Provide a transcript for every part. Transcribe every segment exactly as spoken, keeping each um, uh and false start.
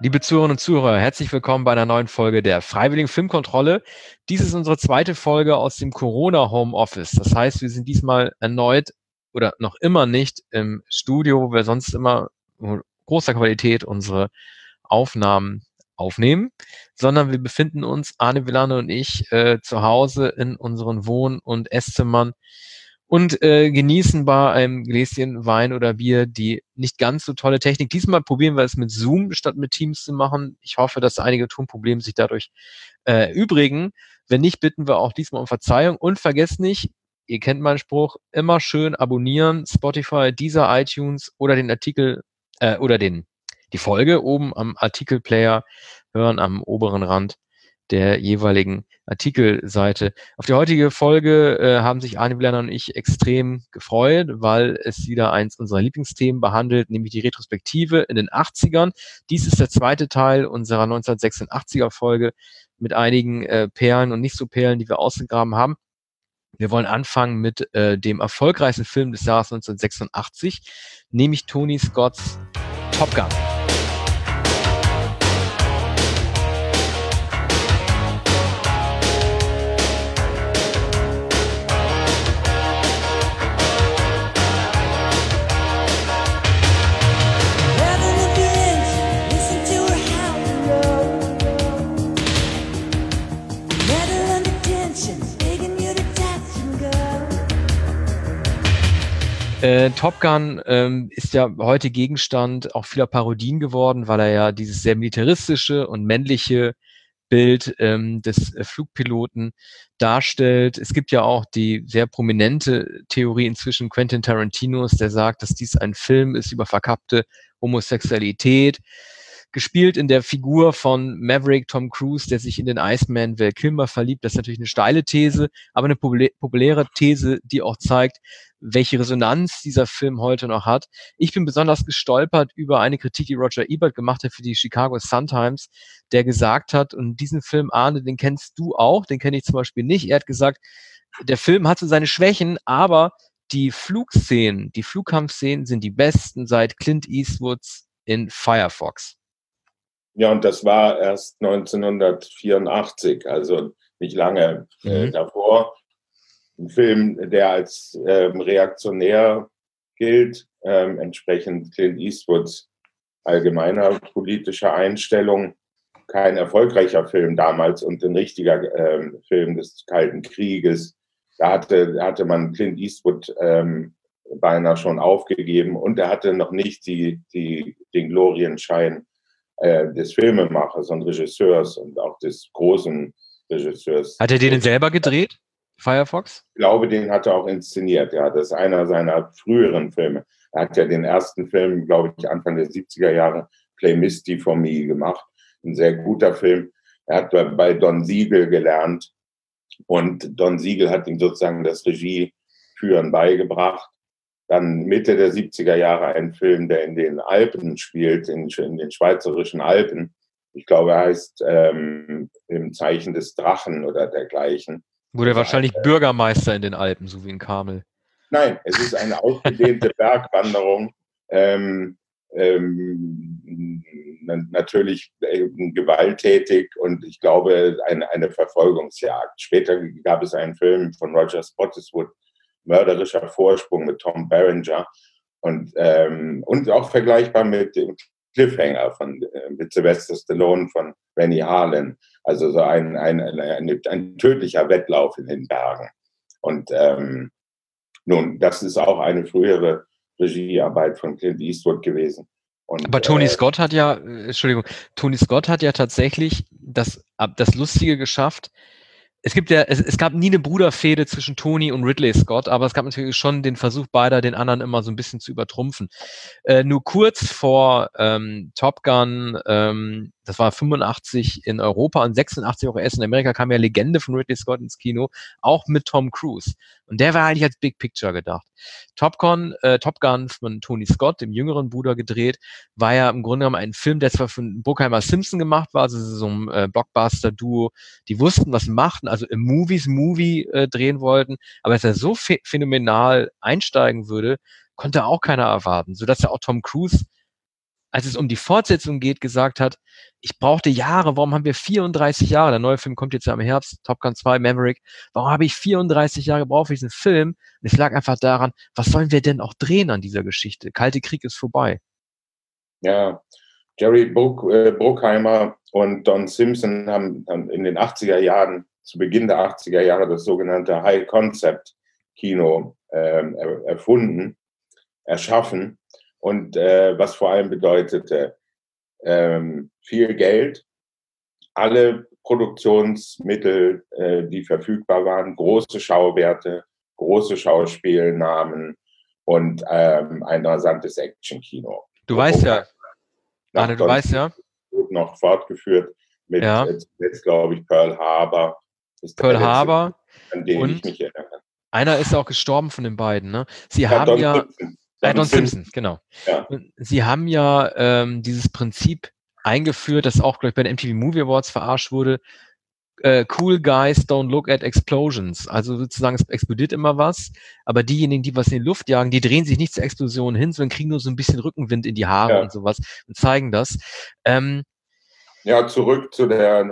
Liebe Zuhörerinnen und Zuhörer, herzlich willkommen bei einer neuen Folge der Freiwilligen Filmkontrolle. Dies ist unsere zweite Folge aus dem Corona-Homeoffice. Das heißt, wir sind diesmal erneut oder noch immer nicht im Studio, wo wir sonst immer in großer Qualität unsere Aufnahmen aufnehmen, sondern wir befinden uns, Arne Villane und ich, äh, zu Hause in unseren Wohn- und Esszimmern und äh, genießen bei einem Gläschen Wein oder Bier die nicht ganz so tolle Technik. Diesmal probieren wir es mit Zoom statt mit Teams zu machen. Ich hoffe, dass einige Tonprobleme sich dadurch äh, übrigen. Wenn nicht, bitten wir auch diesmal um Verzeihung. Und vergesst nicht, ihr kennt meinen Spruch, immer schön abonnieren, Spotify, Deezer, iTunes oder den Artikel äh, oder den die Folge oben am Artikelplayer hören, am oberen Rand der jeweiligen Artikelseite. Auf die heutige Folge äh, haben sich Arne Villane und ich extrem gefreut, weil es wieder eins unserer Lieblingsthemen behandelt, nämlich die Retrospektive in den achtzigern. Dies ist der zweite Teil unserer neunzehnhundertsechsundachtziger Folge mit einigen äh, Perlen und nicht so Perlen, die wir ausgegraben haben. Wir wollen anfangen mit äh, dem erfolgreichsten Film des Jahres neunzehnhundertsechsundachtzig, nämlich Tony Scotts Top Gun. Äh, Top Gun ähm, ist ja heute Gegenstand auch vieler Parodien geworden, weil er ja dieses sehr militaristische und männliche Bild ähm, des äh, Flugpiloten darstellt. Es gibt ja auch die sehr prominente Theorie inzwischen Quentin Tarantinos, der sagt, dass dies ein Film ist über verkappte Homosexualität, gespielt in der Figur von Maverick Tom Cruise, der sich in den Iceman Val Kilmer verliebt. Das ist natürlich eine steile These, aber eine populäre These, die auch zeigt, welche Resonanz dieser Film heute noch hat. Ich bin besonders gestolpert über eine Kritik, die Roger Ebert gemacht hat für die Chicago Sun-Times, der gesagt hat, und diesen Film, Arne, den kennst du auch, den kenne ich zum Beispiel nicht. Er hat gesagt, der Film hat so seine Schwächen, aber die Flugszenen, die Flugkampfszenen sind die besten seit Clint Eastwoods in Firefox. Ja, und das war erst neunzehnhundertvierundachtzig, also nicht lange äh, mhm. davor. Ein Film, der als ähm, reaktionär gilt, ähm, entsprechend Clint Eastwoods allgemeiner politischer Einstellung. Kein erfolgreicher Film damals und ein richtiger ähm, Film des Kalten Krieges. Da hatte, hatte man Clint Eastwood ähm, beinahe schon aufgegeben und er hatte noch nicht die, die, den Glorienschein äh, des Filmemachers und Regisseurs und auch des großen Regisseurs. Hat er den denn selber gedreht? Firefox? Ich glaube, den hat er auch inszeniert, ja. Das ist einer seiner früheren Filme. Er hat ja den ersten Film, glaube ich, Anfang der siebziger Jahre, Play Misty for Me gemacht. Ein sehr guter Film. Er hat bei Don Siegel gelernt und Don Siegel hat ihm sozusagen das Regieführen beigebracht. Dann Mitte der siebziger Jahre ein Film, der in den Alpen spielt, in, in den schweizerischen Alpen. Ich glaube, er heißt ähm, Im Zeichen des Drachen oder dergleichen. Wurde er wahrscheinlich eine, Bürgermeister in den Alpen, so wie in Kamel. Nein, es ist eine ausgedehnte Bergwanderung. Ähm, ähm, natürlich äh, gewalttätig und ich glaube eine, eine Verfolgungsjagd. Später gab es einen Film von Roger Spottiswoode, Mörderischer Vorsprung mit Tom Berenger und, ähm, und auch vergleichbar mit dem Cliffhanger von äh, mit Sylvester Stallone von Rennie Harlin. Also so ein, ein, ein, ein, ein tödlicher Wettlauf in den Bergen. Und ähm, nun, das ist auch eine frühere Regiearbeit von Clint Eastwood gewesen. Und, aber Tony äh, Scott hat ja, äh, Entschuldigung, Tony Scott hat ja tatsächlich das, das Lustige geschafft. Es gibt ja, es, es gab nie eine Bruderfehde zwischen Tony und Ridley Scott, aber es gab natürlich schon den Versuch beider, den anderen immer so ein bisschen zu übertrumpfen. Äh, nur kurz vor ähm, Top Gun, ähm, das war fünfundachtzig in Europa und sechsundachtzig auch erst in Amerika, kam ja Legende von Ridley Scott ins Kino, auch mit Tom Cruise. Und der war eigentlich als Big Picture gedacht. Top Gun, äh, Top Gun von Tony Scott, dem jüngeren Bruder, gedreht, war ja im Grunde genommen ein Film, der zwar von Bruckheimer Simpson gemacht war, also so ein äh, Blockbuster-Duo, die wussten, was sie machten, also im Movies Movie äh, drehen wollten, aber dass er so ph- phänomenal einsteigen würde, konnte auch keiner erwarten, sodass ja auch Tom Cruise als es um die Fortsetzung geht, gesagt hat, ich brauchte Jahre, warum haben wir vierunddreißig Jahre, der neue Film kommt jetzt ja im Herbst, Top Gun zwei, Maverick, warum habe ich vierunddreißig Jahre gebraucht für diesen Film? Und es lag einfach daran, was sollen wir denn auch drehen an dieser Geschichte? Kalte Krieg ist vorbei. Ja, Jerry Bruck, äh, Bruckheimer und Don Simpson haben, haben in den achtziger Jahren, zu Beginn der achtziger Jahre, das sogenannte High-Concept-Kino äh, erfunden, erschaffen. Und äh, was vor allem bedeutete, ähm, viel Geld, alle Produktionsmittel, äh, die verfügbar waren, große Schauwerte, große Schauspielnamen und ähm, ein rasantes Actionkino. Du weißt ja, Nach Arne, du weißt ja, noch fortgeführt mit, ja. äh, jetzt glaube ich, Pearl Harbor. Ist Pearl der letzte, Harbor an den und ich mich erinnere. einer ist auch gestorben von den beiden, ne? Sie Ja, haben Don ja, Simpson. äh, Don Don Simpson. Simpson, genau. Ja. Und Sie haben ja ähm, dieses Prinzip eingeführt, das auch, glaube ich, bei den M T V Movie Awards verarscht wurde. Äh, cool guys don't look at explosions. Also sozusagen, es explodiert immer was, aber diejenigen, die was in die Luft jagen, die drehen sich nicht zur Explosion hin, sondern kriegen nur so ein bisschen Rückenwind in die Haare Ja. und sowas und zeigen das. Ähm, Ja, zurück zu der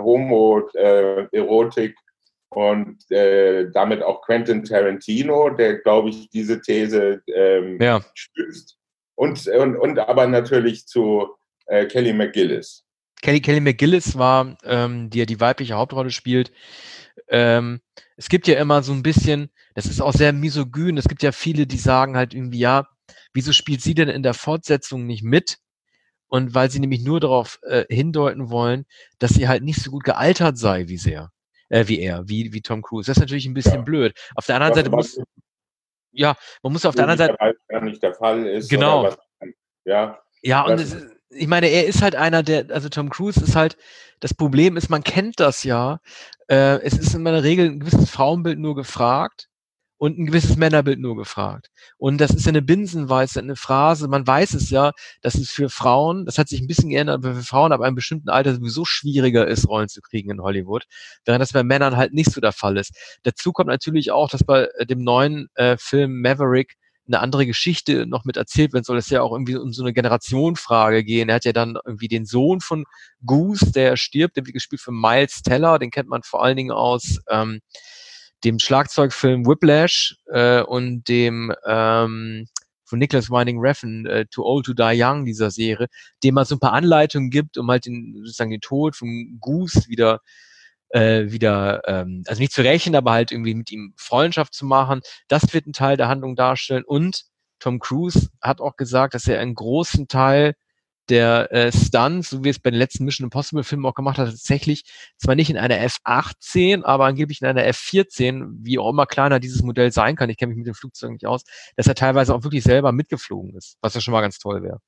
Homo-Erotik und äh, damit auch Quentin Tarantino, der, glaube ich, diese These ähm, ja. stützt. Und, und, und aber natürlich zu äh, Kelly McGillis. Kelly, Kelly McGillis war, ähm, die ja die weibliche Hauptrolle spielt. Ähm, es gibt ja immer so ein bisschen, das ist auch sehr misogyn, es gibt ja viele, die sagen halt irgendwie, ja, wieso spielt sie denn in der Fortsetzung nicht mit? Und weil sie nämlich nur darauf äh, hindeuten wollen, dass sie halt nicht so gut gealtert sei wie sehr, äh, wie er, wie, wie Tom Cruise. Das ist natürlich ein bisschen Ja. blöd. Auf der anderen Was Seite aber muss, ja, man muss auf der anderen Seite, gar nicht der Fall ist. genau. Oder was, ja, Ja, und was, es, ich meine, er ist halt einer, der, also Tom Cruise ist halt, das Problem ist, man kennt das ja. Äh, es ist in der Regel ein gewisses Frauenbild nur gefragt und ein gewisses Männerbild nur gefragt. Und das ist ja eine Binsenweisheit, eine Phrase. Man weiß es ja, dass es für Frauen, das hat sich ein bisschen geändert, aber für Frauen ab einem bestimmten Alter sowieso schwieriger ist, Rollen zu kriegen in Hollywood, während das bei Männern halt nicht so der Fall ist. Dazu kommt natürlich auch, dass bei dem neuen äh, Film Maverick eine andere Geschichte noch mit erzählt werden soll. Es ja auch irgendwie um so eine Generationenfrage gehen. Er hat ja dann irgendwie den Sohn von Goose, der stirbt, der wird gespielt von Miles Teller, den kennt man vor allen Dingen aus ähm, dem Schlagzeugfilm Whiplash äh, und dem ähm, von Nicholas Winding Refn, äh, Too Old to Die Young, dieser Serie, dem man so ein paar Anleitungen gibt, um halt den, sozusagen den Tod von Goose wieder äh, wieder, ähm, also nicht zu rächen, aber halt irgendwie mit ihm Freundschaft zu machen. Das wird ein Teil der Handlung darstellen. Und Tom Cruise hat auch gesagt, dass er einen großen Teil der äh, Stunts, so wie es bei den letzten Mission Impossible Filmen auch gemacht hat, tatsächlich zwar nicht in einer F achtzehn, aber angeblich in einer F vierzehn, wie auch immer kleiner dieses Modell sein kann, ich kenne mich mit dem Flugzeug nicht aus, dass er teilweise auch wirklich selber mitgeflogen ist, was ja schon mal ganz toll wäre.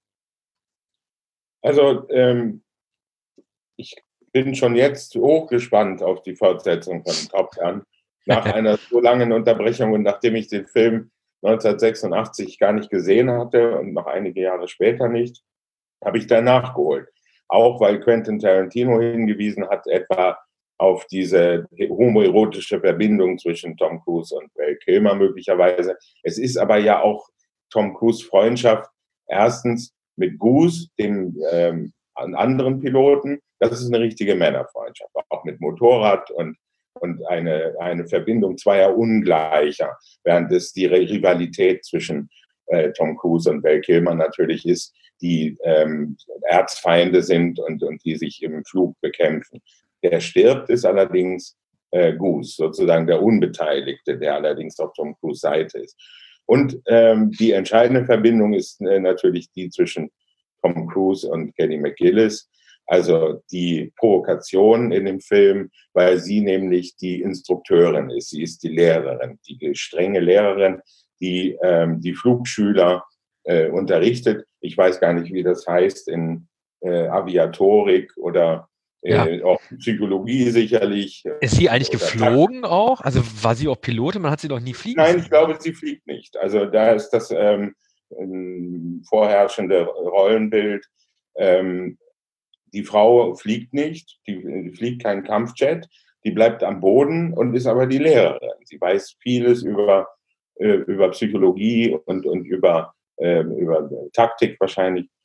Also ähm, ich bin schon jetzt hochgespannt auf die Fortsetzung von Top Gun. Nach einer so langen Unterbrechung und nachdem ich den Film neunzehnhundertsechsundachtzig gar nicht gesehen hatte und noch einige Jahre später nicht, habe ich da nachgeholt. Auch weil Quentin Tarantino hingewiesen hat, etwa auf diese homoerotische Verbindung zwischen Tom Cruise und Val Kilmer möglicherweise. Es ist aber ja auch Tom Cruise Freundschaft erstens mit Goose, dem ähm, anderen Piloten. Das ist eine richtige Männerfreundschaft, auch mit Motorrad und, und eine, eine Verbindung zweier Ungleicher, während es die Rivalität zwischen äh, Tom Cruise und Val Kilmer natürlich ist, die ähm, Erzfeinde sind und, und die sich im Flug bekämpfen. Der stirbt, ist allerdings äh, Goose, sozusagen der Unbeteiligte, der allerdings auf Tom Cruise Seite ist. Und ähm, die entscheidende Verbindung ist äh, natürlich die zwischen Tom Cruise und Kelly McGillis, also die Provokation in dem Film, weil sie nämlich die Instrukteurin ist. Sie ist die Lehrerin, die strenge Lehrerin, die ähm, die Flugschüler äh, unterrichtet. Ich weiß gar nicht, wie das heißt in äh, Aviatorik oder äh, ja. auch Psychologie sicherlich. Ist sie eigentlich geflogen auch? Also war sie auch Pilotin? Man hat sie doch nie fliegen Nein, sehen. ich glaube, sie fliegt nicht. Also da ist das ähm, vorherrschende Rollenbild. Ähm, die Frau fliegt nicht, die, die fliegt keinen Kampfjet, die bleibt am Boden und ist aber die Lehrerin. Sie weiß vieles über, äh, über Psychologie und, und über, äh, über Taktik wahrscheinlich.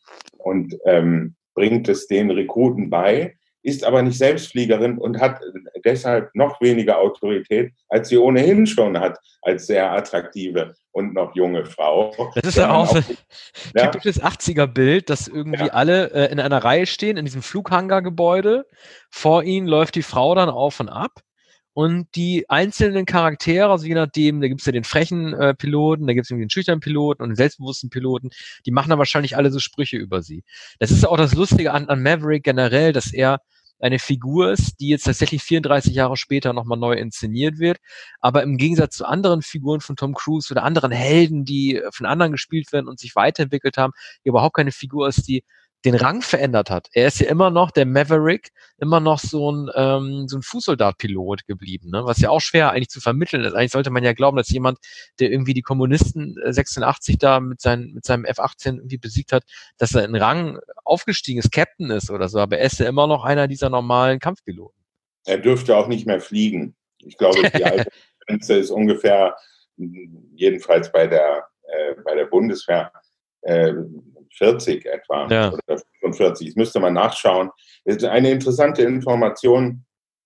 und ähm, bringt es den Rekruten bei, ist aber nicht Selbstfliegerin und hat deshalb noch weniger Autorität, als sie ohnehin schon hat, als sehr attraktive und noch junge Frau. Das ist ja auch so ein ja, typisches achtziger-Bild, dass irgendwie ja. alle äh, in einer Reihe stehen, in diesem Flughangar-Gebäude. Vor ihnen läuft die Frau dann auf und ab. Und die einzelnen Charaktere, also je nachdem, da gibt es ja den frechen äh, Piloten, da gibt es den schüchternen Piloten und den selbstbewussten Piloten, die machen dann wahrscheinlich alle so Sprüche über sie. Das ist auch das Lustige an, an Maverick generell, dass er eine Figur ist, die jetzt tatsächlich vierunddreißig Jahre später nochmal neu inszeniert wird. Aber im Gegensatz zu anderen Figuren von Tom Cruise oder anderen Helden, die von anderen gespielt werden und sich weiterentwickelt haben, hier überhaupt keine Figur ist, die den Rang verändert hat. Er ist ja immer noch der Maverick, immer noch so ein, ähm, so ein Fußsoldat-Pilot geblieben, ne? Was ja auch schwer eigentlich zu vermitteln ist. Eigentlich sollte man ja glauben, dass jemand, der irgendwie die Kommunisten äh, sechsundachtzig da mit, seinen, mit seinem F achtzehn irgendwie besiegt hat, dass er in Rang aufgestiegen ist, Captain ist oder so. Aber er ist ja immer noch einer dieser normalen Kampfpiloten. Er dürfte auch nicht mehr fliegen. Ich glaube, die alte Grenze ist ungefähr, jedenfalls bei der, äh, bei der Bundeswehr, äh, vierzig etwa, ja. oder fünfundvierzig. Das müsste man nachschauen. Das ist eine interessante Information,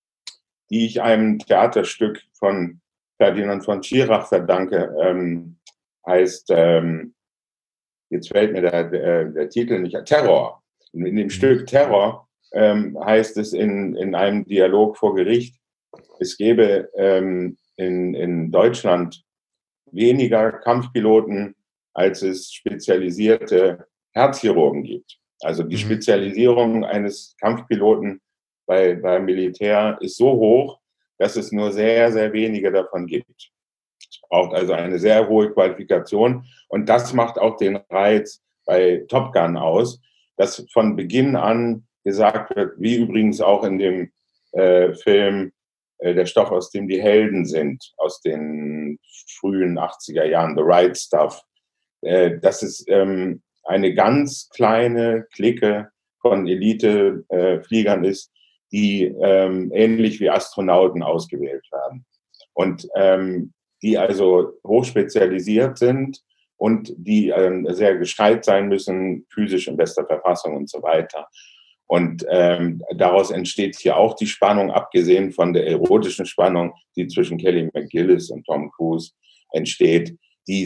die ich einem Theaterstück von Ferdinand von Schirach verdanke. Ähm, heißt, ähm, jetzt fällt mir der, der, der Titel nicht, Terror. In, in dem Stück Terror ähm, heißt es in, in einem Dialog vor Gericht, es gäbe ähm, in, in Deutschland weniger Kampfpiloten, als es spezialisierte Herzchirurgen gibt. Also die Spezialisierung eines Kampfpiloten bei, beim Militär ist so hoch, dass es nur sehr, sehr wenige davon gibt. Es braucht also eine sehr hohe Qualifikation. Und das macht auch den Reiz bei Top Gun aus, dass von Beginn an gesagt wird, wie übrigens auch in dem äh, Film äh, Der Stoff, aus dem die Helden sind, aus den frühen achtziger Jahren, The Right Stuff, äh, dass es ähm, eine ganz kleine Clique von Elite-Fliegern äh, ist, die ähm, ähnlich wie Astronauten ausgewählt werden. Und ähm, die also hochspezialisiert sind und die ähm, sehr gescheit sein müssen, physisch in bester Verfassung und so weiter. Und ähm, daraus entsteht hier auch die Spannung, abgesehen von der erotischen Spannung, die zwischen Kelly McGillis und Tom Cruise entsteht,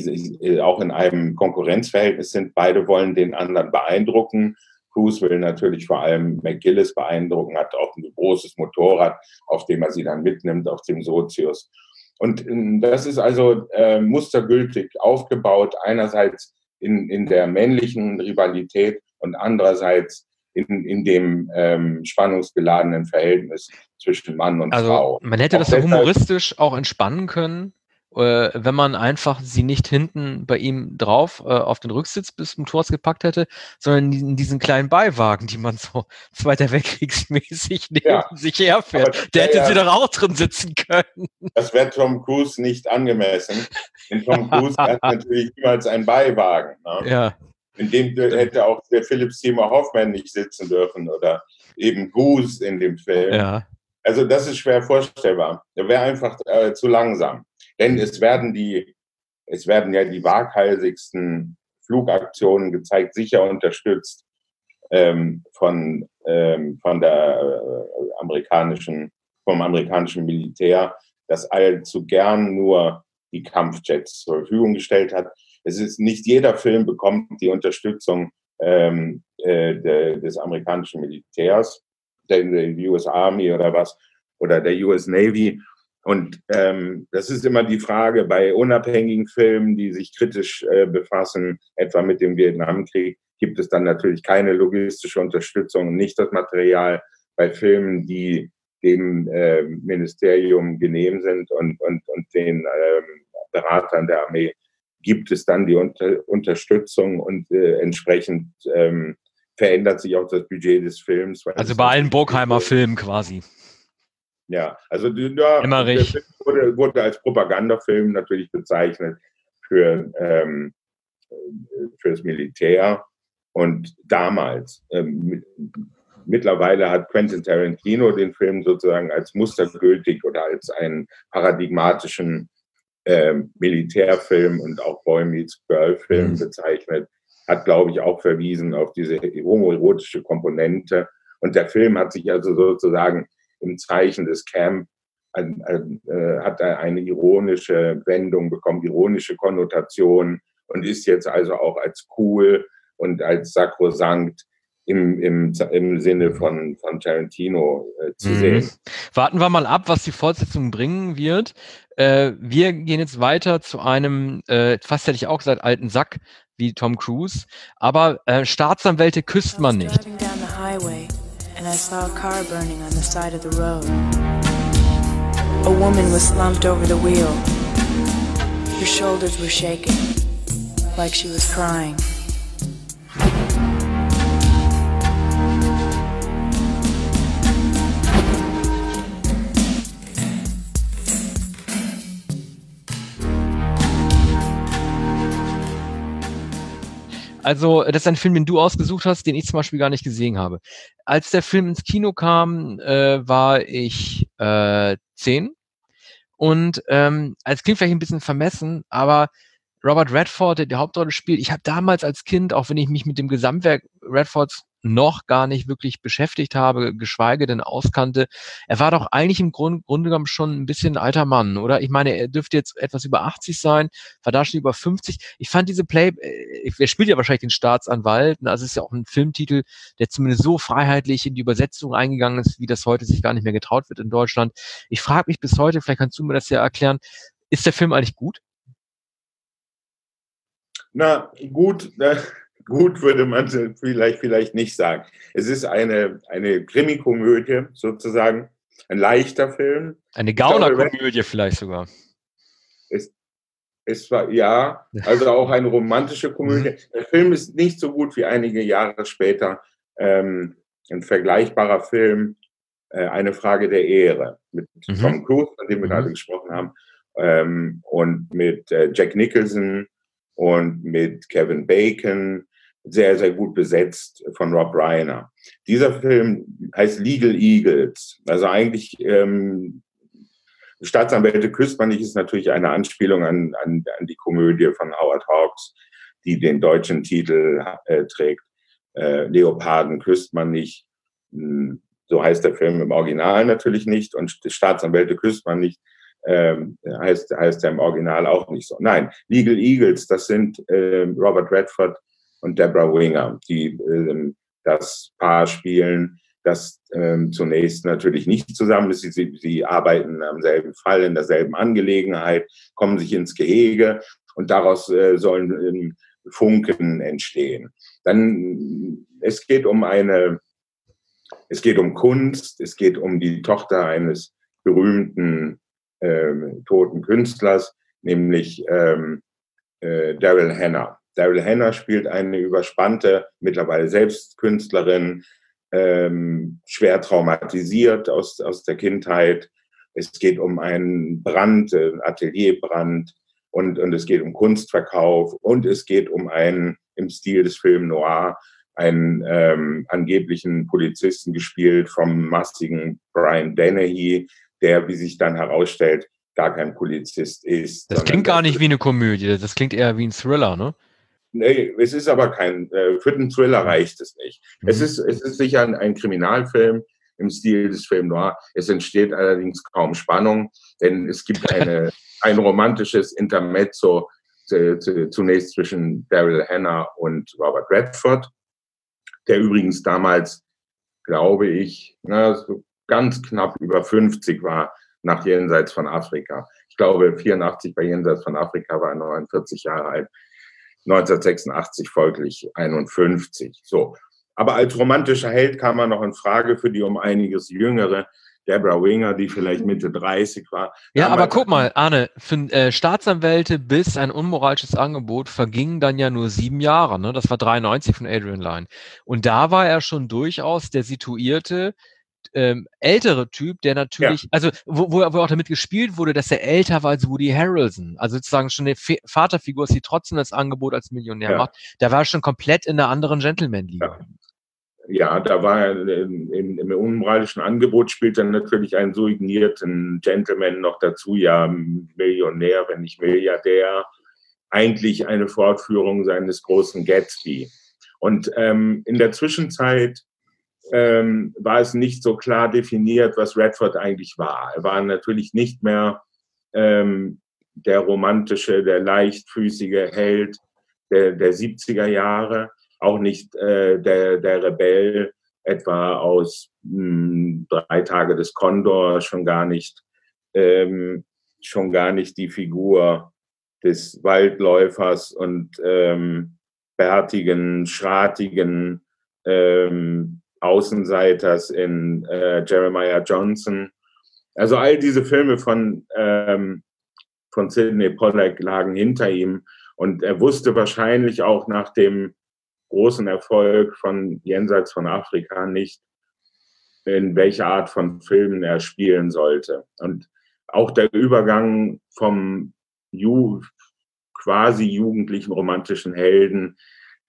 die auch in einem Konkurrenzverhältnis sind. Beide wollen den anderen beeindrucken. Cruise will natürlich vor allem McGillis beeindrucken, hat auch ein großes Motorrad, auf dem er sie dann mitnimmt, auf dem Sozius. Und das ist also äh, mustergültig aufgebaut, einerseits in, in der männlichen Rivalität und andererseits in, in dem ähm, spannungsgeladenen Verhältnis zwischen Mann und also, Frau. Man hätte auch das ja humoristisch auch entspannen können, äh, wenn man einfach sie nicht hinten bei ihm drauf äh, auf den Rücksitz bis zum Tor gepackt hätte, sondern in diesen kleinen Beiwagen, die man so Zweiter Weltkriegsmäßig neben ja, sich herfährt. Der hätte ja, sie doch auch drin sitzen können. Das wäre Tom Cruise nicht angemessen. Denn Tom Cruise hat natürlich niemals einen Beiwagen. Ne? Ja. In dem hätte auch der Philip Seymour Hoffman nicht sitzen dürfen oder eben Goose in dem Film. Ja. Also das ist schwer vorstellbar. Der wäre einfach äh, zu langsam. Denn es werden die, es werden ja die waghalsigsten Flugaktionen gezeigt, sicher unterstützt ähm, von, ähm, von der äh, amerikanischen, vom amerikanischen Militär, das allzu gern nur die Kampfjets zur Verfügung gestellt hat. Es ist nicht jeder Film bekommt die Unterstützung ähm, äh, de, des amerikanischen Militärs, der, der U S Army oder was, oder der U S Navy. Und ähm, das ist immer die Frage bei unabhängigen Filmen, die sich kritisch äh, befassen, etwa mit dem Vietnamkrieg, gibt es dann natürlich keine logistische Unterstützung und nicht das Material. Bei Filmen, die dem äh, Ministerium genehm sind und, und, und den äh, Beratern der Armee, gibt es dann die Unter Unterstützung und äh, entsprechend ähm, verändert sich auch das Budget des Films. Also bei allen Burkheimer Filmen quasi. Ja, also ja, der Film wurde, wurde als Propagandafilm natürlich bezeichnet für, ähm, für das Militär. Und damals, ähm, mittlerweile hat Quentin Tarantino den Film sozusagen als mustergültig oder als einen paradigmatischen äh, Militärfilm und auch Boy Meets Girl Film mhm. bezeichnet. hat, glaube ich, auch verwiesen auf diese homoerotische Komponente. Und der Film hat sich also sozusagen im Zeichen des Camp, ein, ein, äh, hat eine ironische Wendung bekommen, ironische Konnotation und ist jetzt also auch als cool und als sakrosankt im, im, im Sinne von, von Tarantino äh, zu Mhm. sehen. Warten wir mal ab, was die Fortsetzung bringen wird. Äh, wir gehen jetzt weiter zu einem, äh, fast hätte ich auch gesagt, alten Sack wie Tom Cruise. Aber äh, Staatsanwälte küsst man nicht. driving down the highway and I saw a car burning on the side of the road. A woman was slumped over the wheel. Her shoulders were shaking, like she was crying. Also, das ist ein Film, den du ausgesucht hast, den ich zum Beispiel gar nicht gesehen habe. Als der Film ins Kino kam, äh, war ich äh, zehn. Und ähm, es klingt vielleicht ein bisschen vermessen, aber Robert Redford, der die Hauptrolle spielt, ich habe damals als Kind, auch wenn ich mich mit dem Gesamtwerk Redfords noch gar nicht wirklich beschäftigt habe, geschweige denn auskannte, er war doch eigentlich im Grund, Grunde genommen schon ein bisschen ein alter Mann, oder? Ich meine, er dürfte jetzt etwas über achtzig sein, war da schon über fünfzig. Ich fand diese Play, äh, er spielt ja wahrscheinlich den Staatsanwalt, also es ist ja auch ein Filmtitel, der zumindest so freiheitlich in die Übersetzung eingegangen ist, wie das heute sich gar nicht mehr getraut wird in Deutschland. Ich frage mich bis heute, vielleicht kannst du mir das ja erklären, ist der Film eigentlich gut? Na, gut, äh, gut würde man vielleicht, vielleicht nicht sagen. Es ist eine, eine Krimi-Komödie sozusagen, ein leichter Film. Eine Gaunerkomödie vielleicht sogar. Es, es war, ja, also auch eine romantische Komödie. Der Film ist nicht so gut wie einige Jahre später ähm, ein vergleichbarer Film, äh, Eine Frage der Ehre, mit Mhm. Tom Cruise, von dem wir Mhm. gerade gesprochen haben, ähm, und mit äh, Jack Nicholson und mit Kevin Bacon, sehr, sehr gut besetzt von Rob Reiner. Dieser Film heißt Legal Eagles. Also eigentlich ähm, Staatsanwälte küsst man nicht, ist natürlich eine Anspielung an, an, an die Komödie von Howard Hawks, die den deutschen Titel äh, trägt. Äh, Leoparden küsst man nicht. Hm, so heißt der Film im Original natürlich nicht. Und Staatsanwälte küsst man nicht. Ähm, heißt, heißt er im Original auch nicht so. Nein, Legal Eagles, das sind äh, Robert Redford und Deborah Winger, die äh, das Paar spielen, das ähm, zunächst natürlich nicht zusammen ist. Sie, sie, sie arbeiten am selben Fall, in derselben Angelegenheit, kommen sich ins Gehege und daraus äh, sollen ähm, Funken entstehen. Dann, es geht um eine, es geht um Kunst, es geht um die Tochter eines berühmten ähm, toten Künstlers, nämlich ähm, äh, Daryl Hannah. Daryl Hannah spielt eine überspannte, mittlerweile selbst Künstlerin, ähm, schwer traumatisiert aus, aus der Kindheit. Es geht um einen Brand, einen Atelierbrand, und, und es geht um Kunstverkauf und es geht um einen, im Stil des Film Noir, einen ähm, angeblichen Polizisten gespielt vom massigen Brian Dennehy, der, wie sich dann herausstellt, gar kein Polizist ist. Das klingt gar nicht wie eine Komödie, das klingt eher wie ein Thriller, ne? Nee, es ist aber kein, äh, für den Thriller reicht es nicht. Mhm. Es ist, es ist sicher ein, ein Kriminalfilm im Stil des Film Noir. Es entsteht allerdings kaum Spannung, denn es gibt eine, ein romantisches Intermezzo zu, zu, zunächst zwischen Daryl Hannah und Robert Redford, der übrigens damals, glaube ich, na, so ganz knapp über fünfzig war, nach Jenseits von Afrika. Ich glaube, vierundachtzig bei Jenseits von Afrika war er neunundvierzig Jahre alt. neunzehnhundertsechsundachtzig folglich einundfünfzig. So. Aber als romantischer Held kam er noch in Frage für die um einiges jüngere Deborah Winger, die vielleicht Mitte dreißig war. Ja, aber guck mal, Arne, für äh, Staatsanwälte bis ein unmoralisches Angebot vergingen dann ja nur sieben Jahre. Ne? Das war dreiundneunzig von Adrian Lyne. Und da war er schon durchaus der situierte, ähm, ältere Typ, der natürlich, ja. also wo, wo, wo auch damit gespielt wurde, dass er älter war als Woody Harrelson, also sozusagen schon eine Fe- Vaterfigur ist, die trotzdem das Angebot als Millionär ja. macht, der war schon komplett in einer anderen Gentleman-Liga. Ja. Ja, da war er im, im, im unmoralischen Angebot, spielt er natürlich einen so ignierten Gentleman noch dazu, ja, Millionär, wenn nicht Milliardär. eigentlich eine Fortführung seines großen Gatsby. Und ähm, in der Zwischenzeit ähm, war es nicht so klar definiert, was Redford eigentlich war. Er war natürlich nicht mehr ähm, der romantische, der leichtfüßige Held der, der siebziger Jahre, auch nicht äh, der, der Rebell etwa aus mh, Drei Tage des Kondor, schon gar nicht, ähm, schon gar nicht die Figur des Waldläufers und ähm, bärtigen, schratigen ähm, Außenseiters in äh, Jeremiah Johnson. Also all diese Filme von, ähm, von Sidney Pollack lagen hinter ihm und er wusste wahrscheinlich auch nach dem großen Erfolg von Jenseits von Afrika nicht, in welcher Art von Filmen er spielen sollte. Und auch der Übergang vom Ju- quasi jugendlichen romantischen Helden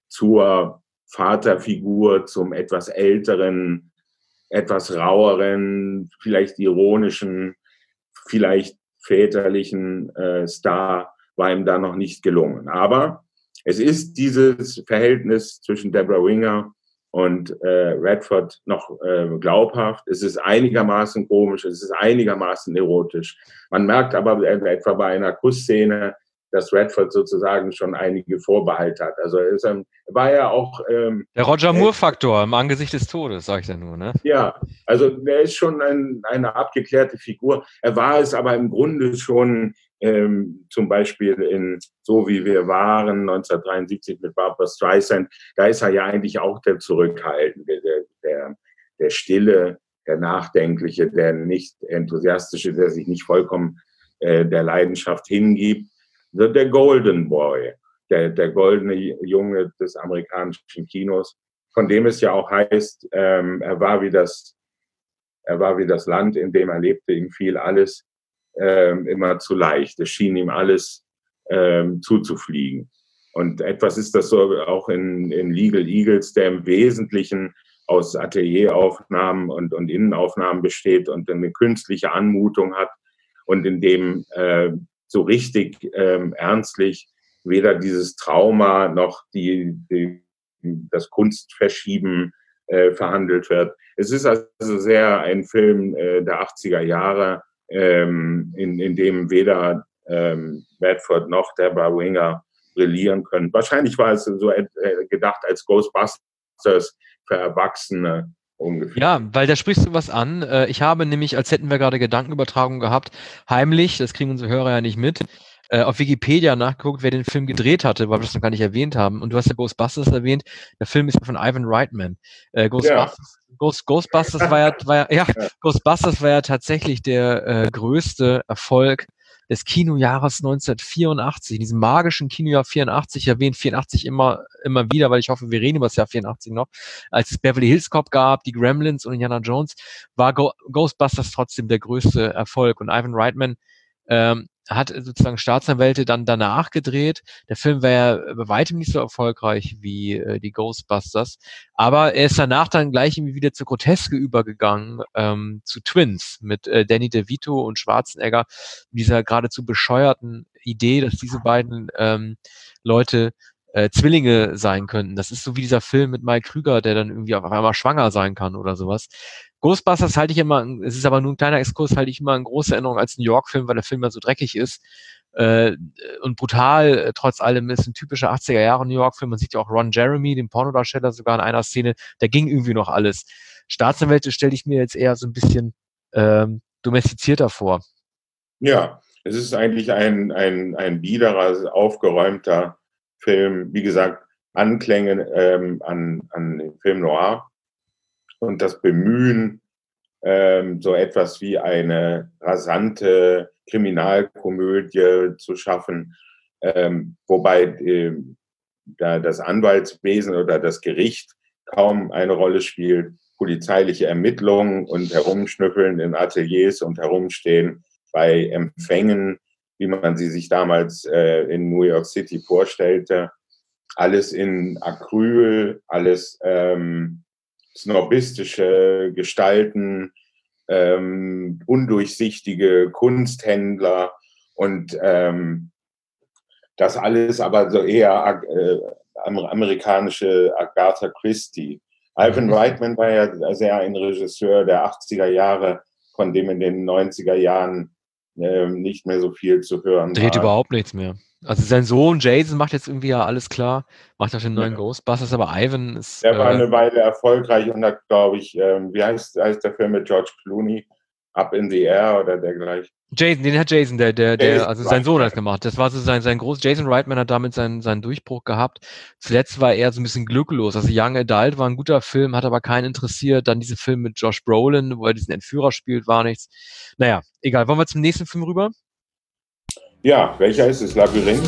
zur Vaterfigur, zum etwas älteren, etwas raueren, vielleicht ironischen, vielleicht väterlichen äh, Star war ihm da noch nicht gelungen. Aber es ist dieses Verhältnis zwischen Debra Winger und äh, Redford noch äh, glaubhaft. Es ist einigermaßen komisch, es ist einigermaßen erotisch. Man merkt aber etwa bei einer Kussszene, dass Redford sozusagen schon einige Vorbehalte hat. Also er ist, ähm, war ja auch... Ähm, Der Roger Moore-Faktor im Angesicht des Todes, sag ich da nur, ne? Ja, also er ist schon ein, eine abgeklärte Figur. Er war es aber im Grunde schon ähm, zum Beispiel in So wie wir waren, neunzehnhundertdreiundsiebzig mit Barbra Streisand. Da ist er ja eigentlich auch der Zurückhaltende, der, der, der Stille, der Nachdenkliche, der nicht Enthusiastische, der sich nicht vollkommen äh, der Leidenschaft hingibt. Also der Golden Boy, der, der goldene Junge des amerikanischen Kinos, von dem es ja auch heißt, ähm, er war wie das, er war wie das Land, in dem er lebte, ihm fiel alles ähm, immer zu leicht. Es schien ihm alles ähm, zuzufliegen. Und etwas ist das so auch in, in Legal Eagles, der im Wesentlichen aus Atelieraufnahmen und, und Innenaufnahmen besteht und eine künstliche Anmutung hat und in dem äh, so richtig ähm, ernstlich weder dieses Trauma noch die, die das Kunstverschieben äh, verhandelt wird. Es ist also sehr ein Film äh, der achtziger Jahre, ähm, in, in dem weder ähm, Redford noch Debra Winger brillieren können. Wahrscheinlich war es so äh, gedacht als Ghostbusters für Erwachsene ungefähr. Ja, weil da sprichst du was an. Ich habe nämlich, als hätten wir gerade Gedankenübertragung gehabt, heimlich, das kriegen unsere Hörer ja nicht mit, auf Wikipedia nachgeguckt, wer den Film gedreht hatte, weil wir das noch gar nicht erwähnt haben. Und du hast ja Ghostbusters erwähnt. Der Film ist ja von Ivan Reitman. Äh, Ghostbusters, ja. Ghost, Ghostbusters war ja, war ja, ja, ja, Ghostbusters war ja tatsächlich der äh, größte Erfolg des Kinojahres neunzehnhundertvierundachtzig, in diesem magischen Kinojahr vierundachtzig, ich erwähne vierundachtzig immer, immer wieder, weil ich hoffe, wir reden über das Jahr vierundachtzig noch. Als es Beverly Hills Cop gab, die Gremlins und Indiana Jones, war Go- Ghostbusters trotzdem der größte Erfolg. Und Ivan Reitman ähm, hat sozusagen Staatsanwälte dann danach gedreht. Der Film war ja bei weitem nicht so erfolgreich wie äh, die Ghostbusters, aber er ist danach dann gleich irgendwie wieder zur Groteske übergegangen, ähm, zu Twins mit äh, Danny DeVito und Schwarzenegger, dieser geradezu bescheuerten Idee, dass diese beiden ähm, Leute äh, Zwillinge sein könnten. Das ist so wie dieser Film mit Mike Krüger, der dann irgendwie auf einmal schwanger sein kann oder sowas. Ghostbusters halte ich immer, es ist aber nur ein kleiner Exkurs, halte ich immer in große Erinnerung als New York-Film, weil der Film ja so dreckig ist äh, und brutal, äh, trotz allem ist ein typischer achtziger Jahre New York-Film. Man sieht ja auch Ron Jeremy, den Pornodarsteller, sogar in einer Szene, da ging irgendwie noch alles. Staatsanwälte stelle ich mir jetzt eher so ein bisschen ähm, domestizierter vor. Ja, es ist eigentlich ein, ein, ein biederer, aufgeräumter Film, wie gesagt, Anklänge ähm, an, an den Film Noir und das Bemühen, ähm, so etwas wie eine rasante Kriminalkomödie zu schaffen, ähm, wobei äh, da das Anwaltswesen oder das Gericht kaum eine Rolle spielt, polizeiliche Ermittlungen und Herumschnüffeln in Ateliers und Herumstehen bei Empfängen, wie man sie sich damals äh, in New York City vorstellte. Alles in Acryl, alles ähm, snobistische Gestalten, ähm, undurchsichtige Kunsthändler und ähm, das alles aber so eher äh, amerikanische Agatha Christie. Ivan Reitman war ja sehr ein Regisseur der achtziger Jahre, von dem in den neunziger Jahren äh, nicht mehr so viel zu hören Dreht war. überhaupt nichts mehr. Also sein Sohn Jason macht jetzt irgendwie ja alles klar, macht auch den neuen Ja. Ghostbusters, aber Ivan ist... Der war äh, eine Weile erfolgreich und hat, glaube ich, ähm, wie heißt, heißt der Film mit George Clooney? Up in the Air oder dergleichen. Jason, den hat Jason, der, der, der, Jason also sein Sohn Reitman. hat gemacht. Das war so sein, sein groß. Jason Reitman hat damit seinen, seinen Durchbruch gehabt. Zuletzt war er so ein bisschen glücklos. Also Young Adult war ein guter Film, hat aber keinen interessiert. Dann diese Film mit Josh Brolin, wo er diesen Entführer spielt, war nichts. Naja, egal. Wollen wir zum nächsten Film rüber? Ja, welcher ist es? Labyrinth?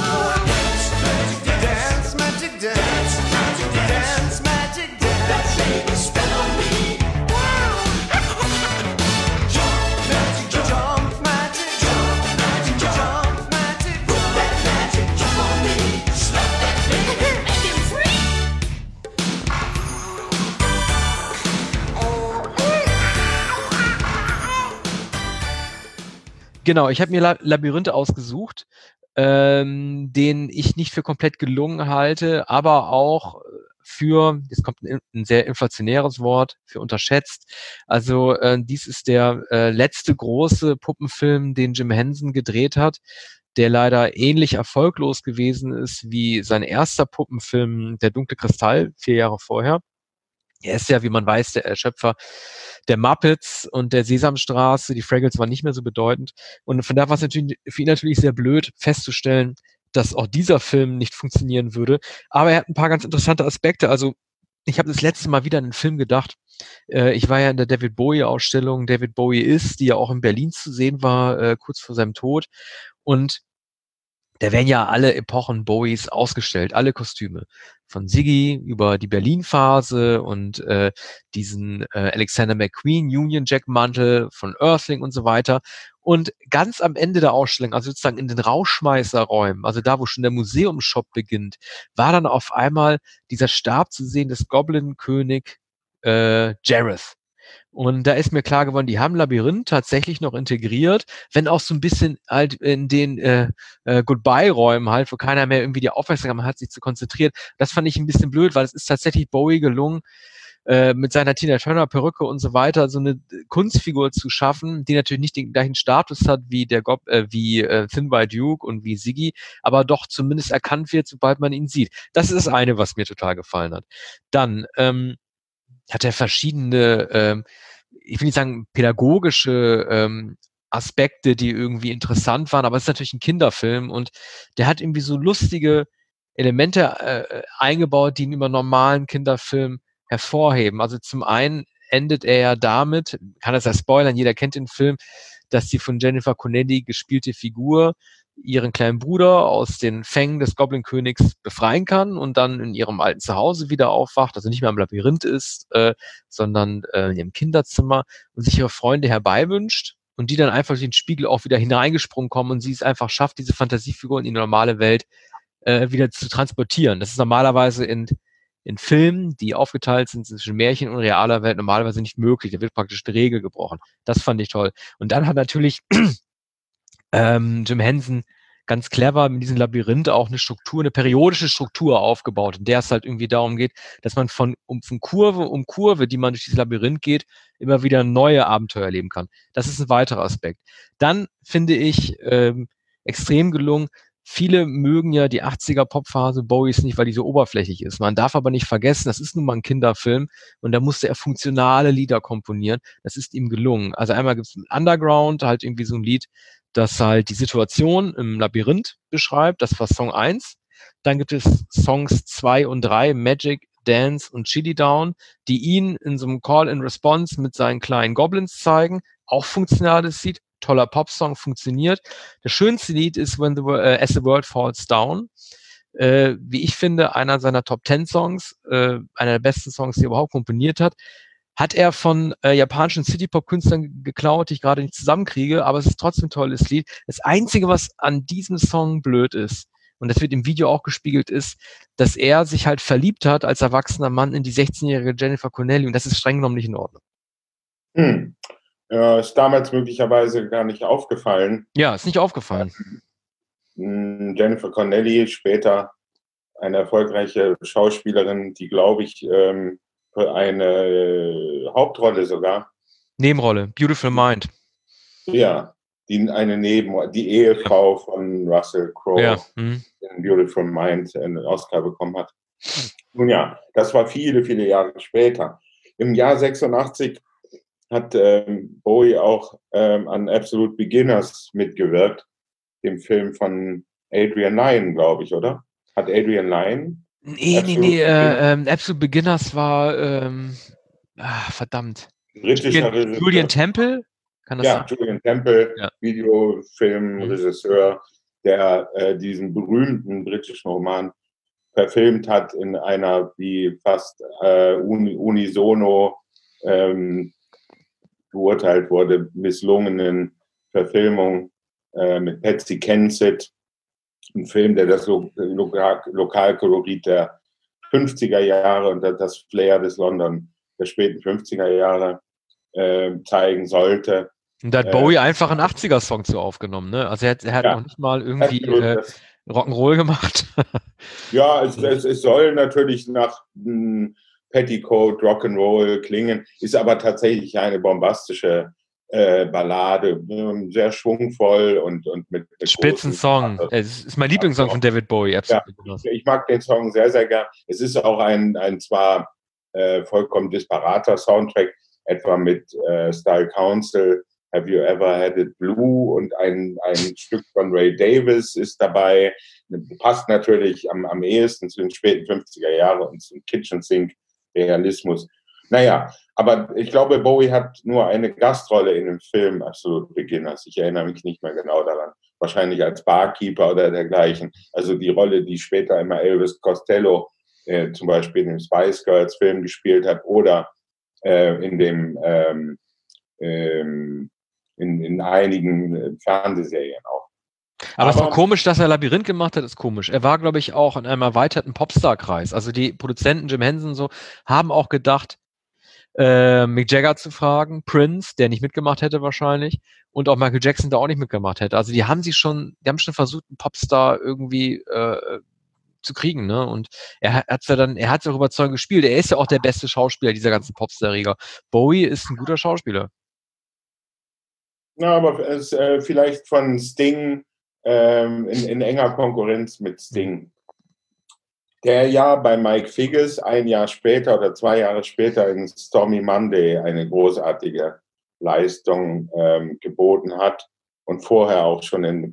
Dance, magic dance, dance, magic dance, lady, spell on me. Jump, magic, jump, magic, jump, magic, jump, magic, put that magic jump on me. Slap that baby, make him free. Genau, ich habe mir La- Labyrinthe ausgesucht, ähm, den ich nicht für komplett gelungen halte, aber auch für, jetzt kommt ein, ein sehr inflationäres Wort, für unterschätzt. Also äh, dies ist der äh, letzte große Puppenfilm, den Jim Henson gedreht hat, der leider ähnlich erfolglos gewesen ist wie sein erster Puppenfilm, Der dunkle Kristall, vier Jahre vorher. Er ist ja, wie man weiß, der Schöpfer der Muppets und der Sesamstraße. Die Fraggles waren nicht mehr so bedeutend. Und von daher war es natürlich für ihn natürlich sehr blöd festzustellen, dass auch dieser Film nicht funktionieren würde. Aber er hat ein paar ganz interessante Aspekte. Also ich habe das letzte Mal wieder an den Film gedacht. Äh, ich war ja in der David Bowie-Ausstellung David Bowie ist, die ja auch in Berlin zu sehen war, äh, kurz vor seinem Tod. Und da werden ja alle Epochen Bowies ausgestellt, alle Kostüme. Von Ziggy über die Berlin-Phase und äh, diesen äh, Alexander McQueen Union Jack-Mantel von Earthling und so weiter. Und ganz am Ende der Ausstellung, also sozusagen in den Rauschmeißerräumen, also da, wo schon der Museumsshop beginnt, war dann auf einmal dieser Stab zu sehen des Goblin-König äh, Jareth. Und da ist mir klar geworden, die haben Labyrinth tatsächlich noch integriert, wenn auch so ein bisschen halt in den äh, äh, Goodbye-Räumen halt, wo keiner mehr irgendwie die Aufmerksamkeit hat, sich zu konzentrieren. Das fand ich ein bisschen blöd, weil es ist tatsächlich Bowie gelungen, äh, mit seiner Tina Turner Perücke und so weiter so eine Kunstfigur zu schaffen, die natürlich nicht den gleichen Status hat wie der Gob äh, wie äh, Thin White Duke und wie Ziggy, aber doch zumindest erkannt wird, sobald man ihn sieht. Das ist das eine, was mir total gefallen hat. Dann ähm, hat er verschiedene, ähm, ich will nicht sagen pädagogische ähm, Aspekte, die irgendwie interessant waren, aber es ist natürlich ein Kinderfilm und der hat irgendwie so lustige Elemente äh, eingebaut, die ihn über normalen Kinderfilm hervorheben. Also zum einen endet er ja damit, kann das ja spoilern, jeder kennt den Film, dass die von Jennifer Connelly gespielte Figur ihren kleinen Bruder aus den Fängen des Goblin-Königs befreien kann und dann in ihrem alten Zuhause wieder aufwacht, also nicht mehr im Labyrinth ist, äh, sondern äh, in ihrem Kinderzimmer und sich ihre Freunde herbeiwünscht und die dann einfach durch den Spiegel auch wieder hineingesprungen kommen und sie es einfach schafft, diese Fantasiefigur in die normale Welt äh, wieder zu transportieren. Das ist normalerweise in, in Filmen, die aufgeteilt sind zwischen Märchen und realer Welt, normalerweise nicht möglich. Da wird praktisch die Regel gebrochen. Das fand ich toll. Und dann hat natürlich ähm, Jim Henson ganz clever mit diesem Labyrinth auch eine Struktur, eine periodische Struktur aufgebaut, in der es halt irgendwie darum geht, dass man von, um, von Kurve um Kurve, die man durch dieses Labyrinth geht, immer wieder neue Abenteuer erleben kann. Das ist ein weiterer Aspekt. Dann finde ich ähm, extrem gelungen, viele mögen ja die achtziger Popphase Bowies nicht, weil die so oberflächlich ist. Man darf aber nicht vergessen, das ist nun mal ein Kinderfilm und da musste er funktionale Lieder komponieren. Das ist ihm gelungen. Also einmal gibt es Underground, halt irgendwie so ein Lied, das halt die Situation im Labyrinth beschreibt. Das war Song eins. Dann gibt es Songs zwei und drei, Magic, Dance und Chili Down, die ihn in so einem Call-and-Response mit seinen kleinen Goblins zeigen. Auch funktionales Lied, toller Popsong, funktioniert. Das schönste Lied ist When the, uh, As the World Falls Down. Äh, wie ich finde, einer seiner Top Ten Songs, äh, einer der besten Songs, die er überhaupt komponiert hat. Hat er von äh, japanischen City-Pop-Künstlern geklaut, die ich gerade nicht zusammenkriege, aber es ist trotzdem ein tolles Lied. Das Einzige, was an diesem Song blöd ist, und das wird im Video auch gespiegelt, ist, dass er sich halt verliebt hat als erwachsener Mann in die sechzehnjährige Jennifer Connelly und das ist streng genommen nicht in Ordnung. Hm. Ja, ist damals möglicherweise gar nicht aufgefallen. Ja, ist nicht aufgefallen. mh, Jennifer Connelly, später eine erfolgreiche Schauspielerin, die, glaube ich, ähm, für eine Hauptrolle sogar, Nebenrolle, Beautiful Mind. ja, die eine Neben, die Ehefrau von Russell Crowe Ja. Mhm. in Beautiful Mind einen Oscar bekommen hat. Nun ja, das war viele, viele Jahre später. Im Jahr sechsundachtzig hat ähm, Bowie auch ähm, an Absolute Beginners mitgewirkt, dem Film von Adrian Lyne, glaube ich, oder? Hat Adrian Lyne? Nee, nee, nee, äh, ähm, Absolute Beginners war, ähm, ah, verdammt. Britischer Julian, Regisseur. Julian Temple? Kann das Ja, sein? Julian Temple, Ja. Videofilmregisseur, der äh, diesen berühmten britischen Roman verfilmt hat in einer wie fast äh, uni, unisono ähm, beurteilt wurde, misslungenen Verfilmung äh, mit Patsy Kensit. Ein Film, der das Lo Lokal Lokalkolorit der fünfziger Jahre und das Flair des London der späten fünfziger Jahre äh, zeigen sollte. Und da hat Äh, Bowie einfach einen achtziger-Song zu aufgenommen, ne? Also er hat, er hat Ja. noch nicht mal irgendwie Absolut, äh, das, Rock'n'Roll gemacht. ja, es, es, es soll natürlich nach mh, Petticoat, Rock'n'Roll klingen, ist aber tatsächlich eine bombastische äh, Ballade, äh, sehr schwungvoll und, und mit, mit Spitzensong. großen- Es ist mein Lieblingssong von David Bowie. Ja, Absolut. ich, ich mag den Song sehr, sehr gern. Es ist auch ein, ein zwar äh, vollkommen disparater Soundtrack, etwa mit äh, Style Council, Have You Ever Had It Blue und ein, ein Stück von Ray Davis ist dabei. Passt natürlich am, am ehesten zu den späten fünfziger Jahren und zum Kitchen Sink Realismus. Naja, aber ich glaube, Bowie hat nur eine Gastrolle in dem Film Absolute Beginners. Ich erinnere mich nicht mehr genau daran. Wahrscheinlich als Barkeeper oder dergleichen. Also die Rolle, die später immer Elvis Costello äh, zum Beispiel in dem Spice Girls Film gespielt hat oder äh, in dem ähm, ähm, in, in einigen Fernsehserien auch. Aber, aber es war Aber- komisch, dass er Labyrinth gemacht hat, ist komisch. Er war, glaube ich, auch in einem erweiterten Popstar-Kreis. Also die Produzenten, Jim Henson und so, haben auch gedacht, äh, Mick Jagger zu fragen, Prince, der nicht mitgemacht hätte wahrscheinlich, und auch Michael Jackson, der auch nicht mitgemacht hätte. Also die haben sich schon, die haben schon versucht, einen Popstar irgendwie äh, zu kriegen, ne? Und er hat ja dann, er hat ja auch überzeugend gespielt. Er ist ja auch der beste Schauspieler dieser ganzen Popstar-Riga. Bowie ist ein guter Schauspieler. Na, aber es, äh, vielleicht von Sting ähm, in, in enger Konkurrenz mit Sting. Der ja bei Mike Figgis ein Jahr später oder zwei Jahre später in Stormy Monday eine großartige Leistung ähm, geboten hat und vorher auch schon in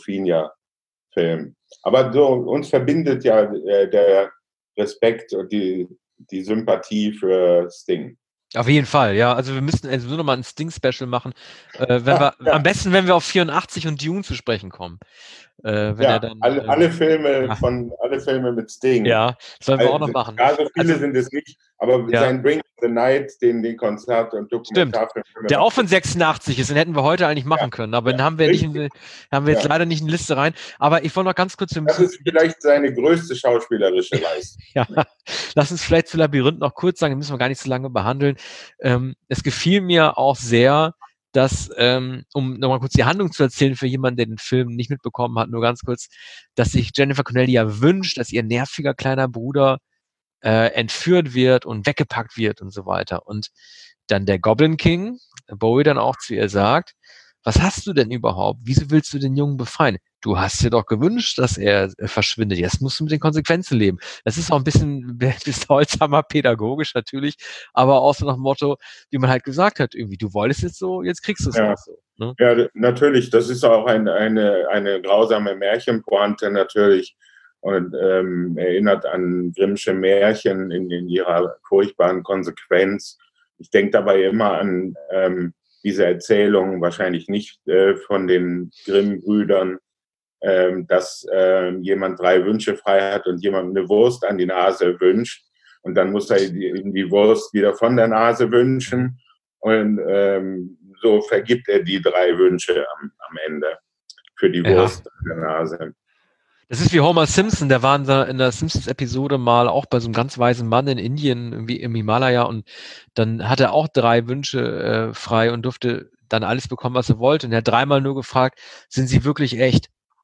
Quadrophenia-Film. Aber so, uns verbindet ja äh, der Respekt und die, die Sympathie für Sting. Auf jeden Fall, ja. Also wir müssten also nur noch mal ein Sting-Special machen. Äh, wenn Ah, wir, ja. Am besten, wenn wir auf vierundachtzig und Dune zu sprechen kommen. Äh, wenn Ja, er dann, alle, äh, alle Filme ja. von alle Filme mit Sting. Ja, sollen wir auch Also, noch machen. Ja, so viele Also- sind es nicht, aber Ja. sein Bring the Night, den, den Konzert- und Dokumentarfilm. Der auch von sechsundachtzig ist, den hätten wir heute eigentlich machen Ja, können, aber ja, den haben wir nicht in, richtig. haben wir jetzt Ja. leider nicht in die Liste rein. Aber ich wollte noch ganz kurz, wir Das müssen, ist vielleicht seine größte schauspielerische Leistung. ja, lass uns vielleicht zu Labyrinth noch kurz sagen, den müssen wir gar nicht so lange behandeln. Ähm, es gefiel mir auch sehr, dass, ähm, um nochmal kurz die Handlung zu erzählen für jemanden, der den Film nicht mitbekommen hat, nur ganz kurz, dass sich Jennifer Connelly ja wünscht, dass ihr nerviger kleiner Bruder äh, entführt wird und weggepackt wird und so weiter. Und dann der Goblin King, Bowie dann auch zu ihr sagt, was hast du denn überhaupt? Wieso willst du den Jungen befreien? Du hast dir doch gewünscht, dass er äh, verschwindet. Jetzt musst du mit den Konsequenzen leben. Das ist auch ein bisschen, bisschen holzhammer pädagogisch natürlich, aber auch so nach dem Motto, wie man halt gesagt hat, irgendwie, du wolltest jetzt so, jetzt kriegst du es Ja. auch so. Ne? Ja, natürlich, das ist auch ein, eine, eine grausame Märchenpointe natürlich und ähm, erinnert an Grimmsche Märchen in, in ihrer furchtbaren Konsequenz. Ich denke dabei immer an ähm, diese Erzählung, wahrscheinlich nicht äh, von den Grimm-Brüdern, ähm, dass äh, jemand drei Wünsche frei hat und jemand eine Wurst an die Nase wünscht und dann muss er die, die Wurst wieder von der Nase wünschen und ähm, so vergibt er die drei Wünsche am, am Ende für die Ja. Wurst an der Nase. Das ist wie Homer Simpson, der war in der, in der Simpsons-Episode mal auch bei so einem ganz weisen Mann in Indien, irgendwie im Himalaya, und dann hat er auch drei Wünsche äh, frei und durfte dann alles bekommen, was er wollte. Und er hat dreimal nur gefragt, sind sie wirklich echt?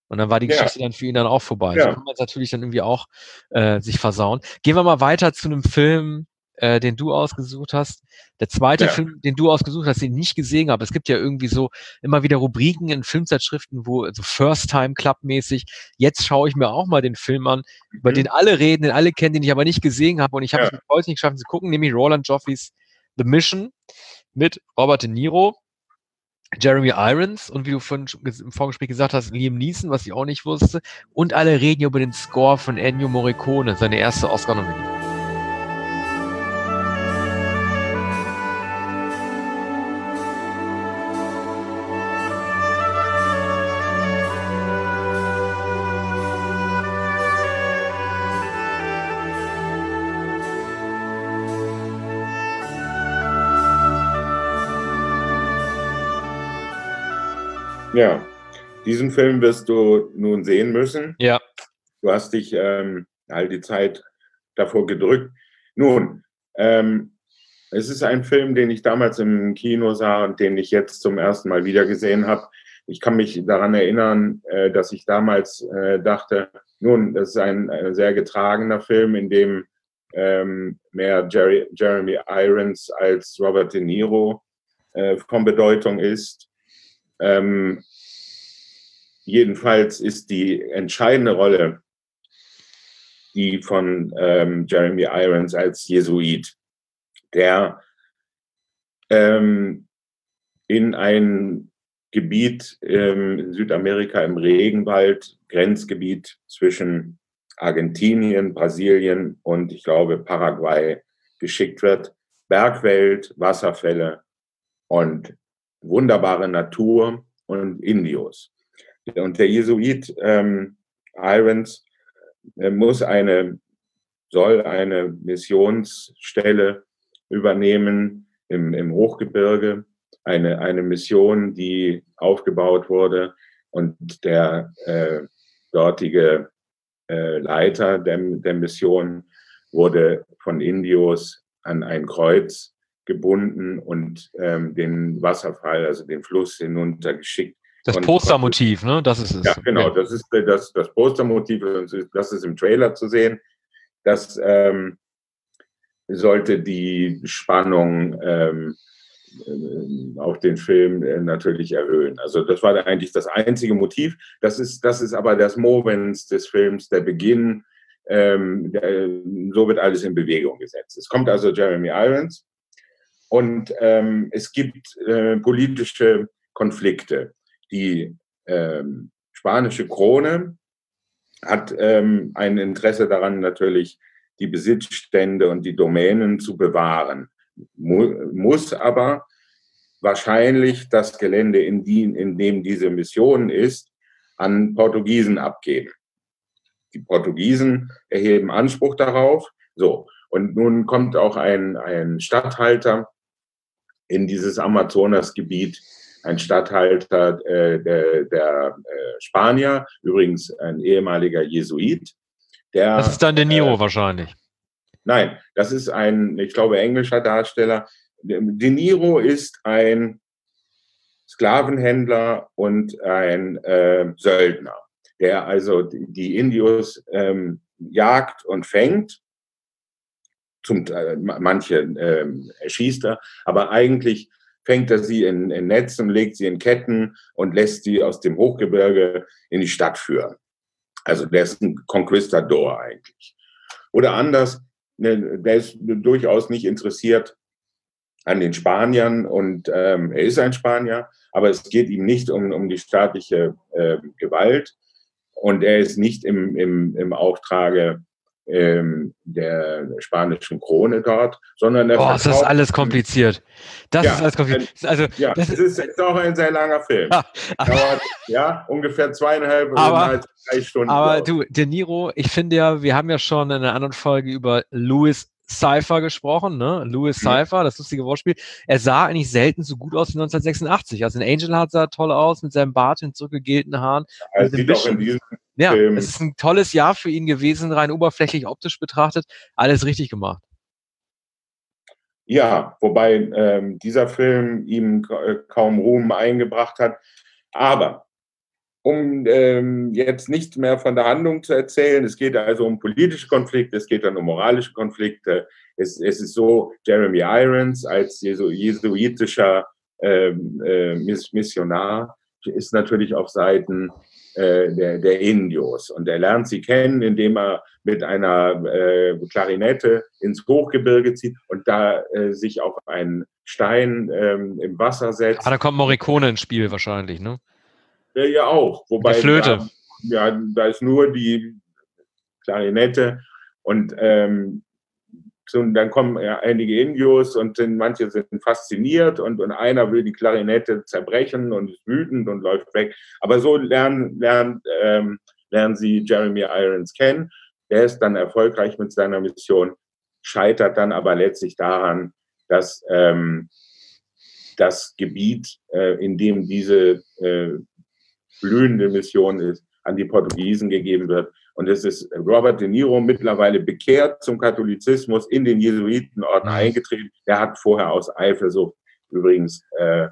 Und dann war die Ja. Geschichte dann für ihn dann auch vorbei. Ja. So kann man es natürlich dann irgendwie auch äh, sich versauen. Gehen wir mal weiter zu einem Film, äh, den du ausgesucht hast. Der zweite Ja. Film, den du ausgesucht hast, den ich nicht gesehen habe. Es gibt ja irgendwie so immer wieder Rubriken in Filmzeitschriften, wo so First-Time-Club-mäßig, jetzt schaue ich mir auch mal den Film an, über Mhm. den alle reden, den alle kennen, den ich aber nicht gesehen habe. Und ich habe Ja. es bis heute nicht geschafft zu gucken, nämlich Roland Joffeys The Mission mit Robert De Niro, Jeremy Irons und wie du vorhin schon ges- im Vorgespräch gesagt hast, Liam Neeson, was ich auch nicht wusste. Und alle reden hier über den Score von Ennio Morricone, seine erste Oscar-Nominierung. Ja, diesen Film wirst du nun sehen müssen. Ja. Du hast dich ähm, all die Zeit davor gedrückt. Nun, ähm, es ist ein Film, den ich damals im Kino sah und den ich jetzt zum ersten Mal wieder gesehen habe. Ich kann mich daran erinnern, äh, dass ich damals äh, dachte, nun, das ist ein, ein sehr getragener Film, in dem ähm, mehr Jerry, Jeremy Irons als Robert De Niro äh, von Bedeutung ist. Ähm, jedenfalls ist die entscheidende Rolle die von ähm, Jeremy Irons als Jesuit, der ähm, in ein Gebiet ähm, in Südamerika im Regenwald, Grenzgebiet zwischen Argentinien, Brasilien und ich glaube Paraguay geschickt wird. Bergwelt, Wasserfälle und wunderbare Natur und Indios. Und der Jesuit ähm, Irons äh, muss eine, soll eine Missionsstelle übernehmen im, im Hochgebirge, eine, eine Mission, die aufgebaut wurde und der äh, dortige äh, Leiter der, der Mission wurde von Indios an ein Kreuz gebunden und ähm, den Wasserfall, also den Fluss hinuntergeschickt. Das Und- Postermotiv, ne? Das ist es. Ja, genau, Okay. das ist äh, das, das Postermotiv, das ist, das ist im Trailer zu sehen. Das ähm, sollte die Spannung ähm, äh, auf den Film äh, natürlich erhöhen. Also das war da eigentlich das einzige Motiv. Das ist, das ist aber das Movens des Films, der Beginn. Ähm, der, so wird alles in Bewegung gesetzt. Es kommt also Jeremy Irons und ähm, es gibt äh, politische Konflikte. Die ähm, spanische Krone hat ähm, ein Interesse daran, natürlich die Besitzstände und die Domänen zu bewahren, Mu muss aber wahrscheinlich das Gelände, in, die, in dem diese Mission ist, an Portugiesen abgeben. Die Portugiesen erheben Anspruch darauf. So, und nun kommt auch ein, ein Statthalter in dieses Amazonasgebiet, ein Statthalter äh, der, der äh, Spanier, übrigens ein ehemaliger Jesuit. Der, Das ist dann De Niro äh, wahrscheinlich. Nein, das ist ein, ich glaube, englischer Darsteller. De Niro ist ein Sklavenhändler und ein äh, Söldner, der also die Indios ähm, jagt und fängt. Zum, äh, manche ähm, erschießt er, aber eigentlich fängt er sie in, in Netzen, legt sie in Ketten und lässt sie aus dem Hochgebirge in die Stadt führen. Also der ist ein Conquistador eigentlich. Oder anders, ne, der ist durchaus nicht interessiert an den Spaniern und ähm, er ist ein Spanier, aber es geht ihm nicht um, um die staatliche äh, Gewalt und er ist nicht im, im, im Auftrage ähm, der spanischen Krone dort, sondern er Oh, das ist verkauft- alles kompliziert. Das Ja, ist alles kompliziert. Also, Ja, das es ist, ist auch ein sehr langer Film. Ja, aber- Dauert, ja, ungefähr zweieinhalb oder Aber- nahezu drei Stunden. aber glaub ich. du, De Niro, ich finde ja, wir haben ja schon in einer anderen Folge über Louis Cypher gesprochen, ne? Louis Mhm. Cypher, das lustige Wortspiel. Er sah eigentlich selten so gut aus wie neunzehnhundertsechsundachtzig. Also in Angel Heart sah er toll aus mit seinem Bart und zurückgegelten Haaren. Es The sieht auch in Mission- diesem Ja, Film- es ist ein tolles Jahr für ihn gewesen, rein oberflächlich optisch betrachtet. Alles richtig gemacht. Ja, wobei ähm, dieser Film ihm ka- äh, kaum Ruhm eingebracht hat. Aber um ähm, jetzt nichts mehr von der Handlung zu erzählen, es geht also um politische Konflikte, es geht dann um moralische Konflikte. Es, es ist so, Jeremy Irons als jesu jesuitischer ähm, äh, Missionar ist natürlich auf Seiten äh, der, der Indios. Und er lernt sie kennen, indem er mit einer äh, Klarinette ins Hochgebirge zieht und da äh, sich auf einen Stein ähm, im Wasser setzt. Ah, da kommt Morricone ins Spiel wahrscheinlich, ne? Ja, ja auch. Wobei der Flöte. Da, ja, da ist nur die Klarinette und ähm, so, dann kommen ja einige Indios und sind, manche sind fasziniert und, und einer will die Klarinette zerbrechen und ist wütend und läuft weg. Aber so lernen, lernen, ähm, lernen sie Jeremy Irons kennen. Der ist dann erfolgreich mit seiner Mission, scheitert dann aber letztlich daran, dass ähm, das Gebiet, äh, in dem diese äh, blühende Mission ist, an die Portugiesen gegeben wird. Und es ist Robert De Niro mittlerweile bekehrt zum Katholizismus, in den Jesuitenorden Mhm. eingetreten. Der hat vorher aus Eifersucht übrigens äh,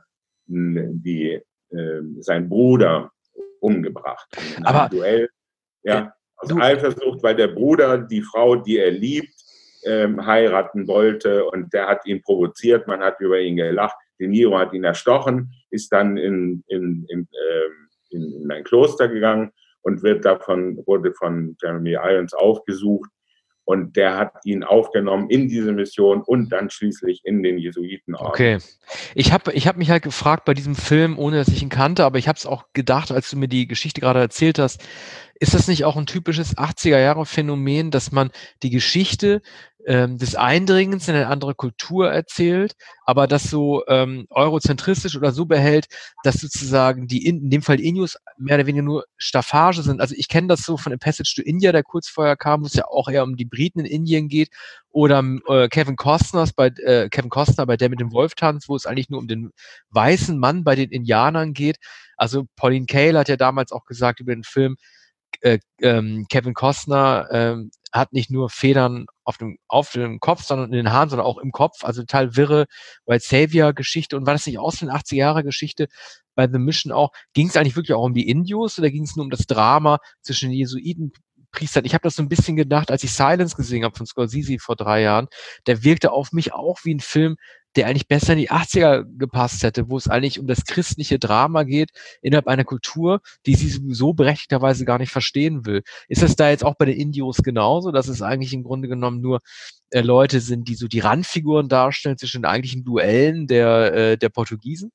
die, äh, seinen Bruder umgebracht. In einem Aber- Duell, ja, aus du- Eifersucht, weil der Bruder die Frau, die er liebt, ähm, heiraten wollte und der hat ihn provoziert, man hat über ihn gelacht. De Niro hat ihn erstochen, ist dann in, in, in, ähm, in, in ein Kloster gegangen und wird davon, wurde von Jeremy Irons aufgesucht und der hat ihn aufgenommen in diese Mission und dann schließlich in den Jesuitenorden. Okay. Ich habe ich hab mich halt gefragt bei diesem Film, ohne dass ich ihn kannte, aber ich habe es auch gedacht, als du mir die Geschichte gerade erzählt hast, ist das nicht auch ein typisches achtziger-Jahre-Phänomen, dass man die Geschichte ähm, des Eindringens in eine andere Kultur erzählt, aber das so ähm, eurozentristisch oder so behält, dass sozusagen die, in, in dem Fall Indios, mehr oder weniger nur Staffage sind. Also ich kenne das so von A Passage to India, der kurz vorher kam, wo es ja auch eher um die Briten in Indien geht, oder äh, Kevin Costners bei äh, Kevin Costner bei Der mit dem Wolf tanzt, wo es eigentlich nur um den weißen Mann bei den Indianern geht. Also Pauline Kael hat ja damals auch gesagt über den Film, äh, ähm, Kevin Costner ähm, hat nicht nur Federn auf dem, auf dem Kopf, sondern in den Haaren, sondern auch im Kopf. Also total wirre White Savior-Geschichte. Und war das nicht auch so eine achtziger-Jahre-Geschichte bei The Mission auch? Ging es eigentlich wirklich auch um die Indios oder ging es nur um das Drama zwischen den Jesuitenpriestern? Ich habe das so ein bisschen gedacht, als ich Silence gesehen habe von Scorsese vor drei Jahren. Der wirkte auf mich auch wie ein Film, der eigentlich besser in die achtziger gepasst hätte, wo es eigentlich um das christliche Drama geht innerhalb einer Kultur, die sie sowieso berechtigterweise gar nicht verstehen will. Ist das da jetzt auch bei den Indios genauso, dass es eigentlich im Grunde genommen nur äh, Leute sind, die so die Randfiguren darstellen zwischen den eigentlichen Duellen der, äh, der Portugiesen?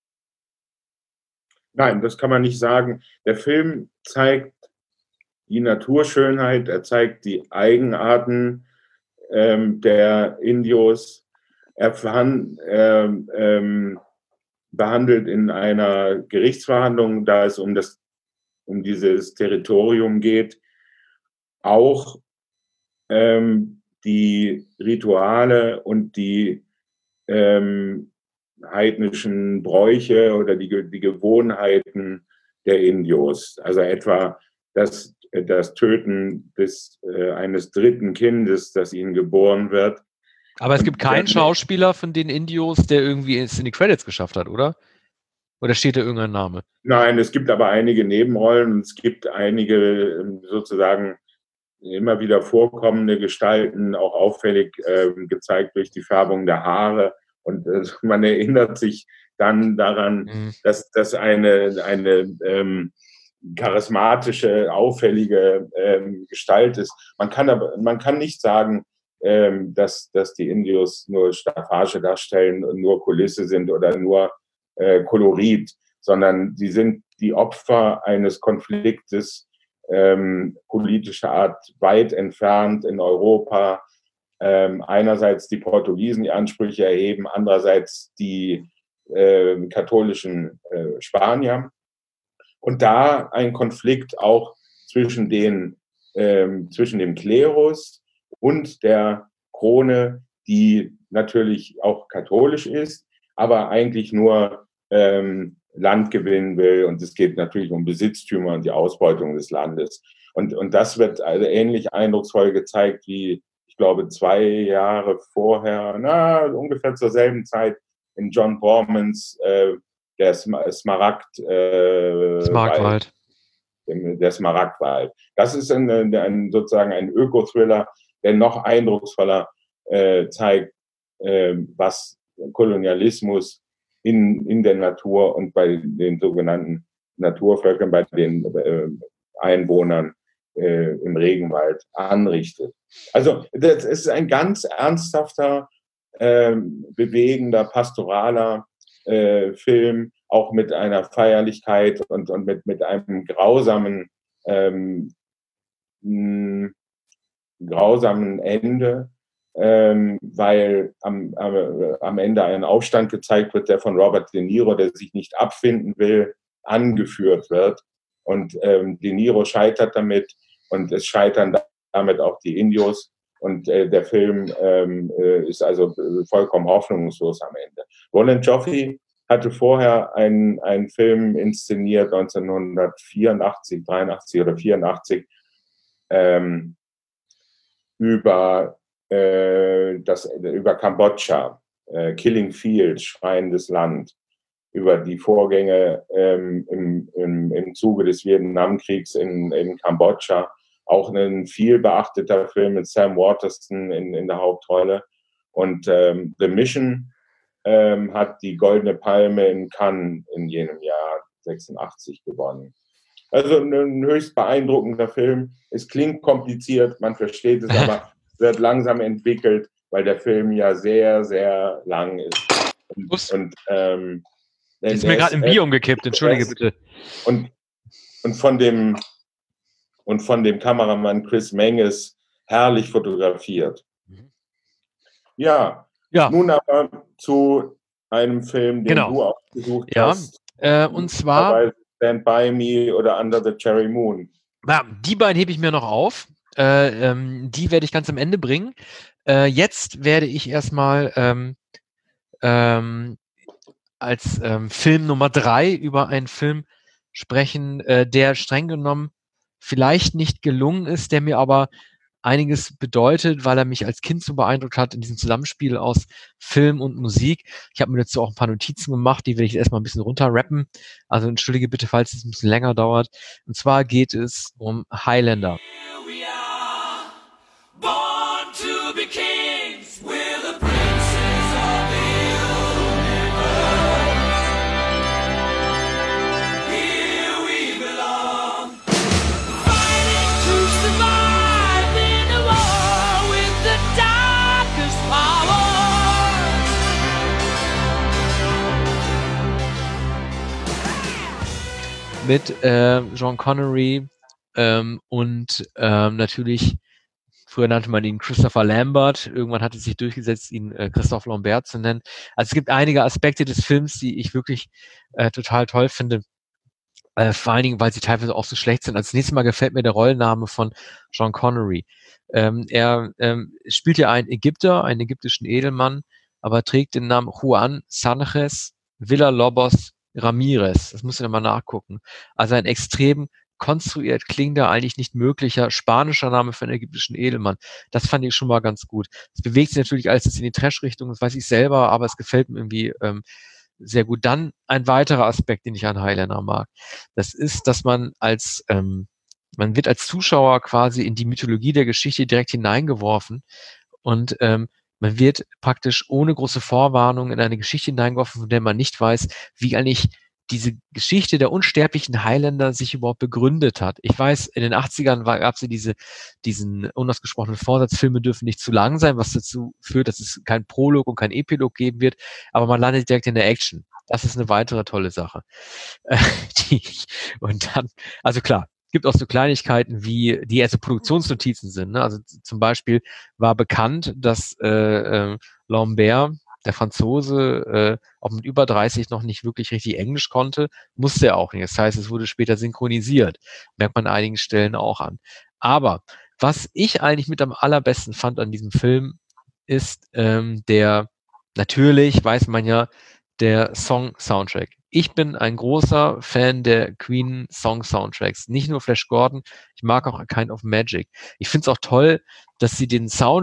Nein, das kann man nicht sagen. Der Film zeigt die Naturschönheit, er zeigt die Eigenarten ähm, der Indios. Er verhand, ähm, ähm, behandelt in einer Gerichtsverhandlung, da es um, das, um dieses Territorium geht, auch ähm, die Rituale und die ähm, heidnischen Bräuche oder die, die Gewohnheiten der Indios. Also etwa das, das Töten des, äh, eines dritten Kindes, das ihnen geboren wird. Aber es Und gibt keinen dann- Schauspieler von den Indios, der irgendwie es in die Credits geschafft hat, oder? Oder steht da irgendein Name? Nein, es gibt aber einige Nebenrollen und es gibt einige ähm, sozusagen immer wieder vorkommende Gestalten, auch auffällig äh, gezeigt durch die Färbung der Haare. Und äh, man erinnert sich dann daran, Mhm. dass das eine, eine ähm, charismatische, auffällige ähm, Gestalt ist. Man kann aber, man kann nicht sagen, ähm, dass, dass die Indios nur Staffage darstellen und nur Kulisse sind oder nur äh, Kolorit, sondern sie sind die Opfer eines Konfliktes ähm, politischer Art weit entfernt in Europa. Ähm, einerseits die Portugiesen, die Ansprüche erheben, andererseits die äh, katholischen äh, Spanier. Und da ein Konflikt auch zwischen, den, ähm, zwischen dem Klerus und der Krone, die natürlich auch katholisch ist, aber eigentlich nur ähm, Land gewinnen will. Und es geht natürlich um Besitztümer und die Ausbeutung des Landes. Und, und das wird also ähnlich eindrucksvoll gezeigt wie, ich glaube, zwei Jahre vorher, na, ungefähr zur selben Zeit in John Bormans äh, der Smaragd, äh, Smaragdwald. der Smaragdwald. Das ist ein, ein, sozusagen ein Öko-Thriller, der noch eindrucksvoller äh, zeigt, äh, was Kolonialismus in, in der Natur und bei den sogenannten Naturvölkern, bei den äh, Einwohnern äh, im Regenwald anrichtet. Also das ist ein ganz ernsthafter, äh, bewegender, pastoraler äh, Film, auch mit einer Feierlichkeit und, und mit, mit einem grausamen, ähm, mh, grausamen Ende, ähm, weil am, am, am Ende ein Aufstand gezeigt wird, der von Robert De Niro, der sich nicht abfinden will, angeführt wird. Und ähm, De Niro scheitert damit und es scheitern damit auch die Indios. Und äh, der Film ähm, äh, ist also vollkommen hoffnungslos am Ende. Roland Joffe hatte vorher einen, einen Film inszeniert, neunzehnhundertvierundachtzig, dreiundachtzig oder vierundachtzig, ähm, über, äh, das, über Kambodscha, äh, Killing Fields, Schreiendes Land, über die Vorgänge ähm, im, im, im Zuge des Vietnamkriegs in, in Kambodscha. Auch ein viel beachteter Film mit Sam Waterston in, in der Hauptrolle. Und ähm, The Mission ähm, hat die Goldene Palme in Cannes in jenem Jahr sechsundachtzig gewonnen. Also ein höchst beeindruckender Film. Es klingt kompliziert, man versteht es, aber wird langsam entwickelt, weil der Film ja sehr, sehr lang ist. Und, und ähm, ist mir gerade ein Bier umgekippt, entschuldige bitte. Und, und von dem und von dem Kameramann Chris Menges herrlich fotografiert. Ja, ja. Nun aber zu einem Film, den genau. du ausgesucht ja. hast. Äh, und zwar Stand By Me oder Under the Cherry Moon. Ja, die beiden hebe ich mir noch auf. Äh, ähm, die werde ich ganz am Ende bringen. Äh, jetzt werde ich erstmal ähm, ähm, als ähm, Film Nummer drei über einen Film sprechen, äh, der streng genommen vielleicht nicht gelungen ist, der mir aber einiges bedeutet, weil er mich als Kind so beeindruckt hat in diesem Zusammenspiel aus Film und Musik. Ich habe mir dazu auch ein paar Notizen gemacht, die will ich erstmal ein bisschen runterrappen. Also entschuldige bitte, falls es ein bisschen länger dauert. Und zwar geht es um Highlander. Here we are, born to be kings, we're the princes of the universe. Here we belong, fighting to survive in a war with the darkest power. Mit äh, Sean Connery ähm, und ähm, natürlich, früher nannte man ihn Christopher Lambert, irgendwann hat es sich durchgesetzt, ihn äh, Christophe Lambert zu nennen. Also es gibt einige Aspekte des Films, die ich wirklich äh, total toll finde, äh, vor allen Dingen, weil sie teilweise auch so schlecht sind. Als nächstes Mal gefällt mir der Rollenname von Sean Connery. Ähm, er ähm, spielt ja einen Ägypter, einen ägyptischen Edelmann, aber trägt den Namen Juan Sánchez Villalobos Ramirez. Das muss ich mal nachgucken. Also ein extrem konstruiert klingender, eigentlich nicht möglicher spanischer Name für einen ägyptischen Edelmann. Das fand ich schon mal ganz gut. Es bewegt sich natürlich alles in die Trash-Richtung, das weiß ich selber, aber es gefällt mir irgendwie ähm, sehr gut. Dann ein weiterer Aspekt, den ich an Highlander mag. Das ist, dass man als, ähm, man wird als Zuschauer quasi in die Mythologie der Geschichte direkt hineingeworfen und ähm, man wird praktisch ohne große Vorwarnung in eine Geschichte hineingeworfen, von der man nicht weiß, wie eigentlich diese Geschichte der unsterblichen Highlander sich überhaupt begründet hat. Ich weiß, in den achtzigern gab es ja diese, diesen unausgesprochenen Vorsatz, Filme dürfen nicht zu lang sein, was dazu führt, dass es kein Prolog und kein Epilog geben wird, aber man landet direkt in der Action. Das ist eine weitere tolle Sache. Äh, die, und dann, also klar, gibt auch so Kleinigkeiten, wie die erste Produktionsnotizen sind. Ne? Also zum Beispiel war bekannt, dass äh, äh, Lambert, der Franzose, äh, auch mit über dreißig noch nicht wirklich richtig Englisch konnte, musste er auch nicht. Das heißt, es wurde später synchronisiert. Merkt man an einigen Stellen auch an. Aber was ich eigentlich mit am allerbesten fand an diesem Film, ist ähm, der, natürlich weiß man ja, der Song-Soundtrack. Ich bin ein großer Fan der Queen-Song-Soundtracks. Nicht nur Flash Gordon, ich mag auch A Kind of Magic. Ich finde es auch toll, dass sie den Soundtrack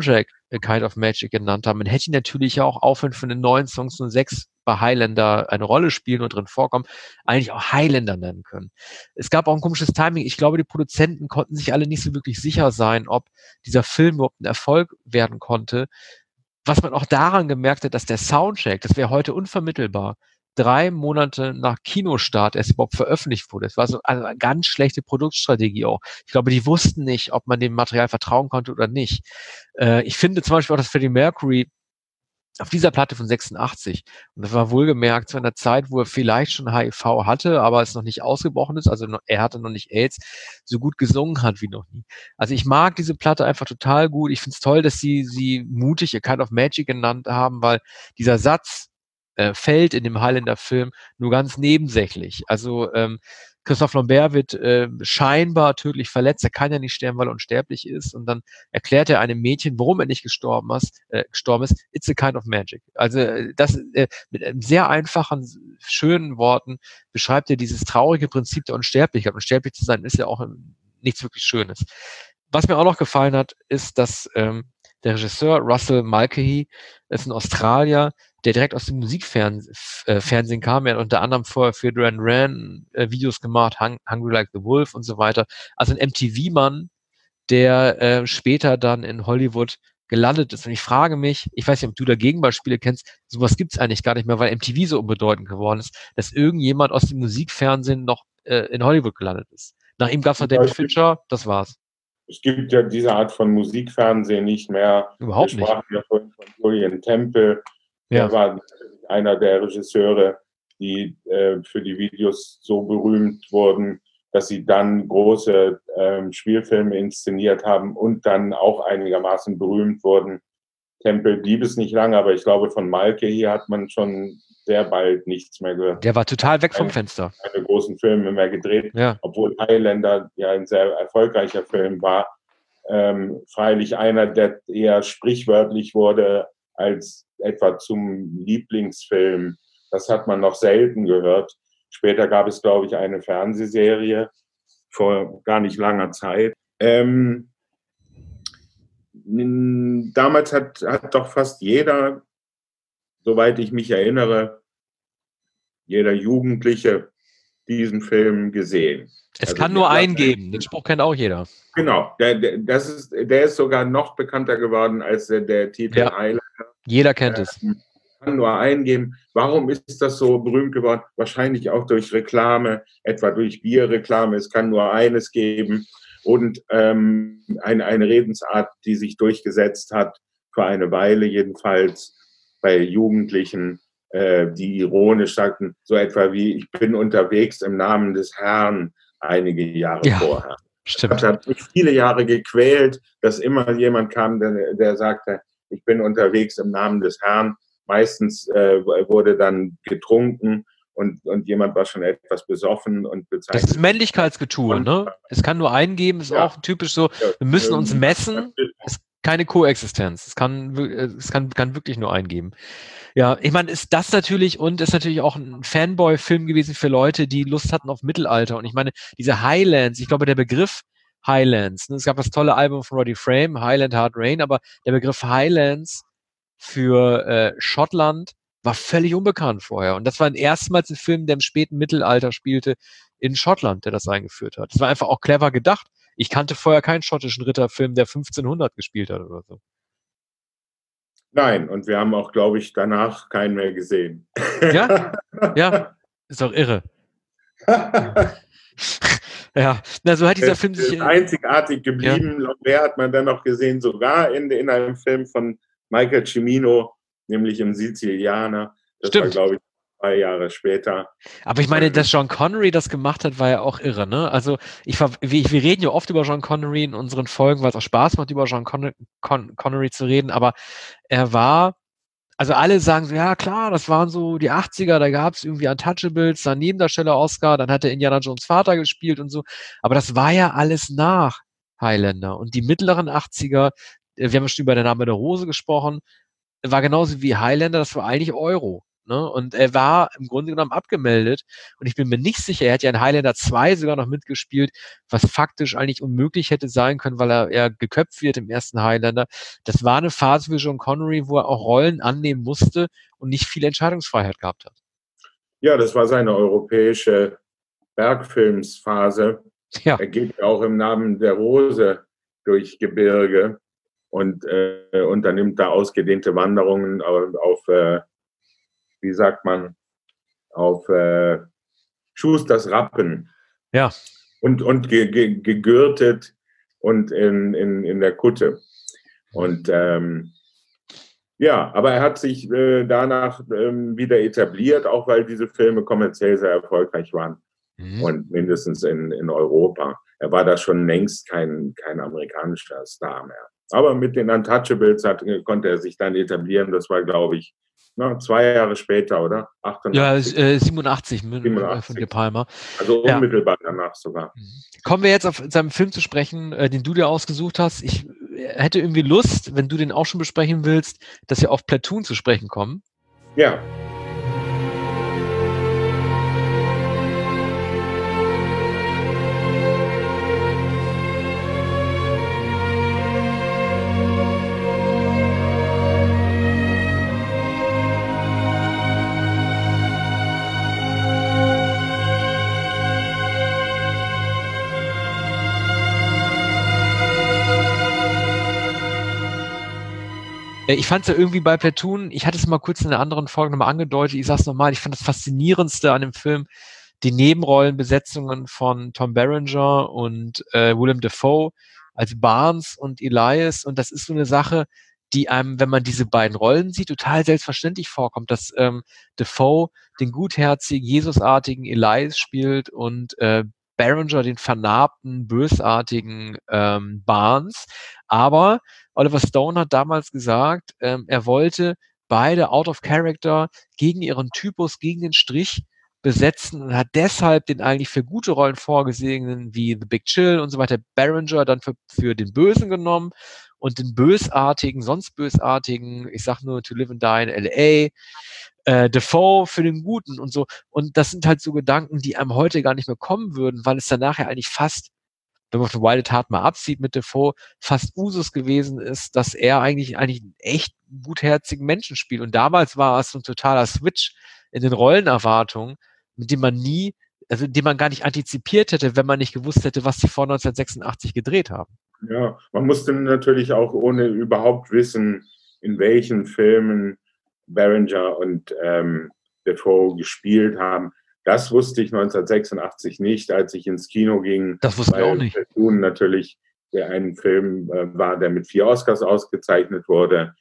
A Kind of Magic genannt haben. Man hätte ihn natürlich ja auch aufhören von den neuen Songs nur sechs bei Highlander eine Rolle spielen und drin vorkommen, eigentlich auch Highlander nennen können. Es gab auch ein komisches Timing. Ich glaube, die Produzenten konnten sich alle nicht so wirklich sicher sein, ob dieser Film überhaupt ein Erfolg werden konnte. Was man auch daran gemerkt hat, dass der Soundtrack, das wäre heute unvermittelbar, drei Monate nach Kinostart erst überhaupt veröffentlicht wurde. Es war so eine ganz schlechte Produktstrategie auch. Ich glaube, die wussten nicht, ob man dem Material vertrauen konnte oder nicht. Äh, ich finde zum Beispiel auch, dass Freddie Mercury auf dieser Platte von sechsundachtzig, und das war wohlgemerkt zu einer Zeit, wo er vielleicht schon H I V hatte, aber es noch nicht ausgebrochen ist, also noch, er hatte noch nicht AIDS, so gut gesungen hat wie noch nie. Also ich mag diese Platte einfach total gut. Ich finde es toll, dass sie sie mutig A Kind of Magic genannt haben, weil dieser Satz äh, fällt in dem Highlander-Film nur ganz nebensächlich. Also ähm, Christophe Lambert wird äh, scheinbar tödlich verletzt. Er kann ja nicht sterben, weil er unsterblich ist. Und dann erklärt er einem Mädchen, warum er nicht gestorben ist. Äh, gestorben ist. It's a kind of magic. Also äh, das äh, mit einem sehr einfachen, schönen Worten beschreibt er dieses traurige Prinzip der Unsterblichkeit. Unsterblich zu sein ist ja auch ähm, nichts wirklich Schönes. Was mir auch noch gefallen hat, ist, dass ähm, der Regisseur Russell Mulcahy ist ein Australier, der direkt aus dem Musikfernsehen kam. Er hat unter anderem vorher für Duran Duran äh, Videos gemacht, Hung, Hungry Like the Wolf und so weiter. Also ein M T V-Mann, der äh, später dann in Hollywood gelandet ist. Und ich frage mich, ich weiß nicht, ob du da Gegenbeispiele kennst, sowas gibt's eigentlich gar nicht mehr, weil M T V so unbedeutend geworden ist, dass irgendjemand aus dem Musikfernsehen noch äh, in Hollywood gelandet ist. Nach ihm gab's noch David Fincher, das war's. Es gibt ja diese Art von Musikfernsehen nicht mehr. Überhaupt Wir nicht. sprachen ja vorhin von Julian Temple. Ja. Er war einer der Regisseure, die äh, für die Videos so berühmt wurden, dass sie dann große ähm, Spielfilme inszeniert haben und dann auch einigermaßen berühmt wurden. Temple blieb es nicht lange, aber ich glaube, von Mulcahy hat man schon sehr bald nichts mehr gehört. Der war total weg vom Fenster. Keine großen Filme mehr gedreht, Ja. obwohl Highlander ja ein sehr erfolgreicher Film war. Ähm, freilich einer, der eher sprichwörtlich wurde als etwa zum Lieblingsfilm. Das hat man noch selten gehört. Später gab es, glaube ich, eine Fernsehserie vor gar nicht langer Zeit. Ähm, damals hat, hat doch fast jeder, soweit ich mich erinnere, jeder Jugendliche diesen Film gesehen. Es Also kann der nur Platz- einen geben. Den Spruch kennt auch jeder. Genau, der, der, das ist, der ist sogar noch bekannter geworden als der, der Titel Ja. Highlander. Jeder kennt es. Kann nur eingeben. Warum ist das so berühmt geworden? Wahrscheinlich auch durch Reklame, etwa durch Bierreklame. Es kann nur eines geben. Und ähm, eine, eine Redensart, die sich durchgesetzt hat, für eine Weile jedenfalls bei Jugendlichen, äh, die ironisch sagten, so etwa wie, ich bin unterwegs im Namen des Herrn, einige Jahre Ja. vorher. Stimmt. Das hat mich viele Jahre gequält, dass immer jemand kam, der, der sagte, ich bin unterwegs im Namen des Herrn. Meistens äh, wurde dann getrunken und, und jemand war schon etwas besoffen und Das bezeichnet. ist Männlichkeitsgetue, ne? Es kann nur einen geben, ist Ja. auch typisch so, wir müssen uns messen, es ist keine Koexistenz. Es kann, wir- es kann, kann wirklich nur einen geben. Ja, ich meine, ist das natürlich und ist natürlich auch ein Fanboy-Film gewesen für Leute, die Lust hatten auf Mittelalter. Und ich meine, diese Highlands, ich glaube, der Begriff Highlands, ne, es gab das tolle Album von Roddy Frame, Highland Hard Rain, aber der Begriff Highlands für äh, Schottland war völlig unbekannt vorher. Und das war erstmals ein Film, der im späten Mittelalter spielte in Schottland, der das eingeführt hat. Das war einfach auch clever gedacht. Ich kannte vorher keinen schottischen Ritterfilm, der fünfzehnhundert gespielt hat oder so. Nein, und wir haben auch, glaube ich, danach keinen mehr gesehen. Ja? Ja, ist doch irre. Ja, na, so hat dieser Film Es ist sich. einzigartig geblieben. Lambert hat man dann noch gesehen, sogar in, in einem Film von Michael Cimino, nämlich im Sizilianer. Das Stimmt. war, glaube ich, zwei Jahre später. Aber ich meine, dass Sean Connery das gemacht hat, war ja auch irre, ne? Also ich ver- wir, wir reden ja oft über Sean Connery in unseren Folgen, weil es auch Spaß macht, über Sean Con Con Connery zu reden, aber er war, also alle sagen so, ja klar, das waren so die achtziger, da gab es irgendwie Untouchables, dann Nebendarsteller Oscar, dann hat er Indiana Jones Vater gespielt und so, aber das war ja alles nach Highlander und die mittleren achtziger, äh, wir haben schon über Der Name der Rose gesprochen, war genauso wie Highlander, das war eigentlich Euro. Ne? Und er war im Grunde genommen abgemeldet. Und ich bin mir nicht sicher, er hat ja in Highlander zwei sogar noch mitgespielt, was faktisch eigentlich unmöglich hätte sein können, weil er eher geköpft wird im ersten Highlander. Das war eine Phase für John Connery, wo er auch Rollen annehmen musste und nicht viel Entscheidungsfreiheit gehabt hat. Ja, das war seine europäische Bergfilmsphase. Ja. Er geht ja auch im Namen der Rose durch Gebirge und äh, unternimmt da ausgedehnte Wanderungen auf, auf äh, wie sagt man, auf äh, Schusters Rappen. Ja. Und, und ge, ge, gegürtet und in, in, in der Kutte. Und ähm, ja, aber er hat sich äh, danach ähm, wieder etabliert, auch weil diese Filme kommerziell sehr erfolgreich waren. Mhm. Und mindestens in, in Europa. Er war da schon längst kein, kein amerikanischer Star mehr. Aber mit den Untouchables hat, konnte er sich dann etablieren. Das war, glaube ich, na, zwei Jahre später, oder? achtundachtzig. Ja, äh, siebenundachtzig, siebenundachtzig von De Palma. Also unmittelbar ja. danach sogar. Kommen wir jetzt auf seinen Film zu sprechen, äh, den du dir ausgesucht hast. Ich hätte irgendwie Lust, wenn du den auch schon besprechen willst, dass wir auf Platoon zu sprechen kommen. Ja. Ich fand es ja irgendwie bei Platoon, ich hatte es mal kurz in einer anderen Folge nochmal angedeutet, ich sage es nochmal, ich fand das Faszinierendste an dem Film die Nebenrollenbesetzungen von Tom Berenger und äh, Willem Dafoe als Barnes und Elias, und das ist so eine Sache, die einem, wenn man diese beiden Rollen sieht, total selbstverständlich vorkommt, dass ähm, Dafoe den gutherzigen, Jesusartigen Elias spielt und äh, Berenger den vernarbten, bösartigen ähm, Barnes. Aber Oliver Stone hat damals gesagt, ähm, er wollte beide out of character gegen ihren Typus, gegen den Strich besetzen und hat deshalb den eigentlich für gute Rollen vorgesehenen wie The Big Chill und so weiter Berenger dann für, für den Bösen genommen und den bösartigen, sonst bösartigen, ich sag nur To Live and Die in L A, äh, Dafoe für den Guten und so. Und das sind halt so Gedanken, die einem heute gar nicht mehr kommen würden, weil es dann nachher eigentlich fast, wenn man von Wild at Heart mal absieht mit Dafoe, fast Usus gewesen ist, dass er eigentlich eigentlich einen echt gutherzigen Menschen spielt. Und damals war es so ein totaler Switch in den Rollenerwartungen, mit dem man nie, also den man gar nicht antizipiert hätte, wenn man nicht gewusst hätte, was sie vor neunzehnhundertsechsundachtzig gedreht haben. Ja, man musste natürlich auch ohne überhaupt wissen, in welchen Filmen Berenger und ähm, Dafoe gespielt haben. Das wusste ich neunzehnhundertsechsundachtzig nicht, als ich ins Kino ging. Das wusste ich auch nicht. Platoon natürlich der ein Film äh, war, der mit vier Oscars ausgezeichnet wurde.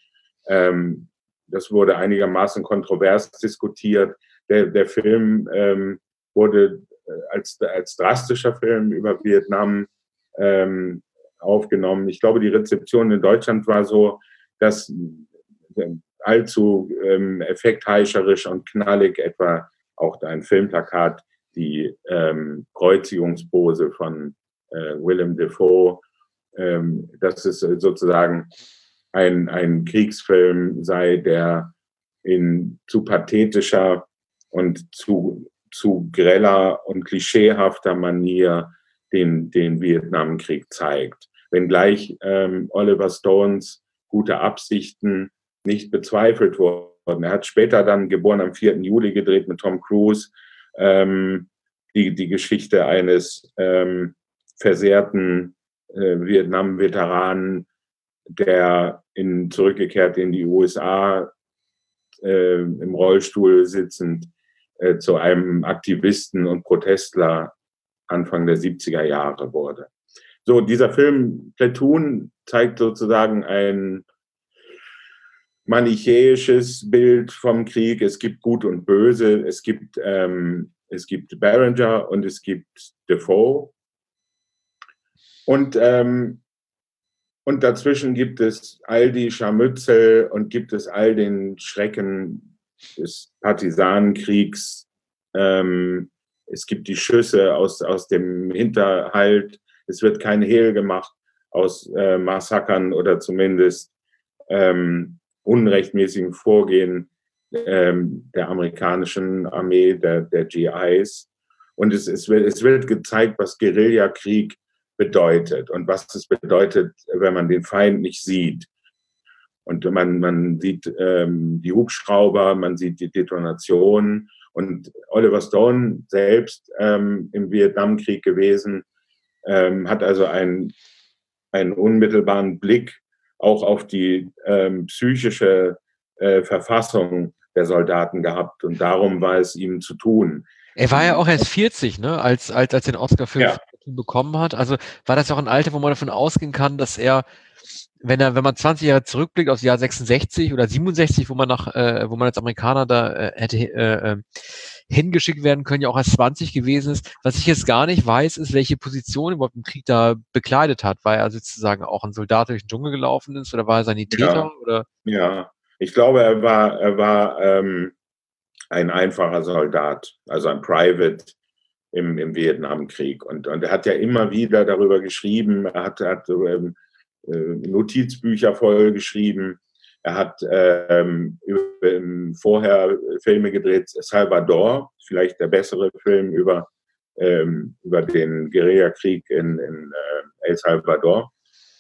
Ähm, das wurde einigermaßen kontrovers diskutiert. Der, der Film ähm, wurde als, als drastischer Film über Vietnam ähm, aufgenommen. Ich glaube, die Rezeption in Deutschland war so, dass äh, allzu ähm, effektheischerisch und knallig etwa auch ein Filmplakat, die ähm, Kreuzigungspose von äh, Willem Dafoe, ähm, dass es sozusagen ein, ein Kriegsfilm sei, der in zu pathetischer und zu, zu greller und klischeehafter Manier den, den Vietnamkrieg zeigt. Wenngleich ähm, Oliver Stones gute Absichten nicht bezweifelt wurden. Er hat später dann, geboren am vierten Juli, gedreht mit Tom Cruise, ähm, die, die Geschichte eines ähm, versehrten äh, Vietnam-Veteranen, der in, zurückgekehrt in die U S A, äh, im Rollstuhl sitzend, äh, zu einem Aktivisten und Protestler Anfang der siebziger Jahre wurde. So, dieser Film Platoon zeigt sozusagen ein manichäisches Bild vom Krieg. Es gibt Gut und Böse, es gibt, ähm, es gibt Berenger und es gibt Dafoe. Und, ähm, und dazwischen gibt es all die Scharmützel und gibt es all den Schrecken des Partisanenkriegs. Ähm, es gibt die Schüsse aus, aus dem Hinterhalt. Es wird kein Hehl gemacht aus äh, Massakern oder zumindest ähm, unrechtmäßigen Vorgehen ähm, der amerikanischen Armee, der, der G Is. Und es, es, wird, es wird gezeigt, was Guerillakrieg bedeutet und was es bedeutet, wenn man den Feind nicht sieht. Und man, man sieht ähm, die Hubschrauber, man sieht die Detonationen. Und Oliver Stone selbst ähm, im Vietnamkrieg gewesen, ähm, hat also einen, einen unmittelbaren Blick auch auf die ähm, psychische äh, Verfassung der Soldaten gehabt. Und darum war es ihm zu tun. Er war ja auch erst vierzig, ne, als, als, als er den Oscar für Ja. Platoon bekommen hat. Also war das auch ein Alter, wo man davon ausgehen kann, dass er, wenn er, wenn man zwanzig Jahre zurückblickt aufs Jahr sechsundsechzig oder siebenundsechzig, wo man nach, äh, wo man als Amerikaner da äh, hätte äh, äh, hingeschickt werden können, ja auch als zwanzig gewesen ist. Was ich jetzt gar nicht weiß, ist, welche Position überhaupt im Krieg da bekleidet hat. War er sozusagen auch ein Soldat durch den Dschungel gelaufen ist oder war er Sanitäter? Ja. Oder? Ja, ich glaube, er war, er war ähm, ein einfacher Soldat, also ein Private im, im Vietnamkrieg. Und, und er hat ja immer wieder darüber geschrieben, er hat, er hat ähm, Notizbücher voll geschrieben. Er hat ähm, über, vorher Filme gedreht, Salvador, vielleicht der bessere Film über, ähm, über den Guerillakrieg in, in äh, El Salvador.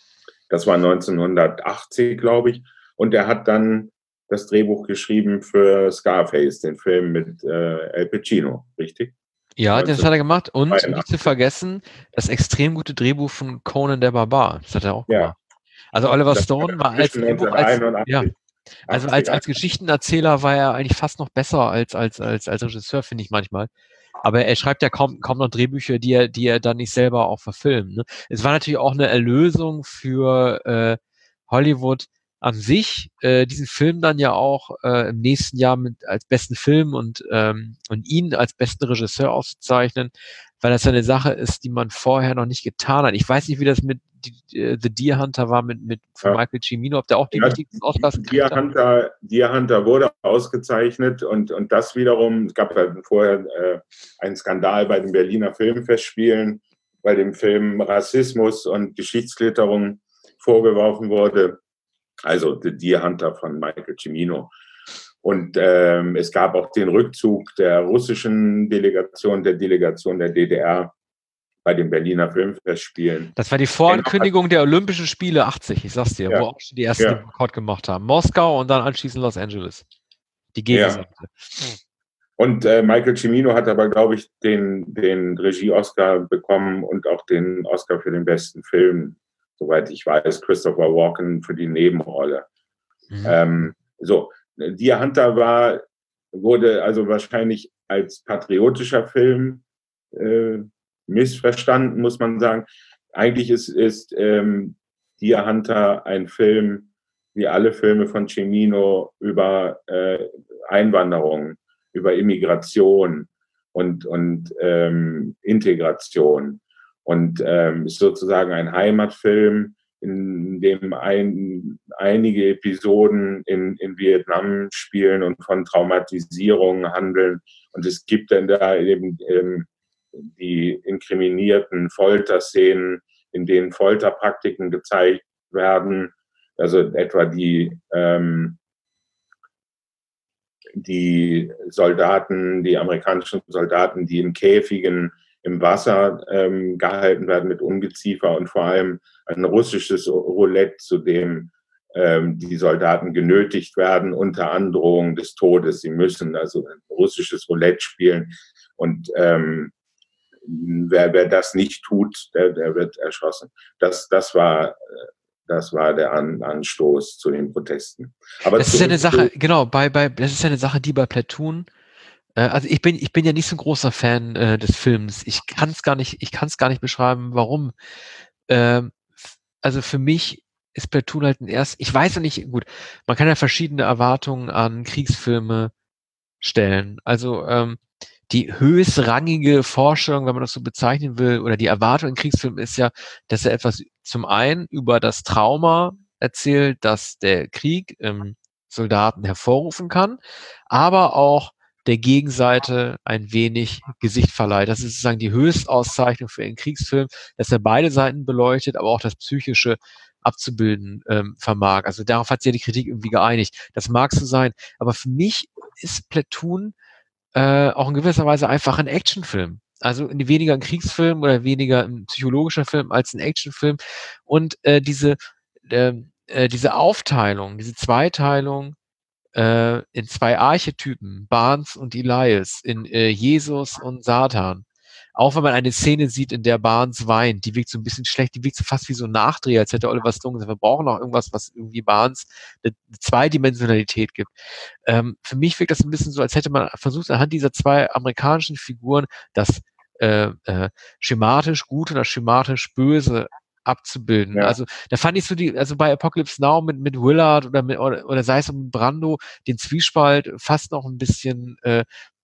Das war neunzehnhundertachtzig, glaube ich. Und er hat dann das Drehbuch geschrieben für Scarface, den Film mit äh, Al Pacino, richtig? Ja, das hat er gemacht. Und neunzehnhundertzweiundachtzig. nicht zu vergessen, das extrem gute Drehbuch von Conan der Barbar. Das hat er auch Ja. gemacht. Also Oliver Das Stone war war als, zwischen Drehbuch als, neunzehnhunderteinundachtzig, ja, also als, als Geschichtenerzähler war er eigentlich fast noch besser als, als, als, als Regisseur, finde ich manchmal. Aber er schreibt ja kaum, kaum noch Drehbücher, die er, die er dann nicht selber auch verfilmt. Ne? Es war natürlich auch eine Erlösung für äh, Hollywood an sich, äh, diesen Film dann ja auch äh, im nächsten Jahr mit als besten Film und ähm, und ihn als besten Regisseur auszuzeichnen, weil das ja eine Sache ist, die man vorher noch nicht getan hat. Ich weiß nicht, wie das mit die, äh, The Deer Hunter war mit mit von Ja. Michael Cimino, ob der auch die Ja, wichtigsten Oscars gekriegt Deer hat. Hunter, Deer Hunter wurde ausgezeichnet und, und das wiederum, es gab ja vorher äh, einen Skandal bei den Berliner Filmfestspielen, bei dem Film Rassismus und Geschichtsklitterung vorgeworfen wurde. Also The Deer Hunter von Michael Cimino. Und ähm, es gab auch den Rückzug der russischen Delegation, der Delegation der D D R bei den Berliner Filmfestspielen. Das war die Vorankündigung der Olympischen Spiele achtzig, ich sag's dir, Ja. wo auch schon die ersten Ja. den Boykott gemacht haben. Moskau und dann anschließend Los Angeles. Die Gegenseite. Und äh, Michael Cimino hat aber, glaube ich, den, den Regie-Oscar bekommen und auch den Oscar für den besten Film, soweit ich weiß, Christopher Walken für die Nebenrolle. Mhm. Ähm, so, Deer Hunter war, wurde also wahrscheinlich als patriotischer Film äh, missverstanden, muss man sagen. Eigentlich ist, ist ähm, Deer Hunter ein Film, wie alle Filme von Cimino, über äh, Einwanderung, über Immigration und, und ähm, Integration. Und ähm, ist sozusagen ein Heimatfilm, in dem ein, einige Episoden in, in Vietnam spielen und von Traumatisierungen handeln. Und es gibt dann da eben ähm, die inkriminierten Folterszenen, in denen Folterpraktiken gezeigt werden. Also etwa die, ähm, die Soldaten, die amerikanischen Soldaten, die in Käfigen im Wasser ähm, gehalten werden mit Ungeziefer und vor allem ein russisches Roulette, zu dem ähm, die Soldaten genötigt werden unter Androhung des Todes. Sie müssen also ein russisches Roulette spielen und ähm, wer, wer das nicht tut, der, der wird erschossen. Das, das war Das war der An Anstoß zu den Protesten. Aber Das ist ja eine zurück Sache, zu- genau, bei, bei, das ist ja eine Sache, die bei Platoon, äh, also ich bin, ich bin ja nicht so ein großer Fan äh, des Films. Ich kann es gar nicht, ich kann es gar nicht beschreiben, warum. Ähm, f- also für mich ist Platoon halt ein erst, ich weiß ja nicht, gut, man kann ja verschiedene Erwartungen an Kriegsfilme stellen. Also ähm, die höchstrangige Vorstellung, wenn man das so bezeichnen will, oder die Erwartung in Kriegsfilmen ist ja, dass er etwas zum einen über das Trauma erzählt, das der Krieg im Soldaten hervorrufen kann, aber auch der Gegenseite ein wenig Gesicht verleiht. Das ist sozusagen die Höchstauszeichnung für einen Kriegsfilm, dass er beide Seiten beleuchtet, aber auch das Psychische abzubilden ähm, vermag. Also darauf hat sich ja die Kritik irgendwie geeinigt. Das mag so sein, aber für mich ist Platoon äh, auch in gewisser Weise einfach ein Actionfilm. Also weniger ein Kriegsfilm oder weniger ein psychologischer Film als ein Actionfilm. Und äh, diese, äh, äh, diese Aufteilung, diese Zweiteilung äh, in zwei Archetypen, Barnes und Elias, in äh, Jesus und Satan. Auch wenn man eine Szene sieht, in der Barnes weint, die wirkt so ein bisschen schlecht, die wirkt so fast wie so ein Nachdreher, als hätte Oliver Stone gesagt, wir brauchen auch irgendwas, was irgendwie Barnes eine Zweidimensionalität gibt. Ähm, für mich wirkt das ein bisschen so, als hätte man versucht, anhand dieser zwei amerikanischen Figuren das äh, äh, schematisch Gute oder schematisch Böse abzubilden. Ja. Also da fand ich so die, also bei Apocalypse Now mit mit Willard oder mit oder, oder sei es mit Brando, den Zwiespalt fast noch ein bisschen äh,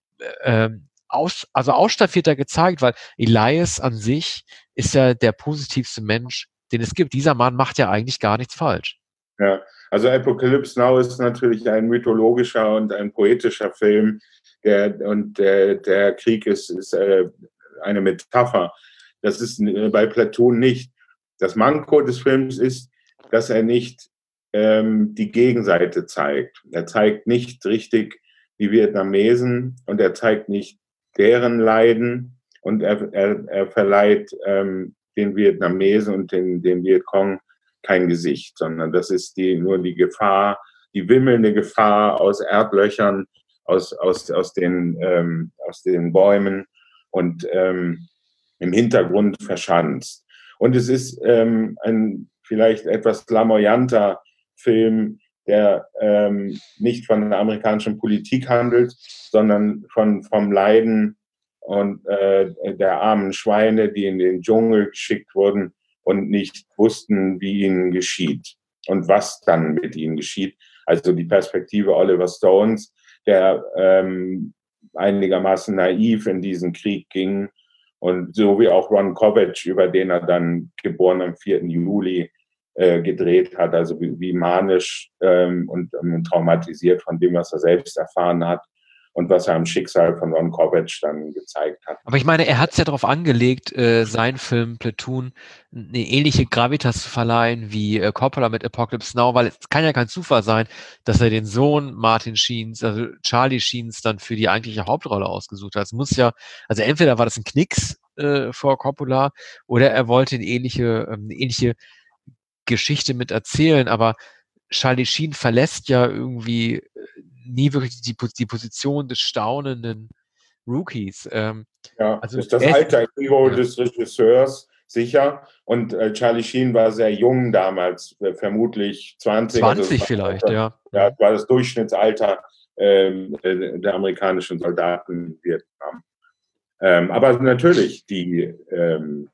äh, aus, also ausstaffierter gezeigt, weil Elias an sich ist ja der positivste Mensch, den es gibt. Dieser Mann macht ja eigentlich gar nichts falsch. Ja, also Apocalypse Now ist natürlich ein mythologischer und ein poetischer Film, der, und der, der Krieg ist, ist äh, eine Metapher. Das ist äh, bei Platoon nicht. Das Manko des Films ist, dass er nicht ähm, die Gegenseite zeigt. Er zeigt nicht richtig die Vietnamesen und er zeigt nicht deren Leiden und er, er, er verleiht ähm, den Vietnamesen und den, den Vietcong kein Gesicht, sondern das ist die, nur die Gefahr, die wimmelnde Gefahr aus Erdlöchern, aus, aus, aus, den, ähm, aus den Bäumen und ähm, im Hintergrund verschanzt. Und es ist ähm, ein vielleicht etwas lamoyanter Film, der ähm, nicht von der amerikanischen Politik handelt, sondern von, vom Leiden und äh, der armen Schweine, die in den Dschungel geschickt wurden und nicht wussten, wie ihnen geschieht und was dann mit ihnen geschieht. Also die Perspektive Oliver Stones, der ähm, einigermaßen naiv in diesen Krieg ging und so wie auch Ron Kovac, über den er dann geboren am vierten Juli äh, gedreht hat, also wie, wie manisch ähm, und, und traumatisiert von dem, was er selbst erfahren hat und was er am Schicksal von Ron Kovac dann gezeigt hat. Aber ich meine, er hat es ja darauf angelegt, äh, seinen Film Platoon eine ähnliche Gravitas zu verleihen wie äh, Coppola mit Apocalypse Now, weil es kann ja kein Zufall sein, dass er den Sohn Martin Sheens, also Charlie Sheens, dann für die eigentliche Hauptrolle ausgesucht hat. Es muss ja, also entweder war das ein Knicks äh, vor Coppola oder er wollte eine ähnliche, ähm, eine ähnliche Geschichte mit erzählen, aber Charlie Sheen verlässt ja irgendwie nie wirklich die, die Position des staunenden Rookies. Ähm, ja, also ist das er- alter Ego ja. des Regisseurs, sicher. Und äh, Charlie Sheen war sehr jung damals, äh, vermutlich zwanzig. zwanzig also, vielleicht, ja. Ja, war das Durchschnittsalter ähm, äh, der amerikanischen Soldaten in Vietnam. Ähm, aber natürlich, die, ähm,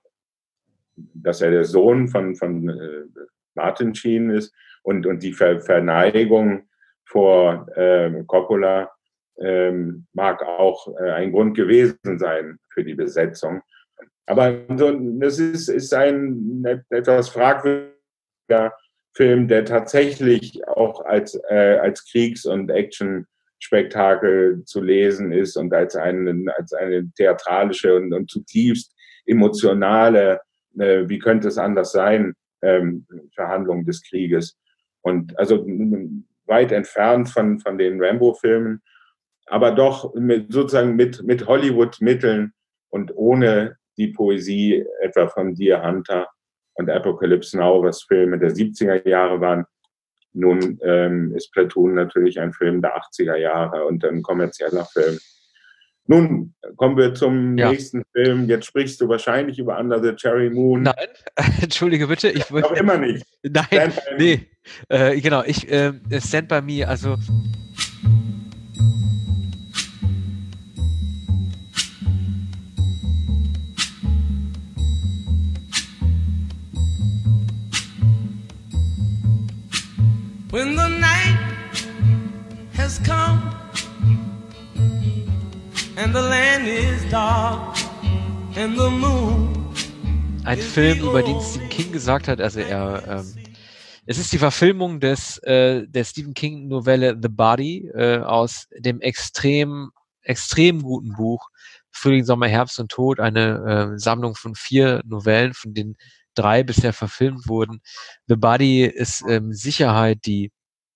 dass er der Sohn von, von äh, Martin Sheen ist und, und die Ver Verneigung vor ähm, Coppola ähm, mag auch äh, ein Grund gewesen sein für die Besetzung. Aber so, das ist, ist ein etwas fragwürdiger Film, der tatsächlich auch als, äh, als Kriegs- und Action-Spektakel zu lesen ist und als eine, als eine theatralische und, und zutiefst emotionale, äh, wie könnte es anders sein, ähm, Verhandlung des Krieges. Und also weit entfernt von, von den Rambo-Filmen, aber doch mit, sozusagen mit, mit Hollywood-Mitteln und ohne die Poesie etwa von Deer Hunter und Apocalypse Now, was Filme der siebziger Jahre waren. Nun ähm, ist Platoon natürlich ein Film der achtziger Jahre und ein kommerzieller Film. Nun kommen wir zum Ja. nächsten Film. Jetzt sprichst du wahrscheinlich über Under the Cherry Moon. Nein, entschuldige bitte, ich Noch wollte. immer nicht. Nein, Stand by Me. nee, äh, genau, ich, äh, Stand by Me, also. When the night has come and the land is dark and the moon. Ein Film, über den Stephen King gesagt hat, also er, ähm, es ist die Verfilmung des, äh, der Stephen King Novelle The Body, äh, aus dem extrem extrem guten Buch, Frühling, Sommer, Herbst und Tod, eine äh, Sammlung von vier Novellen, von denen drei bisher verfilmt wurden. The Body ist ähm, Sicherheit die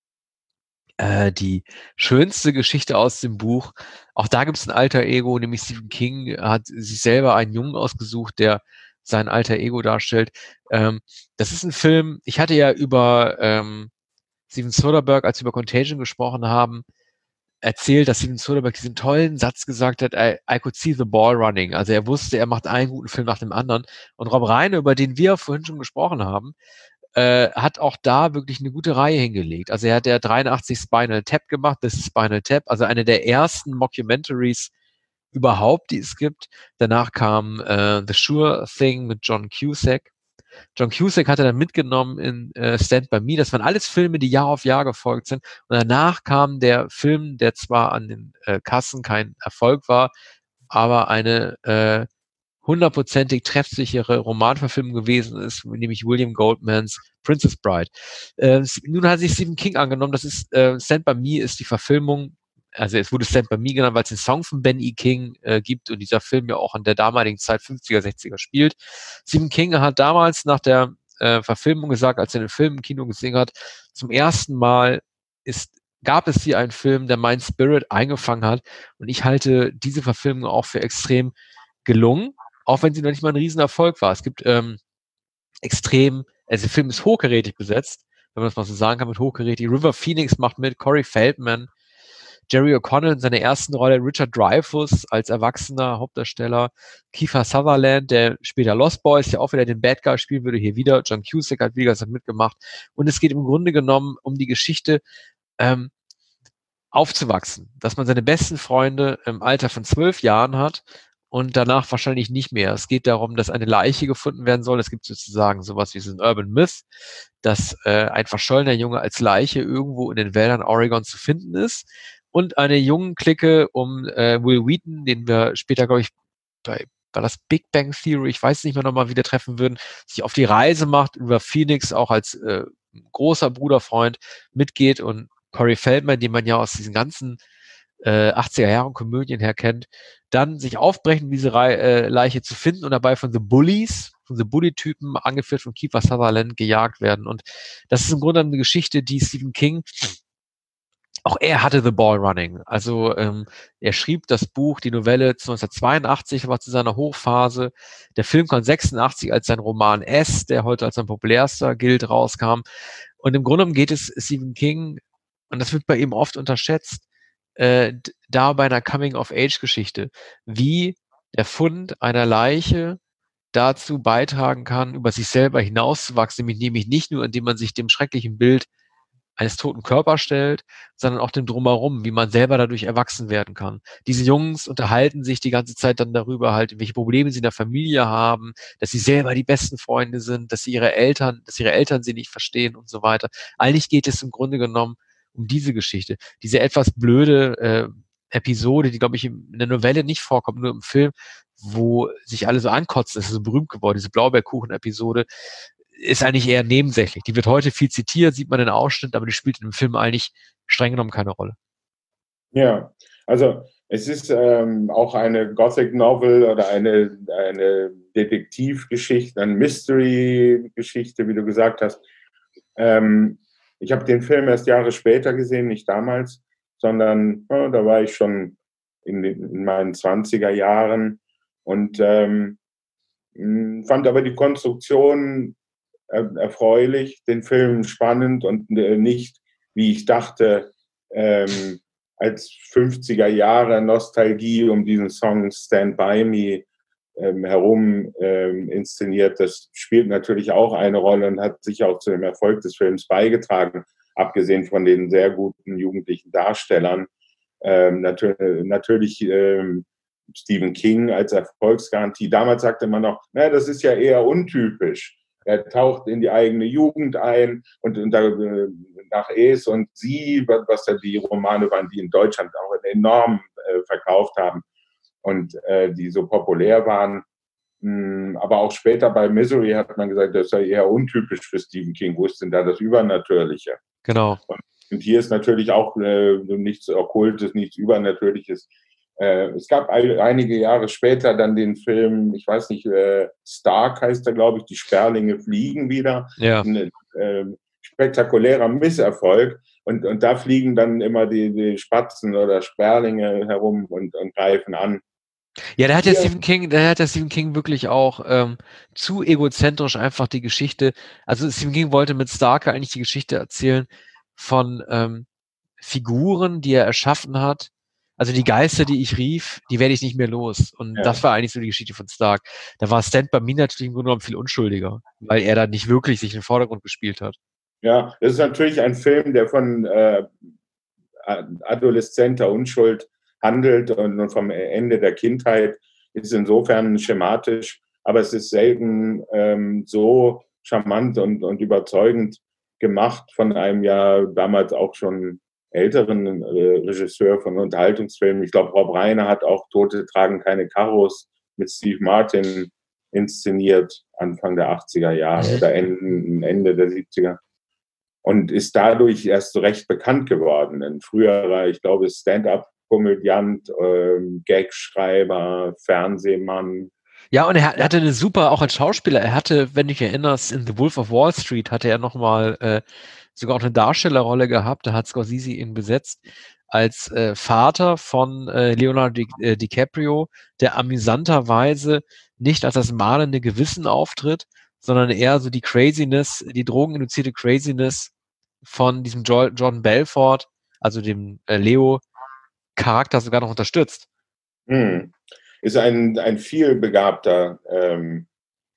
äh, die schönste Geschichte aus dem Buch. Auch da gibt es ein alter Ego, nämlich Stephen King hat sich selber einen Jungen ausgesucht, der sein alter Ego darstellt. Ähm, das ist ein Film, ich hatte ja über ähm, Steven Soderbergh, als wir über Contagion gesprochen haben, erzählt, dass Steven Soderbergh diesen tollen Satz gesagt hat, I, I could see the ball running. Also er wusste, er macht einen guten Film nach dem anderen. Und Rob Reine, über den wir vorhin schon gesprochen haben, äh, hat auch da wirklich eine gute Reihe hingelegt. Also er hat ja dreiundachtzig Spinal Tap gemacht, das ist Spinal Tap, also eine der ersten Mockumentaries überhaupt, die es gibt. Danach kam äh, The Sure Thing mit John Cusack. John Cusack hat er dann mitgenommen in äh, Stand By Me. Das waren alles Filme, die Jahr auf Jahr gefolgt sind. Und danach kam der Film, der zwar an den äh, Kassen kein Erfolg war, aber eine äh, hundertprozentig treffsichere Romanverfilmung gewesen ist, nämlich William Goldmans Princess Bride. Äh, nun hat sich Stephen King angenommen, das ist äh, Stand By Me ist die Verfilmung, also es wurde Stand By Me genannt, weil es den Song von Ben E. King äh, gibt und dieser Film ja auch in der damaligen Zeit fünfziger, sechziger spielt. Stephen King hat damals nach der äh, Verfilmung gesagt, als er den Film im Kino gesehen hat, zum ersten Mal ist gab es hier einen Film, der mein Spirit eingefangen hat, und ich halte diese Verfilmung auch für extrem gelungen, auch wenn sie noch nicht mal ein Riesenerfolg war. Es gibt ähm, extrem, also der Film ist hochkarätig besetzt, wenn man das mal so sagen kann, mit hochkarätig. River Phoenix macht mit, Corey Feldman, Jerry O'Connell in seiner ersten Rolle, Richard Dreyfuss als erwachsener Hauptdarsteller, Kiefer Sutherland, der später Lost Boys, der auch wieder den Bad Guy spielen würde, hier wieder, John Cusack hat, wie gesagt, mitgemacht. Und es geht im Grunde genommen um die Geschichte, ähm, aufzuwachsen, dass man seine besten Freunde im Alter von zwölf Jahren hat und danach wahrscheinlich nicht mehr. Es geht darum, dass eine Leiche gefunden werden soll. Es gibt sozusagen sowas wie so ein Urban Myth, dass äh, ein verschollener Junge als Leiche irgendwo in den Wäldern Oregon zu finden ist. Und eine jungen Clique um äh, Will Wheaton, den wir später, glaube ich, bei war das Big Bang Theory, ich weiß nicht mehr nochmal, wieder treffen würden, sich auf die Reise macht, über Phoenix auch als äh, großer Bruderfreund mitgeht, und Corey Feldman, den man ja aus diesen ganzen äh, achtziger Jahren Komödien her kennt, dann sich aufbrechen, diese Re äh, Leiche zu finden und dabei von The Bullies, von The Bully-Typen, angeführt von Kiefer Sutherland, gejagt werden. Und das ist im Grunde eine Geschichte, die Stephen King, auch er hatte The Ball Running. Also ähm, er schrieb das Buch, die Novelle neunzehnhundertzweiundachtzig, war zu seiner Hochphase. Der Film kam sechsundachtzig, als sein Roman S, der heute als sein populärster gilt, rauskam. Und im Grunde genommen geht es Stephen King, und das wird bei ihm oft unterschätzt, äh, da bei einer Coming-of-Age-Geschichte, wie der Fund einer Leiche dazu beitragen kann, über sich selber hinauszuwachsen, nämlich nicht nur, indem man sich dem schrecklichen Bild eines toten Körpers stellt, sondern auch dem Drumherum, wie man selber dadurch erwachsen werden kann. Diese Jungs unterhalten sich die ganze Zeit dann darüber halt, welche Probleme sie in der Familie haben, dass sie selber die besten Freunde sind, dass sie ihre Eltern, dass ihre Eltern sie nicht verstehen und so weiter. Eigentlich geht es im Grunde genommen um diese Geschichte. Diese etwas blöde äh, Episode, die, glaube ich, in der Novelle nicht vorkommt, nur im Film, wo sich alle so ankotzen, das ist so berühmt geworden, diese Blaubeerkuchen-Episode, ist eigentlich eher nebensächlich. Die wird heute viel zitiert, sieht man in Ausschnitt, aber die spielt im Film eigentlich streng genommen keine Rolle. Ja, also es ist ähm, auch eine Gothic Novel oder eine, eine Detektivgeschichte, eine Mystery-Geschichte, wie du gesagt hast. Ähm, ich habe den Film erst Jahre später gesehen, nicht damals, sondern oh, da war ich schon in, in meinen zwanziger Jahren und ähm, fand aber die Konstruktion erfreulich, den Film spannend und nicht, wie ich dachte, ähm, als fünfziger Jahre Nostalgie um diesen Song Stand By Me ähm, herum ähm, inszeniert. Das spielt natürlich auch eine Rolle und hat sicher auch zu dem Erfolg des Films beigetragen, abgesehen von den sehr guten jugendlichen Darstellern. Ähm, natürlich natürlich ähm, Stephen King als Erfolgsgarantie. Damals sagte man noch, na, das ist ja eher untypisch. Er taucht in die eigene Jugend ein und, und da, nach Es und Sie, was da die Romane waren, die in Deutschland auch enorm äh, verkauft haben und äh, die so populär waren. Hm, aber auch später bei Misery hat man gesagt, das sei eher untypisch für Stephen King. Wo ist denn da das Übernatürliche? Genau. Und, und hier ist natürlich auch äh, nichts Okkultes, nichts Übernatürliches. Äh, es gab ein, einige Jahre später dann den Film, ich weiß nicht, äh, Stark heißt er, glaube ich, die Sperlinge fliegen wieder. Ja. Ein äh, spektakulärer Misserfolg. Und, und da fliegen dann immer die, die Spatzen oder Sperlinge herum und, und greifen an. Ja, da hat ja Hier- Stephen King, da hat ja Stephen King wirklich auch ähm, zu egozentrisch einfach die Geschichte. Also Stephen King wollte mit Starker eigentlich die Geschichte erzählen von ähm, Figuren, die er erschaffen hat. Also die Geister, die ich rief, die werde ich nicht mehr los. Und Ja. das war eigentlich so die Geschichte von Stark. Da war Stand by Me natürlich im Grunde genommen viel unschuldiger, weil er da nicht wirklich sich in den Vordergrund gespielt hat. Ja, das ist natürlich ein Film, der von äh, adoleszenter Unschuld handelt und vom Ende der Kindheit, ist insofern schematisch, aber es ist selten ähm, so charmant und, und überzeugend gemacht von einem ja damals auch schon älteren äh, Regisseur von Unterhaltungsfilmen. Ich glaube, Rob Reiner hat auch Tote tragen keine Karos mit Steve Martin inszeniert, Anfang der achtziger Jahre oder Ende, Ende der siebziger. Und ist dadurch erst so recht bekannt geworden. Ein früherer, ich glaube, Stand-up-Komödiant, ähm, Gagschreiber, Fernsehmann. Ja, und er hat- er hatte eine super, auch als Schauspieler, er hatte, wenn du dich erinnerst, in The Wolf of Wall Street hatte er nochmal äh, sogar auch eine Darstellerrolle gehabt, da hat Scorsese ihn besetzt, als äh, Vater von äh, Leonardo Di, äh, DiCaprio, der amüsanterweise nicht als das mahnende Gewissen auftritt, sondern eher so die Craziness, die drogeninduzierte Craziness von diesem jo Jordan Belfort, also dem äh, Leo-Charakter sogar noch unterstützt. Hm. Ist ein, ein vielbegabter ähm,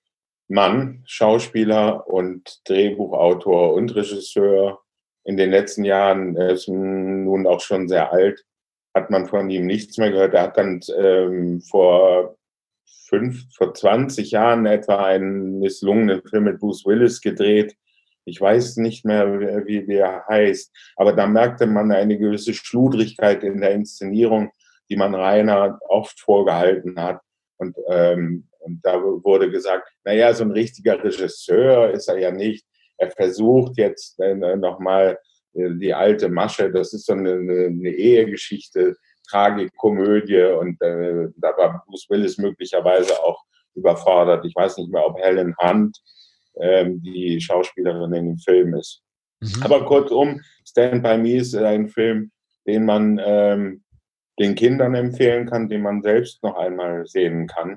Mann, Schauspieler und Drehbuchautor und Regisseur. In den letzten Jahren, er ist nun auch schon sehr alt, hat man von ihm nichts mehr gehört. Er hat dann ähm, vor fünf, vor zwanzig Jahren etwa einen misslungenen Film mit Bruce Willis gedreht. Ich weiß nicht mehr, wie, wie er heißt, aber da merkte man eine gewisse Schludrigkeit in der Inszenierung, die man Rainer oft vorgehalten hat. Und, ähm, und da wurde gesagt, naja, so ein richtiger Regisseur ist er ja nicht. Er versucht jetzt äh, nochmal äh, die alte Masche, das ist so eine, eine Ehegeschichte, Tragikomödie, und äh, da war Bruce Willis möglicherweise auch überfordert. Ich weiß nicht mehr, ob Helen Hunt ähm, die Schauspielerin in dem Film ist. Mhm. Aber kurzum, Stand By Me ist ein Film, den man ähm, den Kindern empfehlen kann, den man selbst noch einmal sehen kann.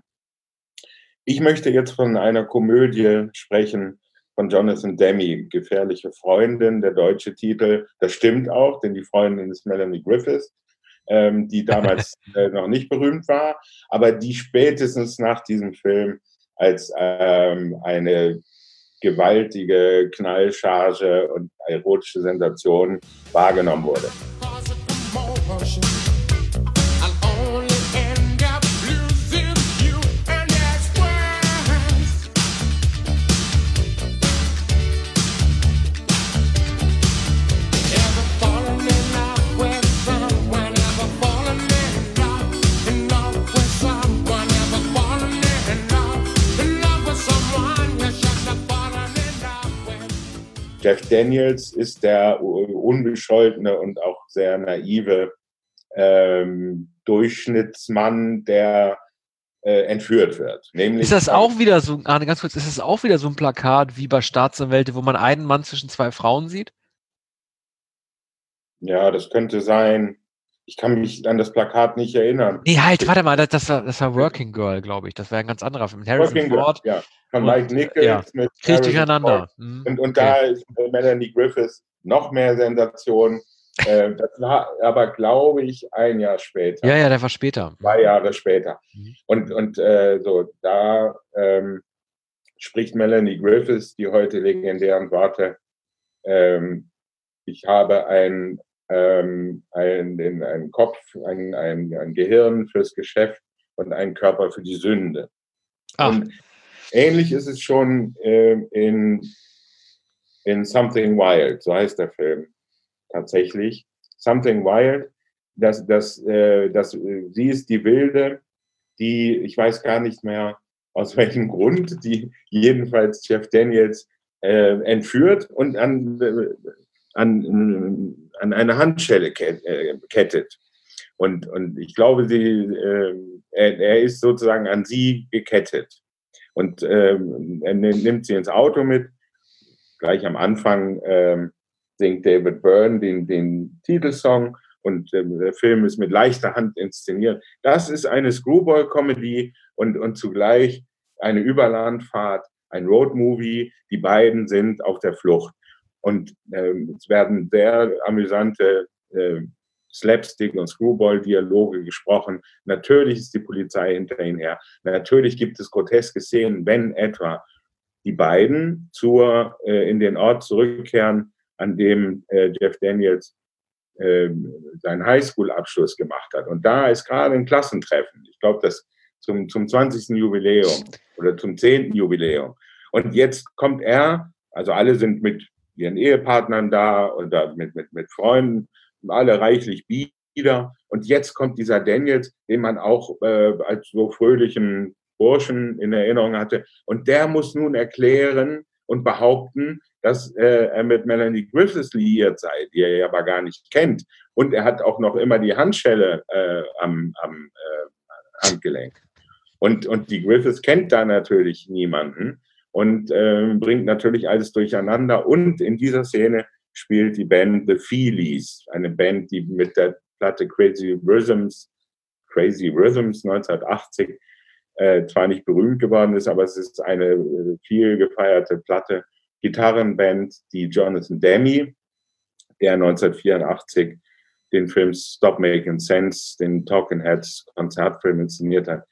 Ich möchte jetzt von einer Komödie sprechen von Jonathan Demme, Gefährliche Freundin, der deutsche Titel. Das stimmt auch, denn die Freundin ist Melanie Griffith, ähm, die damals äh, noch nicht berühmt war, aber die spätestens nach diesem Film als ähm, eine gewaltige Knallcharge und erotische Sensation wahrgenommen wurde. Jeff Daniels ist der unbescholtene und auch sehr naive ähm, Durchschnittsmann, der äh, entführt wird. Nämlich Ist das auch wieder so, Arne, ganz kurz, ist das auch wieder so ein Plakat wie bei Staatsanwälte, wo man einen Mann zwischen zwei Frauen sieht? Ja, das könnte sein. Ich kann mich an das Plakat nicht erinnern. Nee, halt, warte mal, das, das, war, das war Working Girl, glaube ich. Das war ein ganz anderer Film. Mit Harrison Working Girl, Ford. ja, von und, Mike Nichols ja, mit Krieg ich Harrison durcheinander. Ford. Hm, Und, und okay. da ist Melanie Griffith noch mehr Sensation. Äh, das war aber, glaube ich, ein Jahr später. Ja, ja, der war später. Zwei Jahre später. Mhm. Und, und äh, so, da ähm, spricht Melanie Griffith die heute legendären Worte: ähm, Ich habe ein, ähm, ein, ein, ein Kopf, ein, ein, ein Gehirn fürs Geschäft und einen Körper für die Sünde. Ach. Und ähnlich ist es schon äh, in, in Something Wild, so heißt der Film tatsächlich. Something Wild, das, das, äh, das, äh, sie ist die Wilde, die, ich weiß gar nicht mehr aus welchem Grund, die jedenfalls Jeff Daniels äh, entführt und an, äh, an, an eine Handschelle kettet. Und, und ich glaube, sie, äh, er, er ist sozusagen an sie gekettet. Und ähm, er nimmt sie ins Auto mit. Gleich am Anfang ähm, singt David Byrne den, den Titelsong und äh, der Film ist mit leichter Hand inszeniert. Das ist eine Screwball-Comedy und, und zugleich eine Überlandfahrt, ein Roadmovie. Die beiden sind auf der Flucht. Und ähm, es werden sehr amüsante äh, Slapstick- und Screwball-Dialoge gesprochen. Natürlich ist die Polizei hinter ihnen her. Natürlich gibt es groteske Szenen, wenn etwa die beiden zur, äh, in den Ort zurückkehren, an dem äh, Jeff Daniels äh, seinen Highschool-Abschluss gemacht hat. Und da ist gerade ein Klassentreffen. Ich glaube, das zum, zum zwanzigsten Jubiläum oder zum zehnten Jubiläum. Und jetzt kommt er, also alle sind mit ihren Ehepartnern da oder mit, mit, mit Freunden, alle reichlich bieder. Und jetzt kommt dieser Daniels, den man auch äh, als so fröhlichen Burschen in Erinnerung hatte. Und der muss nun erklären und behaupten, dass äh, er mit Melanie Griffiths liiert sei, die er aber gar nicht kennt. Und er hat auch noch immer die Handschelle äh, am, am äh, Handgelenk. Und, und die Griffiths kennt da natürlich niemanden und äh, bringt natürlich alles durcheinander. Und in dieser Szene spielt die Band The Feelies, eine Band, die mit der Platte Crazy Rhythms, Crazy Rhythms neunzehnhundertachtzig äh, zwar nicht berühmt geworden ist, aber es ist eine äh, viel gefeierte Platte, Gitarrenband, die Jonathan Demme, der neunzehnhundertvierundachtzig den Film Stop Making Sense, den Talking Heads Konzertfilm inszeniert hat.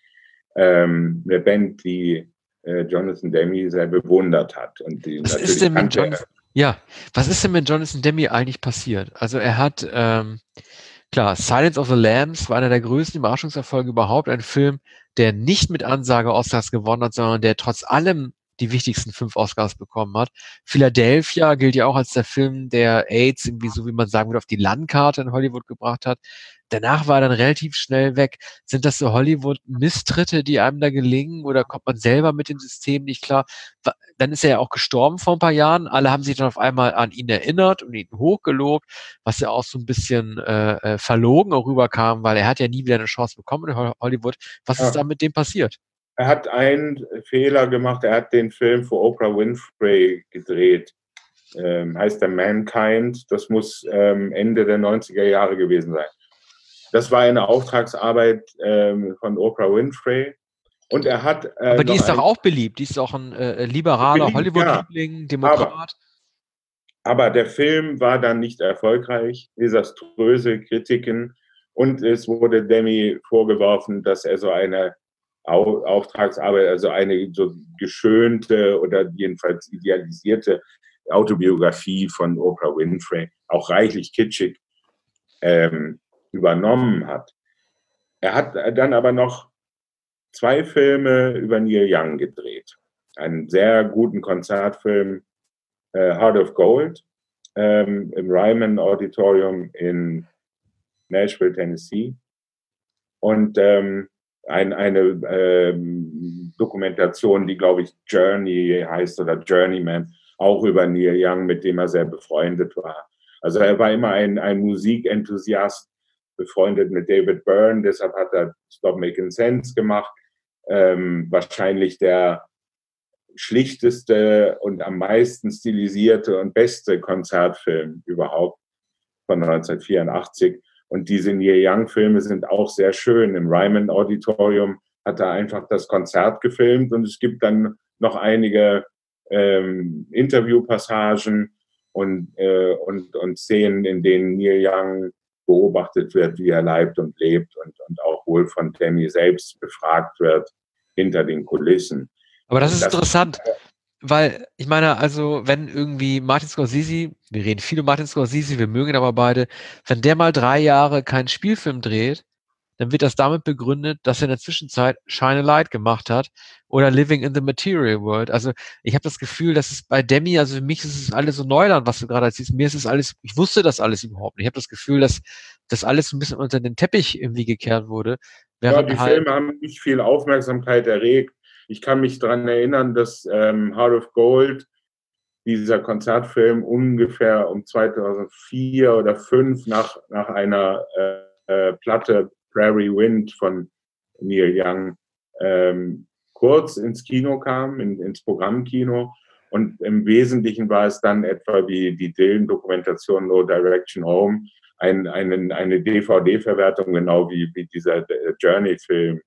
Ähm, eine Band, die äh, Jonathan Demme sehr bewundert hat. Und die Was natürlich ist denn mit kannte er. Jonathan, ja, was ist denn mit Jonathan Demme eigentlich passiert? Also er hat, ähm, klar, Silence of the Lambs war einer der größten Überraschungserfolge überhaupt, ein Film, der nicht mit Ansage Oscars gewonnen hat, sondern der trotz allem die wichtigsten fünf Oscars bekommen hat. Philadelphia gilt ja auch als der Film, der AIDS irgendwie, so wie man sagen würde, auf die Landkarte in Hollywood gebracht hat. Danach war er dann relativ schnell weg. Sind das so Hollywood-Misstritte, die einem da gelingen, oder kommt man selber mit dem System nicht klar? Wa- Dann ist er ja auch gestorben vor ein paar Jahren. Alle haben sich dann auf einmal an ihn erinnert und ihn hochgelobt, was ja auch so ein bisschen äh, äh, verlogen auch rüberkam, weil er hat ja nie wieder eine Chance bekommen in Ho- Hollywood. Was ist Ja. da mit dem passiert? Er hat einen Fehler gemacht, er hat den Film für Oprah Winfrey gedreht. Ähm, heißt der Mankind, das muss ähm, Ende der neunziger Jahre gewesen sein. Das war eine Auftragsarbeit ähm, von Oprah Winfrey. Und er hat. Äh, Aber die noch ist doch ein- auch beliebt. Die ist doch ein äh, liberaler Beliebt, Hollywood-Liebling, Demokrat. Aber der Film war dann nicht erfolgreich, desaströse Kritiken. Und es wurde Demme vorgeworfen, dass er so eine Au- Auftragsarbeit, also eine so geschönte oder jedenfalls idealisierte Autobiografie von Oprah Winfrey, auch reichlich kitschig, ähm, übernommen hat. Er hat dann aber noch zwei Filme über Neil Young gedreht. Einen sehr guten Konzertfilm, äh, Heart of Gold, ähm, im Ryman Auditorium in Nashville, Tennessee. Und ähm, ein, eine ähm, Dokumentation, die, glaube ich, Journey heißt oder Journeyman, auch über Neil Young, mit dem er sehr befreundet war. Also er war immer ein, ein Musikenthusiast, befreundet mit David Byrne, deshalb hat er Stop Making Sense gemacht. Ähm, wahrscheinlich der schlichteste und am meisten stilisierte und beste Konzertfilm überhaupt von neunzehnhundertvierundachtzig. Und diese Neil Young-Filme sind auch sehr schön. Im Ryman Auditorium hat er einfach das Konzert gefilmt und es gibt dann noch einige ähm, Interviewpassagen und, äh, und, und Szenen, in denen Neil Young beobachtet wird, wie er leibt und lebt und, und auch wohl von Demme selbst befragt wird hinter den Kulissen. Aber das Und ist interessant, weil ich meine, also wenn irgendwie Martin Scorsese, wir reden viel über Martin Scorsese, wir mögen ihn aber beide, wenn der mal drei Jahre keinen Spielfilm dreht, dann wird das damit begründet, dass er in der Zwischenzeit Shine a Light gemacht hat oder Living in the Material World. Also ich habe das Gefühl, dass es bei Demme, also für mich ist es alles so Neuland, was du gerade erzählst. Mir ist es alles, ich wusste das alles überhaupt nicht. Ich habe das Gefühl, dass das alles ein bisschen unter den Teppich irgendwie gekehrt wurde. Ja, Während die halt, Filme haben nicht viel Aufmerksamkeit erregt. Ich kann mich daran erinnern, dass ähm, Heart of Gold, dieser Konzertfilm, ungefähr um zweitausendvier oder zweitausendfünf nach, nach einer äh, Platte Prairie Wind von Neil Young ähm, kurz ins Kino kam, in, ins Programmkino. Und im Wesentlichen war es dann etwa wie die Dylan-Dokumentation No Direction Home, ein, einen, eine D V D-Verwertung, genau wie, wie dieser Journey-Film,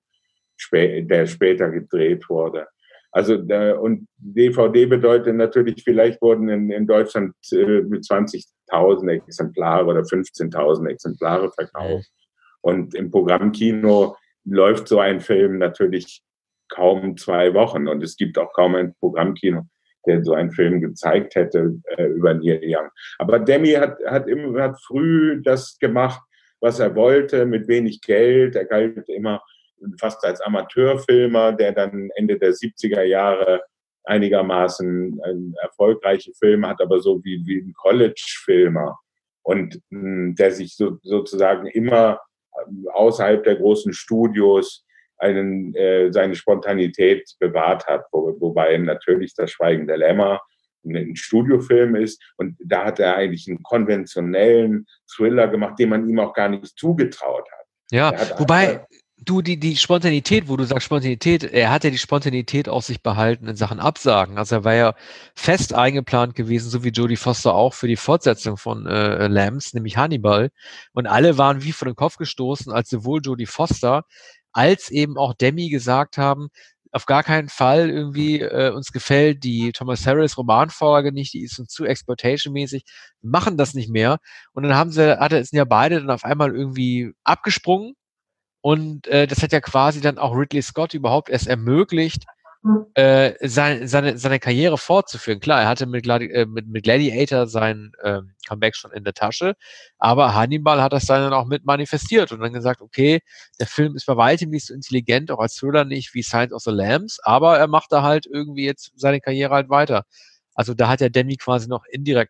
der später gedreht wurde. Also, und D V D bedeutet natürlich, vielleicht wurden in, in Deutschland äh, mit zwanzigtausend Exemplare oder fünfzehntausend Exemplare verkauft. Und im Programmkino läuft so ein Film natürlich kaum zwei Wochen. Und es gibt auch kaum ein Programmkino, der so einen Film gezeigt hätte äh, über Neil Young. Aber Demme hat, hat, immer, hat früh das gemacht, was er wollte, mit wenig Geld. Er galt immer fast als Amateurfilmer, der dann Ende der siebziger Jahre einigermaßen äh, erfolgreiche Filme hat, aber so wie, wie ein College-Filmer. Und mh, der sich so, sozusagen immer außerhalb der großen Studios einen, äh, seine Spontanität bewahrt hat, wo, wobei natürlich das Schweigen der Lämmer ein Studiofilm ist. Und da hat er eigentlich einen konventionellen Thriller gemacht, den man ihm auch gar nicht zugetraut hat. Ja, hat wobei einfach, du die, die Spontanität, wo du sagst Spontanität, er hat ja die Spontanität auf sich behalten in Sachen Absagen. Also er war ja fest eingeplant gewesen, so wie Jodie Foster auch, für die Fortsetzung von äh, Lambs, nämlich Hannibal. Und alle waren wie vor den Kopf gestoßen, als sowohl Jodie Foster als eben auch Demme gesagt haben, auf gar keinen Fall irgendwie, äh, uns gefällt die Thomas Harris Romanvorlage nicht, die ist uns zu exploitation-mäßig, wir machen das nicht mehr. Und dann haben sie, hatte es ja beide dann auf einmal irgendwie abgesprungen. Und äh, das hat ja quasi dann auch Ridley Scott überhaupt erst ermöglicht, äh, seine, seine, seine Karriere fortzuführen. Klar, er hatte mit, Gladi äh, mit, mit Gladiator sein äh, Comeback schon in der Tasche, aber Hannibal hat das dann auch mit manifestiert und dann gesagt, okay, der Film ist bei weitem nicht so intelligent, auch als Thriller nicht wie Silence of the Lambs, aber er macht da halt irgendwie jetzt seine Karriere halt weiter. Also da hat der Demme quasi noch indirekt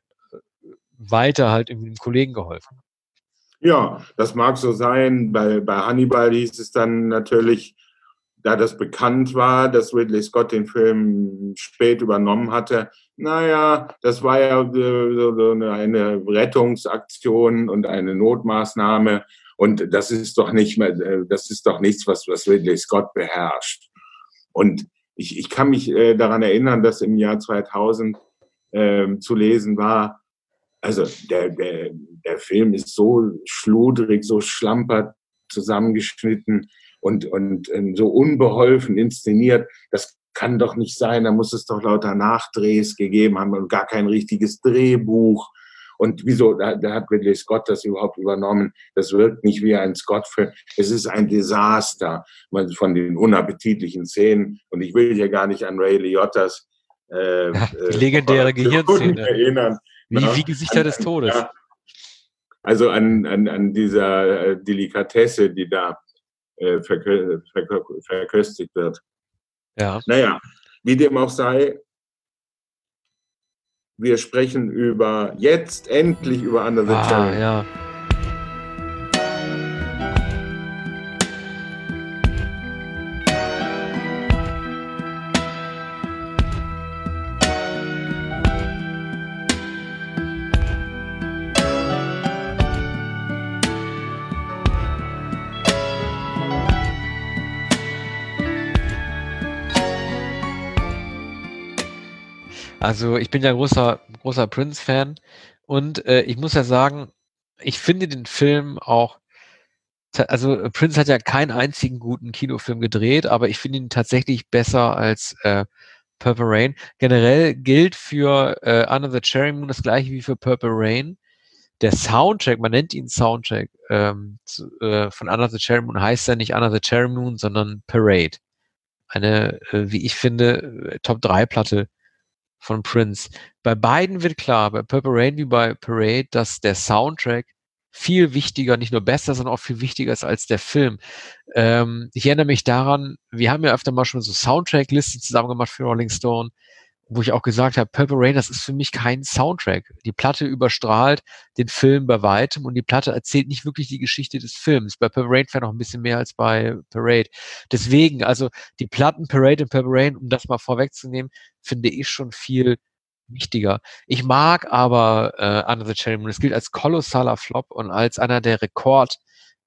weiter halt irgendwie dem Kollegen geholfen. Ja, das mag so sein. Bei, bei Hannibal hieß es dann natürlich, da das bekannt war, dass Ridley Scott den Film spät übernommen hatte, naja, das war ja äh, so eine Rettungsaktion und eine Notmaßnahme und das ist doch nicht mehr, das ist doch nichts, was, was Ridley Scott beherrscht. Und ich, ich kann mich äh, daran erinnern, dass im Jahr zweitausend äh, zu lesen war, also der, der, der Film ist so schludrig, so schlampert zusammengeschnitten und, und, und so unbeholfen inszeniert. Das kann doch nicht sein, da muss es doch lauter Nachdrehs gegeben haben und gar kein richtiges Drehbuch. Und wieso, da, da hat Ridley Scott das überhaupt übernommen? Das wirkt nicht wie ein Scott-Film. Es ist ein Desaster von den unappetitlichen Szenen. Und ich will hier gar nicht an Ray Liotta's äh, ja, die legendäre Gehirnszene erinnern. Wie, ja, wie Gesichter an, des Todes. Ja, also an, an, an dieser äh, Delikatesse, die da äh, verkö verkö verköstigt wird. Ja. Naja, wie dem auch sei, wir sprechen über jetzt endlich über Under the Ah, Cherry. ja. Also ich bin ja großer, großer Prince-Fan und äh, ich muss ja sagen, ich finde den Film auch, also Prince hat ja keinen einzigen guten Kinofilm gedreht, aber ich finde ihn tatsächlich besser als äh, Purple Rain. Generell gilt für äh, Under the Cherry Moon das gleiche wie für Purple Rain. Der Soundtrack, man nennt ihn Soundtrack, ähm, zu, äh, von Under the Cherry Moon heißt ja nicht Under the Cherry Moon, sondern Parade. Eine, äh, wie ich finde, Top drei Platte von Prince. Bei beiden wird klar, bei Purple Rain wie bei Parade, dass der Soundtrack viel wichtiger, nicht nur besser, sondern auch viel wichtiger ist als der Film. Ähm, ich erinnere mich daran, wir haben ja öfter mal schon so Soundtrack-Listen zusammen gemacht für Rolling Stone, wo ich auch gesagt habe, Purple Rain, das ist für mich kein Soundtrack. Die Platte überstrahlt den Film bei weitem und die Platte erzählt nicht wirklich die Geschichte des Films. Bei Purple Rain vielleicht noch ein bisschen mehr als bei Parade. Deswegen, also die Platten Parade und Purple Rain, um das mal vorwegzunehmen, finde ich schon viel wichtiger. Ich mag aber äh, Under the Cherry Moon. Es gilt als kolossaler Flop und als einer der Rekord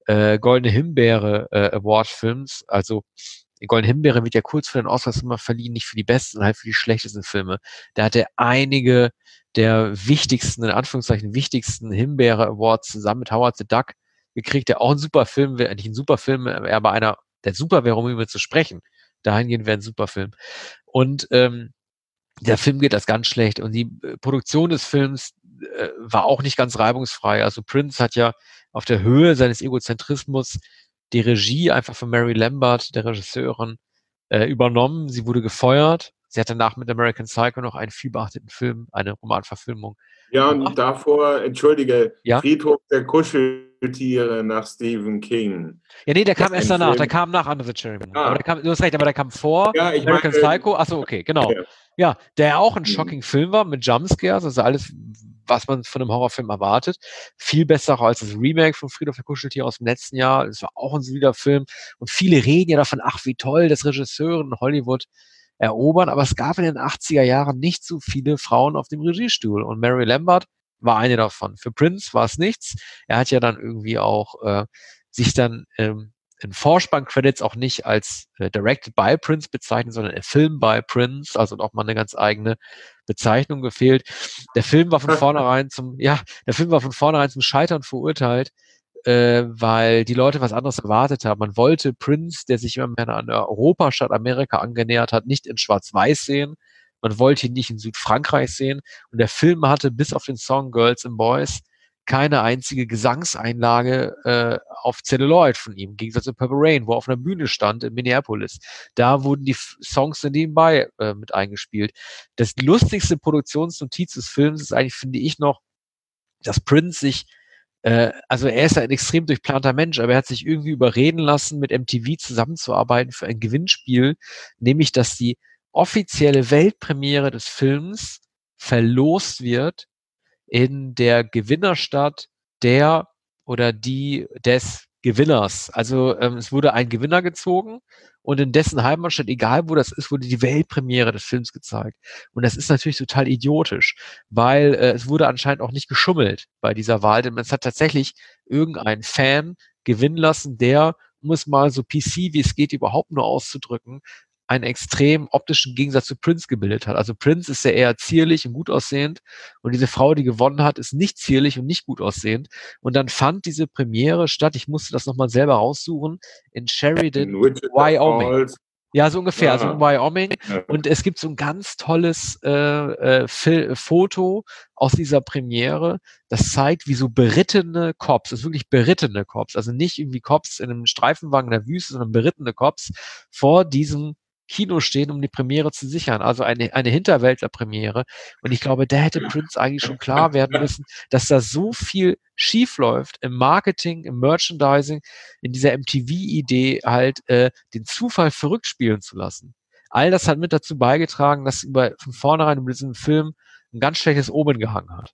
äh, Goldene Himbeere äh, Award-Films. Also die Goldene Himbeere wird ja kurz vor den Oscars immer verliehen, nicht für die besten, sondern halt für die schlechtesten Filme. Da hat er einige der wichtigsten, in Anführungszeichen wichtigsten Himbeere-Awards zusammen mit Howard the Duck gekriegt, der auch ein super Film wäre, nicht ein super Film, aber einer, der super wäre, um über zu sprechen. Dahingehend wäre ein super Film. Und ähm, der Film geht das ganz schlecht und die äh, Produktion des Films äh, war auch nicht ganz reibungsfrei. Also Prince hat ja auf der Höhe seines Egozentrismus die Regie einfach von Mary Lambert, der Regisseurin, äh, übernommen. Sie wurde gefeuert. Sie hat danach mit American Psycho noch einen vielbeachteten Film, eine Romanverfilmung. Ja, gemacht. und davor, entschuldige, Ja? Friedhof der Kuscheltiere nach Stephen King. Ja, nee, der kam Ein erst danach. Film. Der kam nach Under the Cherry Moon. Ah. Aber der kam, du hast recht, aber der kam vor Ja, ich American meine, Psycho. Achso, okay, genau. Ja. Ja, der auch ein Mhm. shocking Film war mit Jumpscares, also alles, was man von einem Horrorfilm erwartet. Viel besser auch als das Remake von Friedhof der Kuscheltiere aus dem letzten Jahr. Es war auch ein solider Film. Und viele reden ja davon, ach, wie toll, dass Regisseure in Hollywood erobern. Aber es gab in den achtziger Jahren nicht so viele Frauen auf dem Regiestuhl. Und Mary Lambert war eine davon. Für Prince war es nichts. Er hat ja dann irgendwie auch äh, sich dann ähm, in Vorspann-Credits auch nicht als äh, Directed by Prince bezeichnet, sondern ein Film by Prince, also auch mal eine ganz eigene Bezeichnung gefehlt. Der Film war von vornherein zum, ja, der Film war von vornherein zum Scheitern verurteilt, äh, weil die Leute was anderes erwartet haben. Man wollte Prince, der sich immer mehr an Europa statt Amerika angenähert hat, nicht in Schwarz-Weiß sehen. Man wollte ihn nicht in Südfrankreich sehen. Und der Film hatte bis auf den Song Girls and Boys keine einzige Gesangseinlage äh, auf Celluloid von ihm, im Gegensatz zu Purple Rain, wo er auf einer Bühne stand in Minneapolis. Da wurden die F- Songs dann nebenbei äh, mit eingespielt. Das lustigste Produktionsnotiz des Films ist eigentlich, finde ich, noch, dass Prince sich, äh, also er ist ein extrem durchplanter Mensch, aber er hat sich irgendwie überreden lassen, mit M T V zusammenzuarbeiten für ein Gewinnspiel, nämlich, dass die offizielle Weltpremiere des Films verlost wird in der Gewinnerstadt der oder die des Gewinners. Also ähm, es wurde ein Gewinner gezogen und in dessen Heimatstadt, egal wo das ist, wurde die Weltpremiere des Films gezeigt. Und das ist natürlich total idiotisch, weil äh, es wurde anscheinend auch nicht geschummelt bei dieser Wahl, denn es hat tatsächlich irgendein Fan gewinnen lassen, der, um es mal so P C wie es geht überhaupt nur auszudrücken, einen extrem optischen Gegensatz zu Prince gebildet hat. Also Prince ist ja eher zierlich und gut aussehend und diese Frau, die gewonnen hat, ist nicht zierlich und nicht gut aussehend. Und dann fand diese Premiere statt, ich musste das nochmal selber raussuchen, in Sheridan, in Wichita Wyoming. Falls. Ja, so ungefähr, also in Ah. Wyoming. Ja. Und es gibt so ein ganz tolles äh, äh, Fil- Foto aus dieser Premiere. Das zeigt, wie so berittene Cops, das ist wirklich berittene Cops, also nicht irgendwie Cops in einem Streifenwagen in der Wüste, sondern berittene Cops vor diesem Kino stehen, um die Premiere zu sichern. Also eine, eine Hinterwäldler-Premiere. Und ich glaube, da hätte Prince eigentlich schon klar werden müssen, dass da so viel schief läuft im Marketing, im Merchandising, in dieser M T V-Idee halt äh, den Zufall verrückt spielen zu lassen. All das hat mit dazu beigetragen, dass über von vornherein über diesen Film ein ganz schlechtes Omen gehangen hat.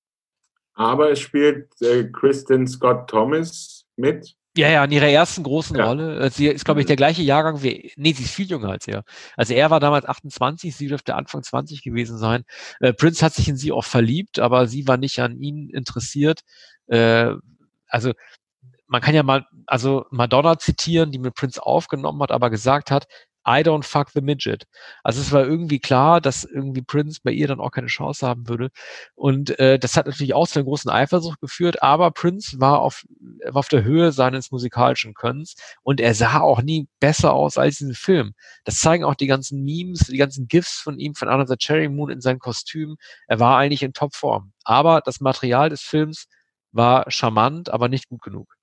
Aber es spielt äh, Kristen Scott Thomas mit. Ja, ja, in ihrer ersten großen Ja. Rolle. Äh, Sie ist, glaube ich, Mhm. der gleiche Jahrgang wie, nee, sie ist viel jünger als er. Also er war damals achtundzwanzig, sie dürfte Anfang zwanzig gewesen sein. Äh, Prince hat sich in sie auch verliebt, aber sie war nicht an ihn interessiert. Äh, also man kann ja mal, also Madonna zitieren, die mit Prince aufgenommen hat, aber gesagt hat, I don't fuck the midget. Also es war irgendwie klar, dass irgendwie Prince bei ihr dann auch keine Chance haben würde. Und äh, das hat natürlich auch zu einer großen Eifersucht geführt, aber Prince war auf, war auf der Höhe seines musikalischen Könnens und er sah auch nie besser aus als diesen Film. Das zeigen auch die ganzen Memes, die ganzen GIFs von ihm, von Under the Cherry Moon in seinen Kostümen. Er war eigentlich in Topform. Aber das Material des Films war charmant, aber nicht gut genug.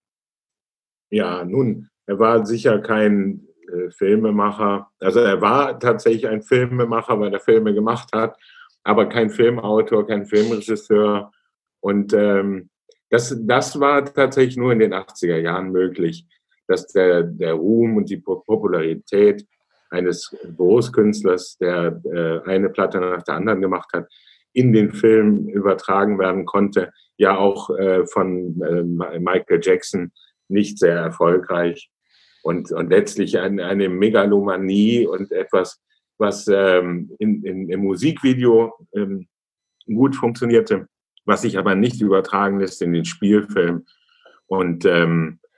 Ja, nun, er war sicher kein äh, Filmemacher. Also er war tatsächlich ein Filmemacher, weil er Filme gemacht hat, aber kein Filmautor, kein Filmregisseur. Und ähm, das, das war tatsächlich nur in den achtziger Jahren möglich, dass der, der Ruhm und die Popularität eines Großkünstlers, der äh, eine Platte nach der anderen gemacht hat, in den Film übertragen werden konnte. Ja, auch äh, von äh, Michael Jackson nicht sehr erfolgreich und, und letztlich eine, eine Megalomanie und etwas, was ähm, in, in, im Musikvideo ähm, gut funktionierte, was sich aber nicht übertragen lässt in den Spielfilm. Und ähm,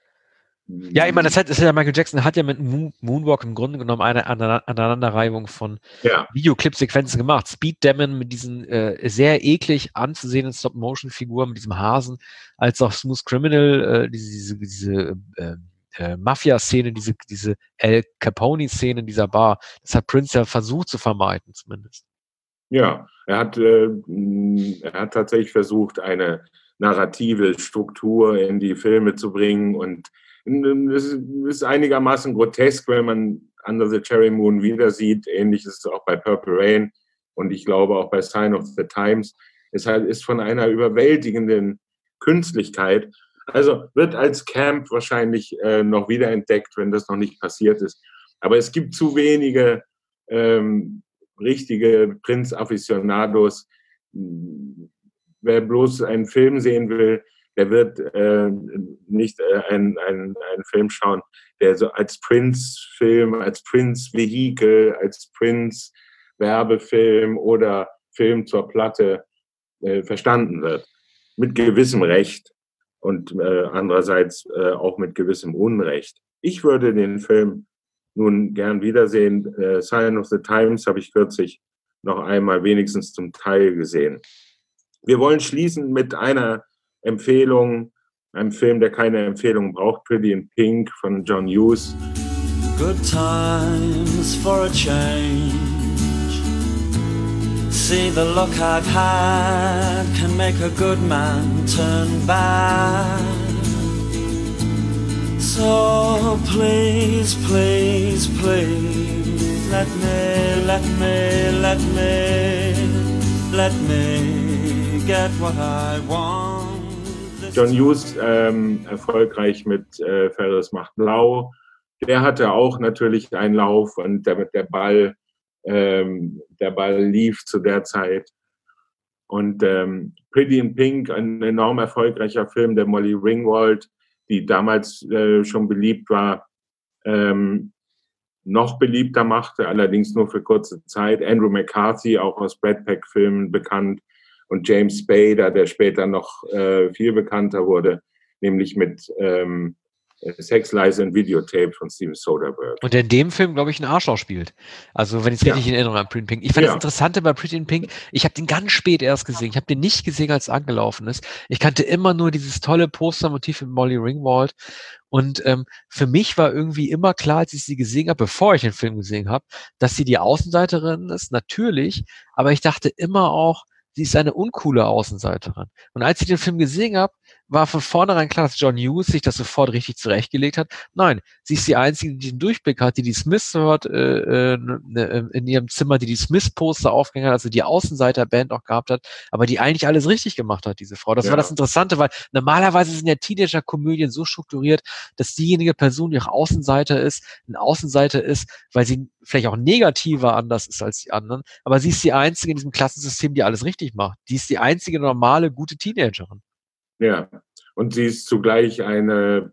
Ja, ich meine, das hat, das ist ja Michael Jackson hat ja mit Moon, Moonwalk im Grunde genommen eine Aneinander- Aneinanderreihung von Ja, Videoclip-Sequenzen gemacht. Speed Demon mit diesen äh, sehr eklig anzusehenden Stop-Motion-Figuren, mit diesem Hasen, als auch Smooth Criminal, äh, diese, diese, diese äh, äh, Mafia-Szene, diese, diese El Capone-Szene in dieser Bar. Das hat Prince ja versucht zu vermeiden, zumindest. ja. Er hat, äh, mh, er hat tatsächlich versucht, eine narrative Struktur in die Filme zu bringen. Und ähm, es ist, ist einigermaßen grotesk, wenn man Under the Cherry Moon wieder sieht. Ähnlich ist es auch bei Purple Rain und ich glaube auch bei Sign of the Times. Es halt ist von einer überwältigenden Künstlichkeit. Also wird als Camp wahrscheinlich äh, noch wiederentdeckt, wenn das noch nicht passiert ist. Aber es gibt zu wenige ähm, richtige Prince-Aficionados. Wer bloß einen Film sehen will, der wird äh, nicht äh, einen, einen, einen Film schauen, der so als Prince-Film, als Prince-Vehikel, als Prince-Werbefilm oder Film zur Platte äh, verstanden wird. Mit gewissem Recht und äh, andererseits äh, auch mit gewissem Unrecht. Ich würde den Film nun gern wiedersehen. Äh, Sign of the Times habe ich kürzlich noch einmal wenigstens zum Teil gesehen. Wir wollen schließen mit einer Empfehlung, einem Film, der keine Empfehlung braucht, Pretty in Pink von John Hughes. Good times for a change. See, the luck I've had can make a good man turn bad. So please, please, please, let me, let me, let me, let me get what I want. John Hughes, ähm, erfolgreich mit äh, Ferris macht blau. Der hatte auch natürlich einen Lauf und der, der Ball, ähm, der Ball lief zu der Zeit. Und ähm, Pretty in Pink, ein enorm erfolgreicher Film der Molly Ringwald, die damals äh, schon beliebt war, ähm, noch beliebter machte, allerdings nur für kurze Zeit. Andrew McCarthy, auch aus Brat Pack-Filmen bekannt, und James Spader, der später noch äh, viel bekannter wurde, nämlich mit ähm, Sex, Lies and Videotape von Steven Soderbergh. Und der in dem Film, glaube ich, einen Arschloch spielt. Also, wenn ich es Ja. richtig in Erinnerung habe, Pretty in Pink. Ich fand Ja. das Interessante bei Pretty in Pink, ich habe den ganz spät erst gesehen. Ich habe den nicht gesehen, als es angelaufen ist. Ich kannte immer nur dieses tolle Postermotiv mit Molly Ringwald. Und ähm, für mich war irgendwie immer klar, als ich sie gesehen habe, bevor ich den Film gesehen habe, dass sie die Außenseiterin ist, natürlich. Aber ich dachte immer auch, sie ist eine uncoole Außenseiterin. Und als ich den Film gesehen habe, war von vornherein klar, dass John Hughes sich das sofort richtig zurechtgelegt hat. Nein, sie ist die Einzige, die den Durchblick hat, die die Smiths hört äh, äh, in ihrem Zimmer, die die Smiths-Poster aufgehängt hat, also die Außenseiter-Band auch gehabt hat, aber die eigentlich alles richtig gemacht hat, diese Frau. Das Ja. war das Interessante, weil normalerweise sind ja Teenager-Komödien so strukturiert, dass diejenige Person, die auch Außenseiter ist, ein Außenseiter ist, weil sie vielleicht auch negativer anders ist als die anderen, aber sie ist die Einzige in diesem Klassensystem, die alles richtig macht. Die ist die einzige normale, gute Teenagerin. Ja, und sie ist zugleich eine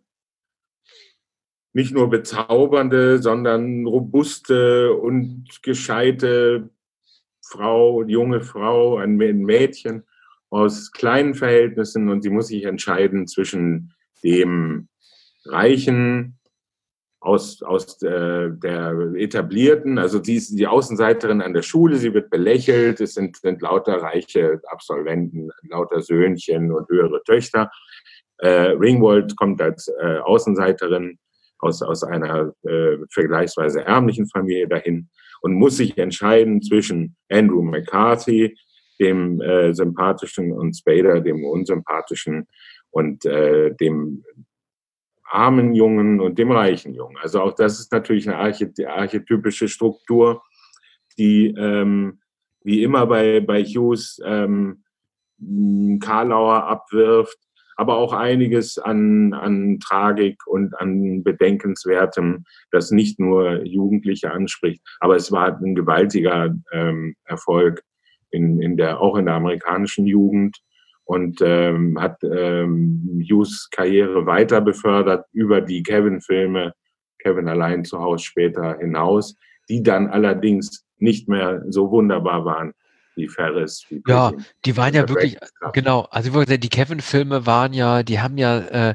nicht nur bezaubernde, sondern robuste und gescheite Frau, junge Frau, ein Mädchen aus kleinen Verhältnissen, und sie muss sich entscheiden zwischen dem reichen, aus, aus äh, der etablierten, also sie ist die Außenseiterin an der Schule, sie wird belächelt, es sind, sind lauter reiche Absolventen, lauter Söhnchen und höhere Töchter. Äh, Ringwald kommt als äh, Außenseiterin aus, aus einer äh, vergleichsweise ärmlichen Familie dahin und muss sich entscheiden zwischen Andrew McCarthy, dem äh, sympathischen, und Spader, dem unsympathischen, und äh, dem armen Jungen und dem reichen Jungen. Also auch das ist natürlich eine archety- archetypische Struktur, die ähm, wie immer bei, bei Hughes ähm, Karlauer abwirft, aber auch einiges an, an Tragik und an Bedenkenswertem, das nicht nur Jugendliche anspricht. Aber es war ein gewaltiger ähm, Erfolg in, in der, auch in der amerikanischen Jugend. Und ähm, hat ähm, Hughes Karriere weiter befördert über die Kevin-Filme, Kevin allein zu Hause später hinaus, die dann allerdings nicht mehr so wunderbar waren wie Ferris. Wie Ja, Pretty in die waren ja The wirklich, Breakfast Club. genau, also wie gesagt, die Kevin-Filme waren ja, die haben ja, äh,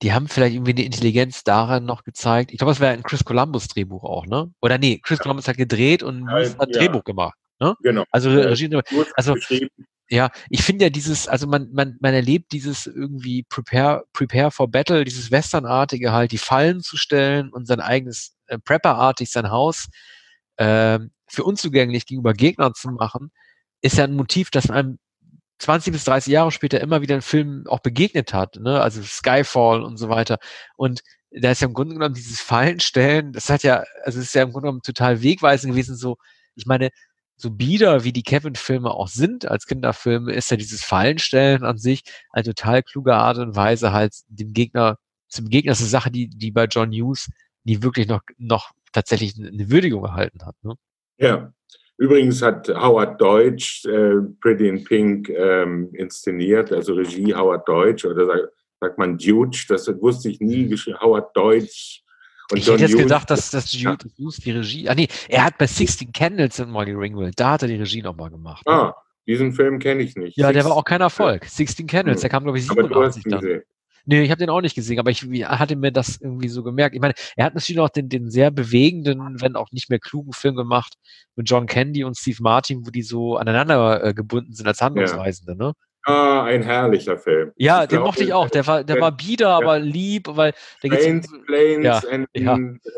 die haben vielleicht irgendwie eine Intelligenz daran noch gezeigt. Ich glaube, es wäre ein Chris Columbus Drehbuch auch, ne? Oder nee, Chris Columbus hat gedreht und Moose hat ein ja. Drehbuch gemacht, ne? Genau. Also Äh, Regie, Gut also geschrieben. ja, ich finde ja dieses, also man, man, man erlebt dieses irgendwie Prepare, Prepare for Battle, dieses Westernartige halt, die Fallen zu stellen und sein eigenes äh, Prepper-artig sein Haus ähm, für unzugänglich gegenüber Gegnern zu machen, ist ja ein Motiv, das einem zwanzig bis dreißig Jahre später immer wieder in Filmen auch begegnet hat, ne? Also Skyfall und so weiter. Und da ist ja im Grunde genommen dieses Fallenstellen, das hat ja, also es ist ja im Grunde genommen total wegweisend gewesen, so, ich meine, so bieder wie die Kevin-Filme auch sind als Kinderfilme, ist ja dieses Fallenstellen an sich eine total kluge Art und Weise, halt dem Gegner, zum Gegner, das ist eine Sache, die, die bei John Hughes nie wirklich noch, noch tatsächlich eine Würdigung erhalten hat, ne? Ja. Übrigens hat Howard Deutsch äh, Pretty in Pink ähm, inszeniert, also Regie Howard Deutsch, oder sagt, sagt man Deutsch, das wusste ich nie, geschrieben Howard Deutsch. Und Ich John hätte jetzt Hughes, gedacht, dass, dass ja. Jude Hughes die Regie, ah nee, er hat bei Sixteen Candles und Molly Ringwald, da hat er die Regie nochmal gemacht. Ne? Ah, diesen Film kenne ich nicht. Ja, der Six- war auch kein Erfolg. Sixteen Candles, Hm. der kam, glaube ich, Aber du hast siebenundachtzig ihn dann. gesehen. Nee, ich habe den auch nicht gesehen, aber ich wie, hatte mir das irgendwie so gemerkt. Ich meine, er hat natürlich noch den, den sehr bewegenden, wenn auch nicht mehr klugen Film gemacht mit John Candy und Steve Martin, wo die so aneinander äh, gebunden sind als Handlungsreisende, ne? Ah, ein herrlicher Film. Ja, Ich den glaube, mochte ich auch. Der war, der der- war bieder, aber lieb, weil da geht's Planes, um Planes ja, and ja.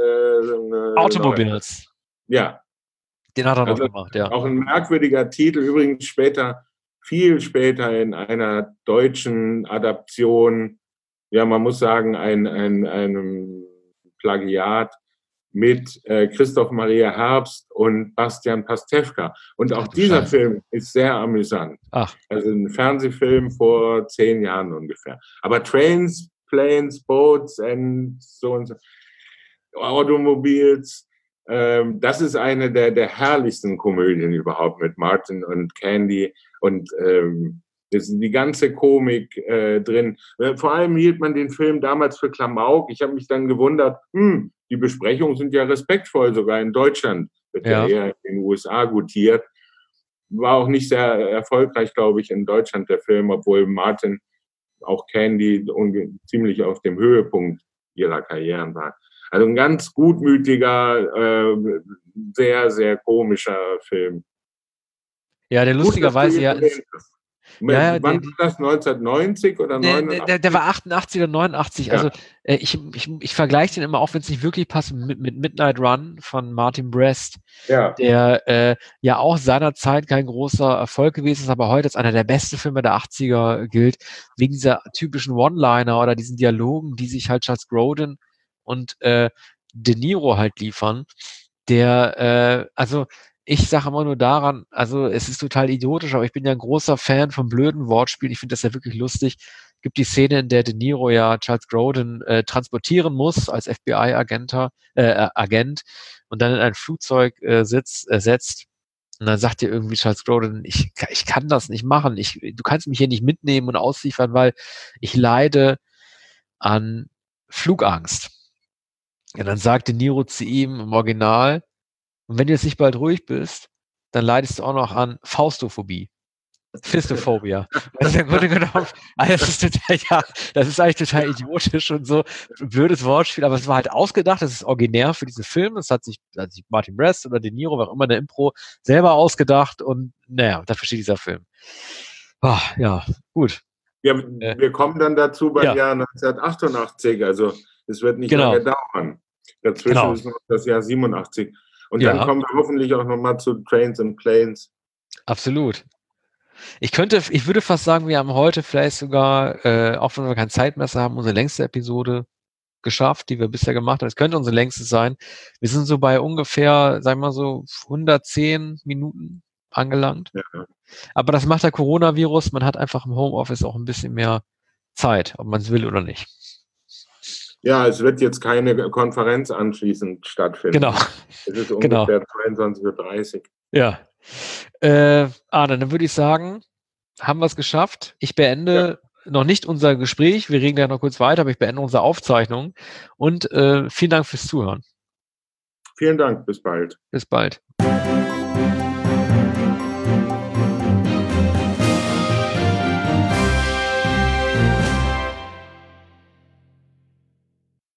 Äh, Automobiles. Ja, Den hat er noch Also, gemacht, ja. auch ein merkwürdiger Titel, übrigens später, viel später in einer deutschen Adaption, ja, man muss sagen, ein, ein, einem Plagiat mit äh, Christoph Maria Herbst und Bastian Pastewka. Und auch Ach du dieser Scheiße. Film ist sehr amüsant. Ach, Also ein Fernsehfilm vor zehn Jahren ungefähr. Aber Trains, Planes, Boats and so und so, Automobiles, ähm, das ist eine der, der herrlichsten Komödien überhaupt mit Martin und Candy und ähm, das ist die ganze Komik äh, drin. Äh, Vor allem hielt man den Film damals für Klamauk. Ich habe mich dann gewundert, hm, die Besprechungen sind ja respektvoll, sogar in Deutschland wird ja, Ja. eher in den U S A gutiert. War auch nicht sehr erfolgreich, glaube ich, in Deutschland der Film, obwohl Martin, auch Candy, unge- ziemlich auf dem Höhepunkt ihrer Karrieren war. Also ein ganz gutmütiger, äh, sehr, sehr komischer Film. ja, der Gut, lustigerweise dass du ihn ja. erwähnt hast. Ja, ja, Wann der- war das? neunzehnhundertneunzig oder Der, der, neunundachtzig? der, der war achtundachtzig oder neunundachtzig. Ja. Also äh, ich, ich, ich vergleiche den immer, auch wenn es nicht wirklich passt, mit, mit Midnight Run von Martin Brest, Ja, der äh, ja auch seinerzeit kein großer Erfolg gewesen ist, aber heute als einer der besten Filme der achtziger gilt, wegen dieser typischen One-Liner oder diesen Dialogen, die sich halt Charles Grodin und äh, De Niro halt liefern. Der, äh, also ich sage immer nur daran, also es ist total idiotisch, aber ich bin ja ein großer Fan von blöden Wortspielen. Ich finde das ja wirklich lustig. Es gibt die Szene, in der De Niro ja Charles Grodin äh, transportieren muss als F B I-Agent äh, Agent und dann in ein Flugzeug äh, sitzt, äh, setzt. Und dann sagt dir irgendwie Charles Grodin, ich, ich kann das nicht machen. Ich, du kannst mich hier nicht mitnehmen und ausliefern, weil ich leide an Flugangst. Ja, dann sagt De Niro zu ihm im Original, und wenn du jetzt nicht bald ruhig bist, dann leidest du auch noch an Faustophobie. Fistophobia. Also im Grunde genommen, also das ist total, ja, das ist eigentlich total idiotisch und so ein blödes Wortspiel, aber es war halt ausgedacht, das ist originär für diese Filme, das hat sich, hat sich Martin Brest oder De Niro, wer auch immer in der Impro, selber ausgedacht und naja, dafür steht dieser Film. Ah, ja, gut. ja Äh, wir kommen dann dazu beim ja. Jahr neunzehnhundertachtundachtzig. Also es wird nicht Genau. lange dauern. Dazwischen Genau. ist noch das Jahr siebenundachtzig. Und Ja. dann kommen wir hoffentlich auch nochmal zu Trains and Planes. Absolut. Ich könnte, ich würde fast sagen, wir haben heute vielleicht sogar, äh, auch wenn wir kein Zeitmesser haben, unsere längste Episode geschafft, die wir bisher gemacht haben. Es könnte unsere längste sein. Wir sind so bei ungefähr, sagen wir mal so, hundertzehn Minuten angelangt. Ja. Aber das macht der Coronavirus. Man hat einfach im Homeoffice auch ein bisschen mehr Zeit, ob man es will oder nicht. Ja, es wird jetzt keine Konferenz anschließend stattfinden. Genau. Es ist Genau. ungefähr zweiundzwanzig Uhr dreißig. Ja. Äh, Arne, dann würde ich sagen, haben wir es geschafft. Ich beende noch nicht unser Gespräch. Wir reden ja noch kurz weiter, aber ich beende unsere Aufzeichnung. Und äh, vielen Dank fürs Zuhören. Vielen Dank, bis bald. Bis bald.